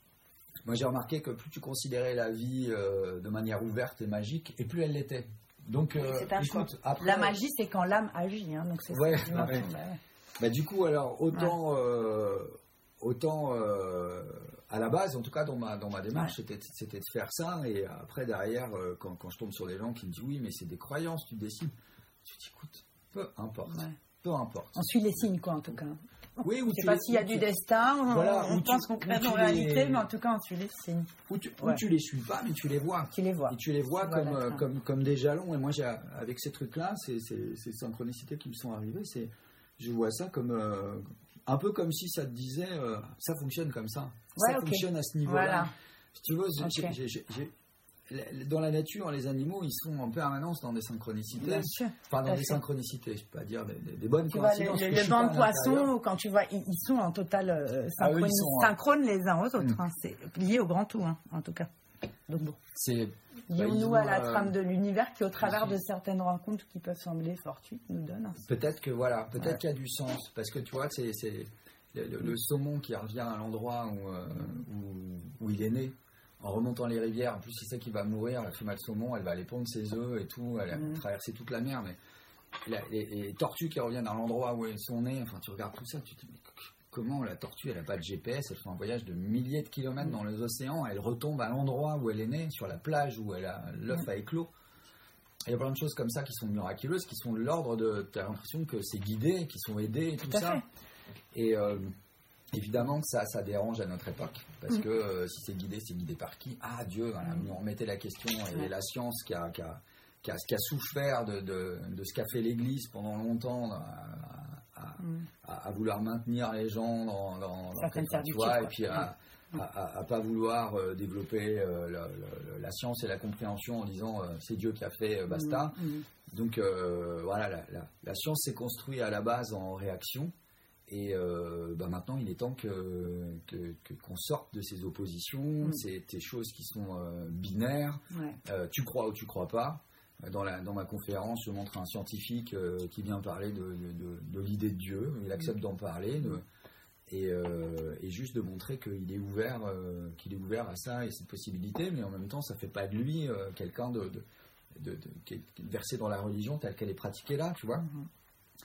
H: moi j'ai remarqué que plus tu considérais la vie euh, de manière ouverte et magique, et plus elle l'était. Donc, euh, écoute, après,
F: la magie, c'est quand l'âme agit, hein, donc c'est
H: ouais,
F: ça.
H: Ouais. Ouais. Bah, du coup, alors autant, ouais. euh, autant euh, à la base, en tout cas dans ma dans ma démarche, ouais. c'était, c'était de faire ça, et après derrière, euh, quand, quand je tombe sur des gens qui me disent oui, mais c'est des croyances, tu décides. Je dis écoute, peu importe, ouais. peu importe.
F: On suit les signes, quoi, en tout cas.
H: Oui, ou
F: je ne sais pas s'il y a du destin,
H: voilà,
F: on, on pense qu'on crée en réalité, les... mais en tout cas, on suit les signes.
H: Ou tu, ouais. ou tu les suis pas, mais tu les vois.
F: Tu les vois.
H: Et tu les vois tu comme, vois euh, comme, comme des jalons. Et moi, j'ai, avec ces trucs-là, ces, ces, ces synchronicités qui me sont arrivées, c'est, je vois ça comme, euh, un peu comme si ça te disait, euh, ça fonctionne comme ça.
F: Ouais,
H: ça
F: okay.
H: fonctionne à ce niveau-là.
F: Voilà.
H: Si tu veux,
F: okay.
H: j'ai, j'ai, j'ai, dans la nature, les animaux, ils sont en permanence dans des synchronicités.
F: Bien sûr.
H: Enfin, dans des synchronicités, je peux pas dire des, des, des bonnes
F: tu
H: coïncidences.
F: Vois, le le, le banc de poissons, quand tu vois, ils, ils sont en totale euh, synchronie, ah oui, sont, synchrones les uns aux autres. Mmh. Hein, c'est lié au grand tout, hein, en tout cas. Donc bon.
H: C'est...
F: Lions-nous à la euh, trame de l'univers qui, au travers de certaines rencontres qui peuvent sembler fortuites, nous donne un sens.
H: Peut-être que, voilà, peut-être ouais. qu'il y a du sens. Parce que, tu vois, c'est, c'est le, le, le saumon qui revient à l'endroit où, euh, où, où il est né. En remontant les rivières, en plus c'est ça qui va mourir, la femelle saumon, elle va aller pondre ses œufs et tout, elle a mmh. traversé toute la mer, mais la, les, les tortues qui reviennent à l'endroit où elles sont nées, enfin tu regardes tout ça, tu te dis mais comment la tortue, elle n'a pas de G P S, elle fait un voyage de milliers de kilomètres mmh. dans les océans, elle retombe à l'endroit où elle est née, sur la plage où elle a, l'œuf mmh. a éclos. Il y a plein de choses comme ça qui sont miraculeuses, qui sont de l'ordre de, tu as l'impression que c'est guidé, qui sont aidés et tout, tout ça. Fait. Et... Euh, évidemment que ça, ça dérange à notre époque, parce mmh. que euh, si c'est guidé, c'est guidé par qui ? Ah, Dieu, voilà, nous remettez la question, et la science qui a, qui a, qui a, qui a souffert de, de, de ce qu'a fait l'Église pendant longtemps, à, à, mmh. à, à vouloir maintenir les gens dans, dans, dans
F: quelque
H: tu vois, et puis à ne pas vouloir euh, développer euh, la, la, la science et la compréhension en disant euh, c'est Dieu qui a fait, euh, basta. Mmh. Donc euh, voilà, la, la, la science s'est construite à la base en réaction. Et euh, bah maintenant, il est temps que, que, que, qu'on sorte de ces oppositions, mmh. ces, ces choses qui sont euh, binaires. Ouais. Euh, tu crois ou tu crois pas. Dans, la, dans ma conférence, je montre un scientifique euh, qui vient parler de, de, de, de l'idée de Dieu. Il accepte mmh. d'en parler. De, et, euh, et juste de montrer qu'il est ouvert, euh, qu'il est ouvert à ça et cette possibilité. Mais en même temps, ça ne fait pas de lui euh, quelqu'un de, de, de, de, qui est versé dans la religion telle qu'elle est pratiquée là, tu vois. Mmh.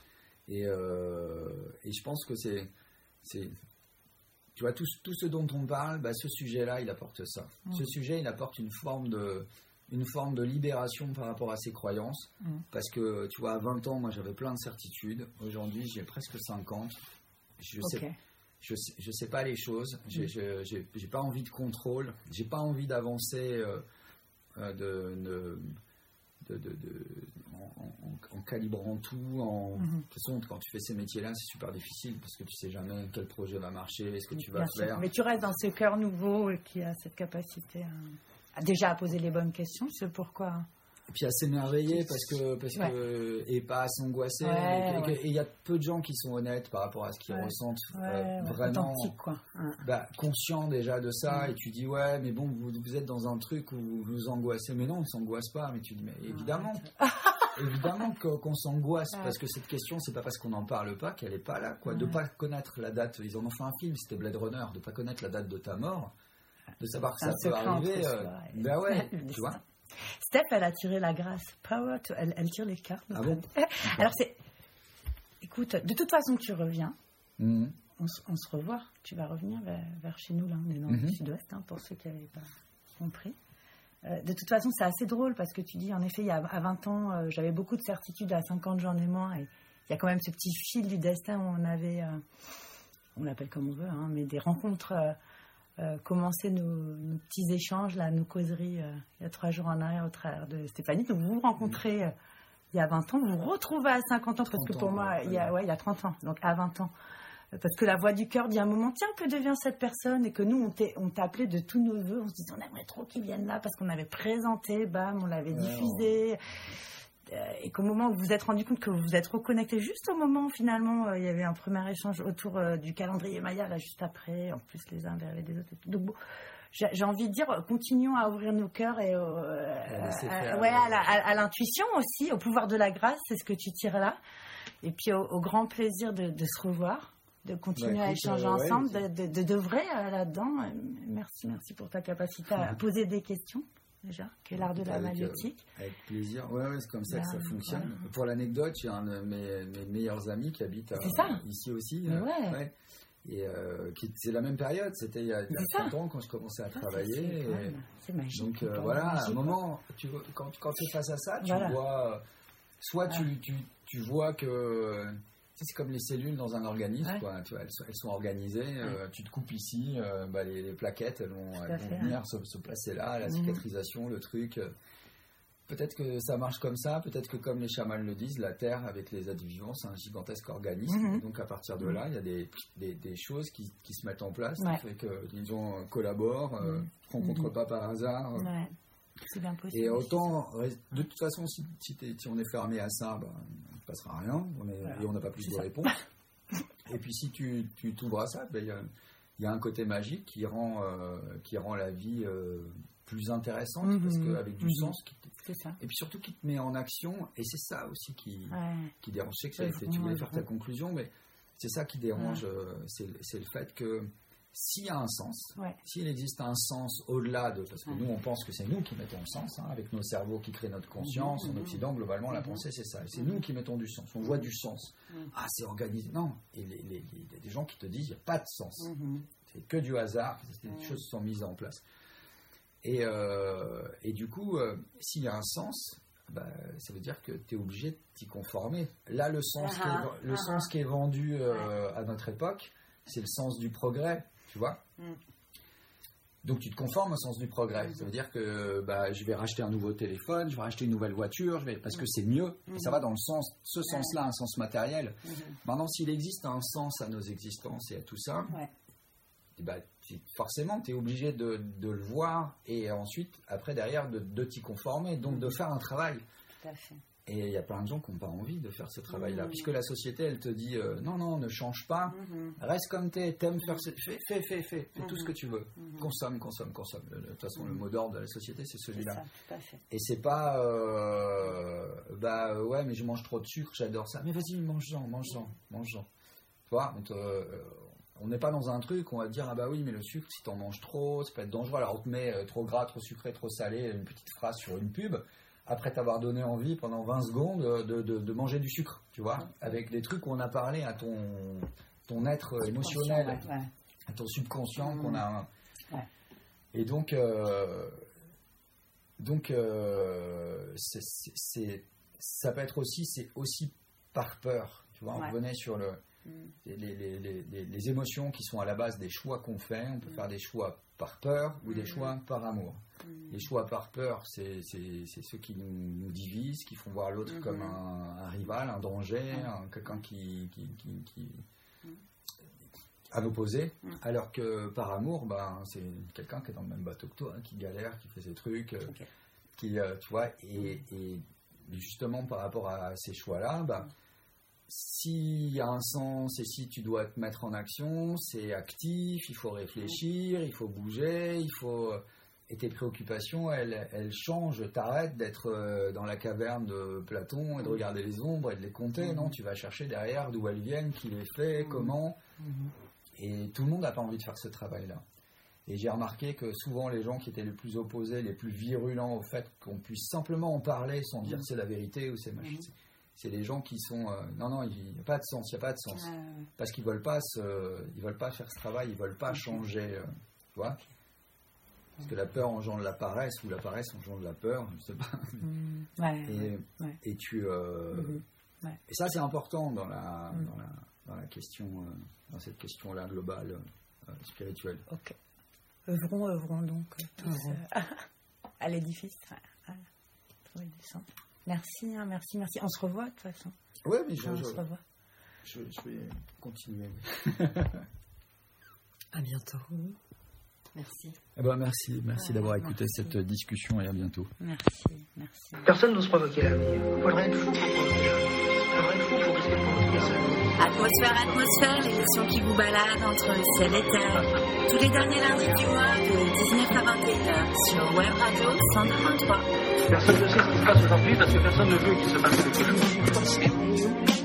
H: Et, euh, et je pense que c'est, c'est tu vois, tout, tout ce dont on parle, bah, ce sujet-là, il apporte ça. Mmh. Ce sujet, il apporte une forme de, une forme de libération par rapport à ses croyances. Mmh. Parce que, tu vois, à vingt ans, moi, j'avais plein de certitudes. Aujourd'hui, j'ai presque cinquante. Je sais, okay. je sais, je sais pas les choses. J'ai, mmh. je, j'ai, j'ai pas envie de contrôle. J'ai pas envie d'avancer euh, euh, de... de De, de, de, en, en, en calibrant tout. En... Mm-hmm. De toute façon, quand tu fais ces métiers-là, c'est super difficile parce que tu sais jamais quel projet va marcher, ce que tu vas Bien faire.
F: Sûr. Mais tu restes dans ce cœur nouveau et qui a cette capacité à, à déjà à poser les bonnes questions. C'est pourquoi.
H: Et puis à s'émerveiller parce que, parce ouais. que, et pas à s'angoisser. Ouais, et il ouais. y a peu de gens qui sont honnêtes par rapport à ce qu'ils ouais. ressentent.
F: Ouais,
H: euh,
F: ouais,
H: vraiment
F: quoi.
H: Bah, conscient déjà de ça. Ouais. Et tu dis, ouais, mais bon, vous, vous êtes dans un truc où vous vous angoissez. Mais non, on ne s'angoisse pas. Mais tu dis, mais évidemment, évidemment qu'on, qu'on s'angoisse ouais. parce que cette question, c'est pas parce qu'on n'en parle pas qu'elle n'est pas là. Quoi. Ouais. De ne pas connaître la date. Ils en ont fait un film, c'était Blade Runner. De ne pas connaître la date de ta mort. De savoir que ça peut arriver. Euh, ben ouais, tu vois.
F: Steph, elle a tiré la grâce. Power, to, elle, elle tire les cartes.
H: Ah bon.
F: Alors, c'est. Écoute, de toute façon, tu reviens. Mm-hmm. On, on se revoit. Tu vas revenir vers, vers chez nous, là. On est dans mm-hmm. le sud-ouest, hein, pour ceux qui n'avaient pas compris. Euh, de toute façon, c'est assez drôle parce que tu dis, en effet, il y a, à vingt ans, euh, j'avais beaucoup de certitudes. À cinquante, j'en ai moins. Et il y a quand même ce petit fil du destin où on avait. Euh, on l'appelle comme on veut, hein, mais des rencontres. Euh, Euh, commencer nos, nos petits échanges, là, nos causeries, euh, il y a trois jours en arrière au travers de Stéphanie. Donc vous vous rencontrez euh, il y a vingt ans, vous vous retrouvez à cinquante ans, parce que pour moi, il y a, ouais, il y a trente ans, donc à vingt ans. Euh, parce que la voix du cœur dit à un moment, tiens, que devient cette personne? Et que nous, on, on t'appelait de tous nos voeux, on se disait, on aimerait trop qu'ils viennent là, parce qu'on avait présenté, bam, on l'avait ouais, diffusé. Ouais. Et qu'au moment où vous vous êtes rendu compte que vous vous êtes reconnecté, juste au moment où finalement euh, il y avait un premier échange autour euh, du calendrier Maya, là juste après, en plus les uns vers les autres. Donc bon, j'ai, j'ai envie de dire, continuons à ouvrir nos cœurs et euh, à, à, ouais, à, la, à, à l'intuition aussi, au pouvoir de la grâce, c'est ce que tu tires là. Et puis au, au grand plaisir de, de se revoir, de continuer bah, écoute, à échanger euh, ensemble, ouais, de, de, de, de vrai euh, là-dedans. Merci, merci pour ta capacité à poser des questions. Déjà, qui est l'art de la maléotique.
H: Euh, avec plaisir. Ouais, ouais, c'est comme ça l'art, que ça fonctionne. Voilà. Pour l'anecdote, j'ai un de mes, mes meilleurs amis qui habite à, ici aussi.
F: Mais ouais.
H: ouais. Et euh, qui, c'est la même période. C'était il y a, il y a trente ans quand je commençais à travailler.
F: C'est,
H: et,
F: c'est magique.
H: Donc euh, voilà, magique, à un moment, tu, quand, quand tu es face à ça, tu voilà. vois. Soit voilà. tu, tu, tu vois que. C'est comme les cellules dans un organisme, ouais. quoi. Tu vois, elles, sont, elles sont organisées. Ouais. Euh, tu te coupes ici, euh, bah, les, les plaquettes, elles vont, elles vont venir se, se placer là, la mmh. cicatrisation, le truc. Euh, peut-être que ça marche comme ça, peut-être que comme les chamans le disent, la Terre avec les êtres vivants, c'est un gigantesque organisme. Mmh. Donc à partir de là, il y a des, des, des choses qui, qui se mettent en place, ouais. qui fait que, disons, collaborent, mmh. euh, ne rencontrent mmh. pas par hasard. Euh,
F: ouais. C'est bien possible.
H: Et autant, de toute façon, si, si, si on est fermé à ça, bah, il ne passera rien, on est, voilà. et on n'a pas plus c'est de ça. réponses. Et puis si tu, tu t'ouvres à ça, il ben, y, y a un côté magique qui rend, euh, qui rend la vie euh, plus intéressante, mmh, parce qu'avec du mmh. sens, qui te,
F: c'est ça.
H: et puis surtout qui te met en action, et c'est ça aussi qui,
F: ouais.
H: qui dérange. Je sais que ça, c'est, tu voulais faire ta conclusion, mais c'est ça qui dérange, ouais. euh, c'est, c'est le fait que s'il y a un sens,
F: ouais.
H: s'il existe un sens au-delà de... Parce que ouais. nous, on pense que c'est nous qui mettons le sens, hein, avec nos cerveaux qui créent notre conscience. Mmh, en Occident, globalement, mmh. la pensée, c'est ça. Et c'est mmh. nous qui mettons du sens. On voit du sens. Mmh. Ah, c'est organisé. Non. Et il y a des gens qui te disent, il n'y a pas de sens. Mmh. C'est que du hasard. Des mmh. choses sont mises en place. Et, euh, et du coup, euh, s'il y a un sens... Bah, ça veut dire que tu es obligé de t'y conformer. Là, le sens, uh-huh. qui, est, le uh-huh. sens qui est vendu euh, à notre époque, c'est le sens du progrès. Tu vois mm. Donc tu te conformes au sens du progrès. Mm. Ça veut dire que bah, je vais racheter un nouveau téléphone, je vais racheter une nouvelle voiture, je vais... parce mm. que c'est mieux. Mm. Et ça va dans le sens, ce sens-là, un sens matériel. Mm. Maintenant, s'il existe un sens à nos existences et à tout ça,
F: ouais.
H: et bah, forcément, tu es obligé de, de le voir et ensuite, après, derrière, de, de t'y conformer. Donc, mm. de faire un travail.
F: Tout à fait.
H: Et il y a plein de gens qui n'ont pas envie de faire ce travail-là, mmh. puisque la société, elle te dit euh, non, non, ne change pas, mmh. reste comme t'es, t'aimes faire, ce... fais, fais, fais, fais, fais mmh. tout ce que tu veux, mmh. consomme, consomme, consomme. De toute façon, mmh. le mot d'ordre de la société, c'est celui-là.
F: C'est ça, tout à fait.
H: Et c'est pas, euh, bah ouais, mais je mange trop de sucre, j'adore ça. Mais vas-y, mange-en, mange-en, mange-en. Tu vois, on te, euh, on n'est pas dans un truc, on va te dire ah bah oui, mais le sucre, si t'en manges trop, ça peut être dangereux. Alors on te met euh, trop gras, trop sucré, trop salé, une petite phrase sur une pub. après t'avoir donné envie pendant vingt secondes de, de, de manger du sucre, tu vois, avec des trucs où on a parlé à ton, ton être émotionnel,
F: ouais, ouais.
H: à ton subconscient mmh. qu'on a.
F: Ouais.
H: Et donc, euh, donc euh, c'est, c'est, c'est, ça peut être aussi, c'est aussi par peur, tu vois, on ouais. revenait sur le, mmh. les, les, les, les, les émotions qui sont à la base des choix qu'on fait, on peut mmh. faire des choix par peur ou mmh. des choix par amour. Mmh. Les choix par peur, c'est, c'est, c'est ceux qui nous, nous divisent, qui font voir l'autre mmh. comme un, un rival, un danger, mmh. un, quelqu'un qui, qui, qui, qui mmh. à l'opposé, mmh. alors que par amour, ben, c'est quelqu'un qui est dans le même bateau que toi, hein, qui galère, qui fait ses trucs, okay. qui, euh, tu vois, et, et justement par rapport à ces choix-là, ben, mmh. s'il y a un sens et si tu dois te mettre en action, c'est actif, il faut réfléchir, il faut bouger, il faut... Et tes préoccupations, elles, elles changent, t'arrêtes d'être dans la caverne de Platon et de regarder les ombres et de les compter, mmh. non, tu vas chercher derrière d'où elles viennent, qui les fait, mmh. comment. Mmh. Et tout le monde n'a pas envie de faire ce travail-là. Et j'ai remarqué que souvent les gens qui étaient les plus opposés, les plus virulents au fait qu'on puisse simplement en parler sans dire mmh. c'est la vérité ou c'est machin. Mmh. C'est les gens qui sont euh, non non il n'y a pas de sens, il n'y a pas de sens euh... parce qu'ils veulent pas se, ils veulent pas faire ce travail, ils veulent pas changer, euh, tu vois. Parce que la peur engendre la paresse, ou la paresse engendre la peur, je sais pas.
F: Mmh, ouais,
H: et,
F: ouais.
H: et tu, euh,
F: mmh, ouais.
H: et ça c'est important dans la,
F: mmh.
H: dans la, dans la question, euh, dans cette question-là globale, euh, spirituelle.
F: Ok. Œuvrons, œuvrons donc tous euh, à l'édifice, à, à trouver du sens. Merci, hein, merci, merci. On se revoit de toute façon.
H: Oui, mais je,
F: enfin,
H: je,
F: on se revoit.
H: Je, je vais continuer.
F: À bientôt.
I: Merci.
H: Eh ben merci, merci ouais, d'avoir écouté
F: merci.
H: cette discussion et à bientôt.
F: Merci, merci.
A: Personne n'ose provoquer l'avenir. Il faudrait être fou pour provoquer l'avenir. Il faudrait être fou pour risquer de provoquer ça.
B: Atmosphère, atmosphère, l'émission qui vous balade entre ciel et terre. Tous les derniers lundis du mois de dix-neuf à vingt et une heures sur Web Radio cent deux point trois.
A: Personne ne sait ce qui se passe aujourd'hui parce que personne ne veut qu'il se passe quelque chose.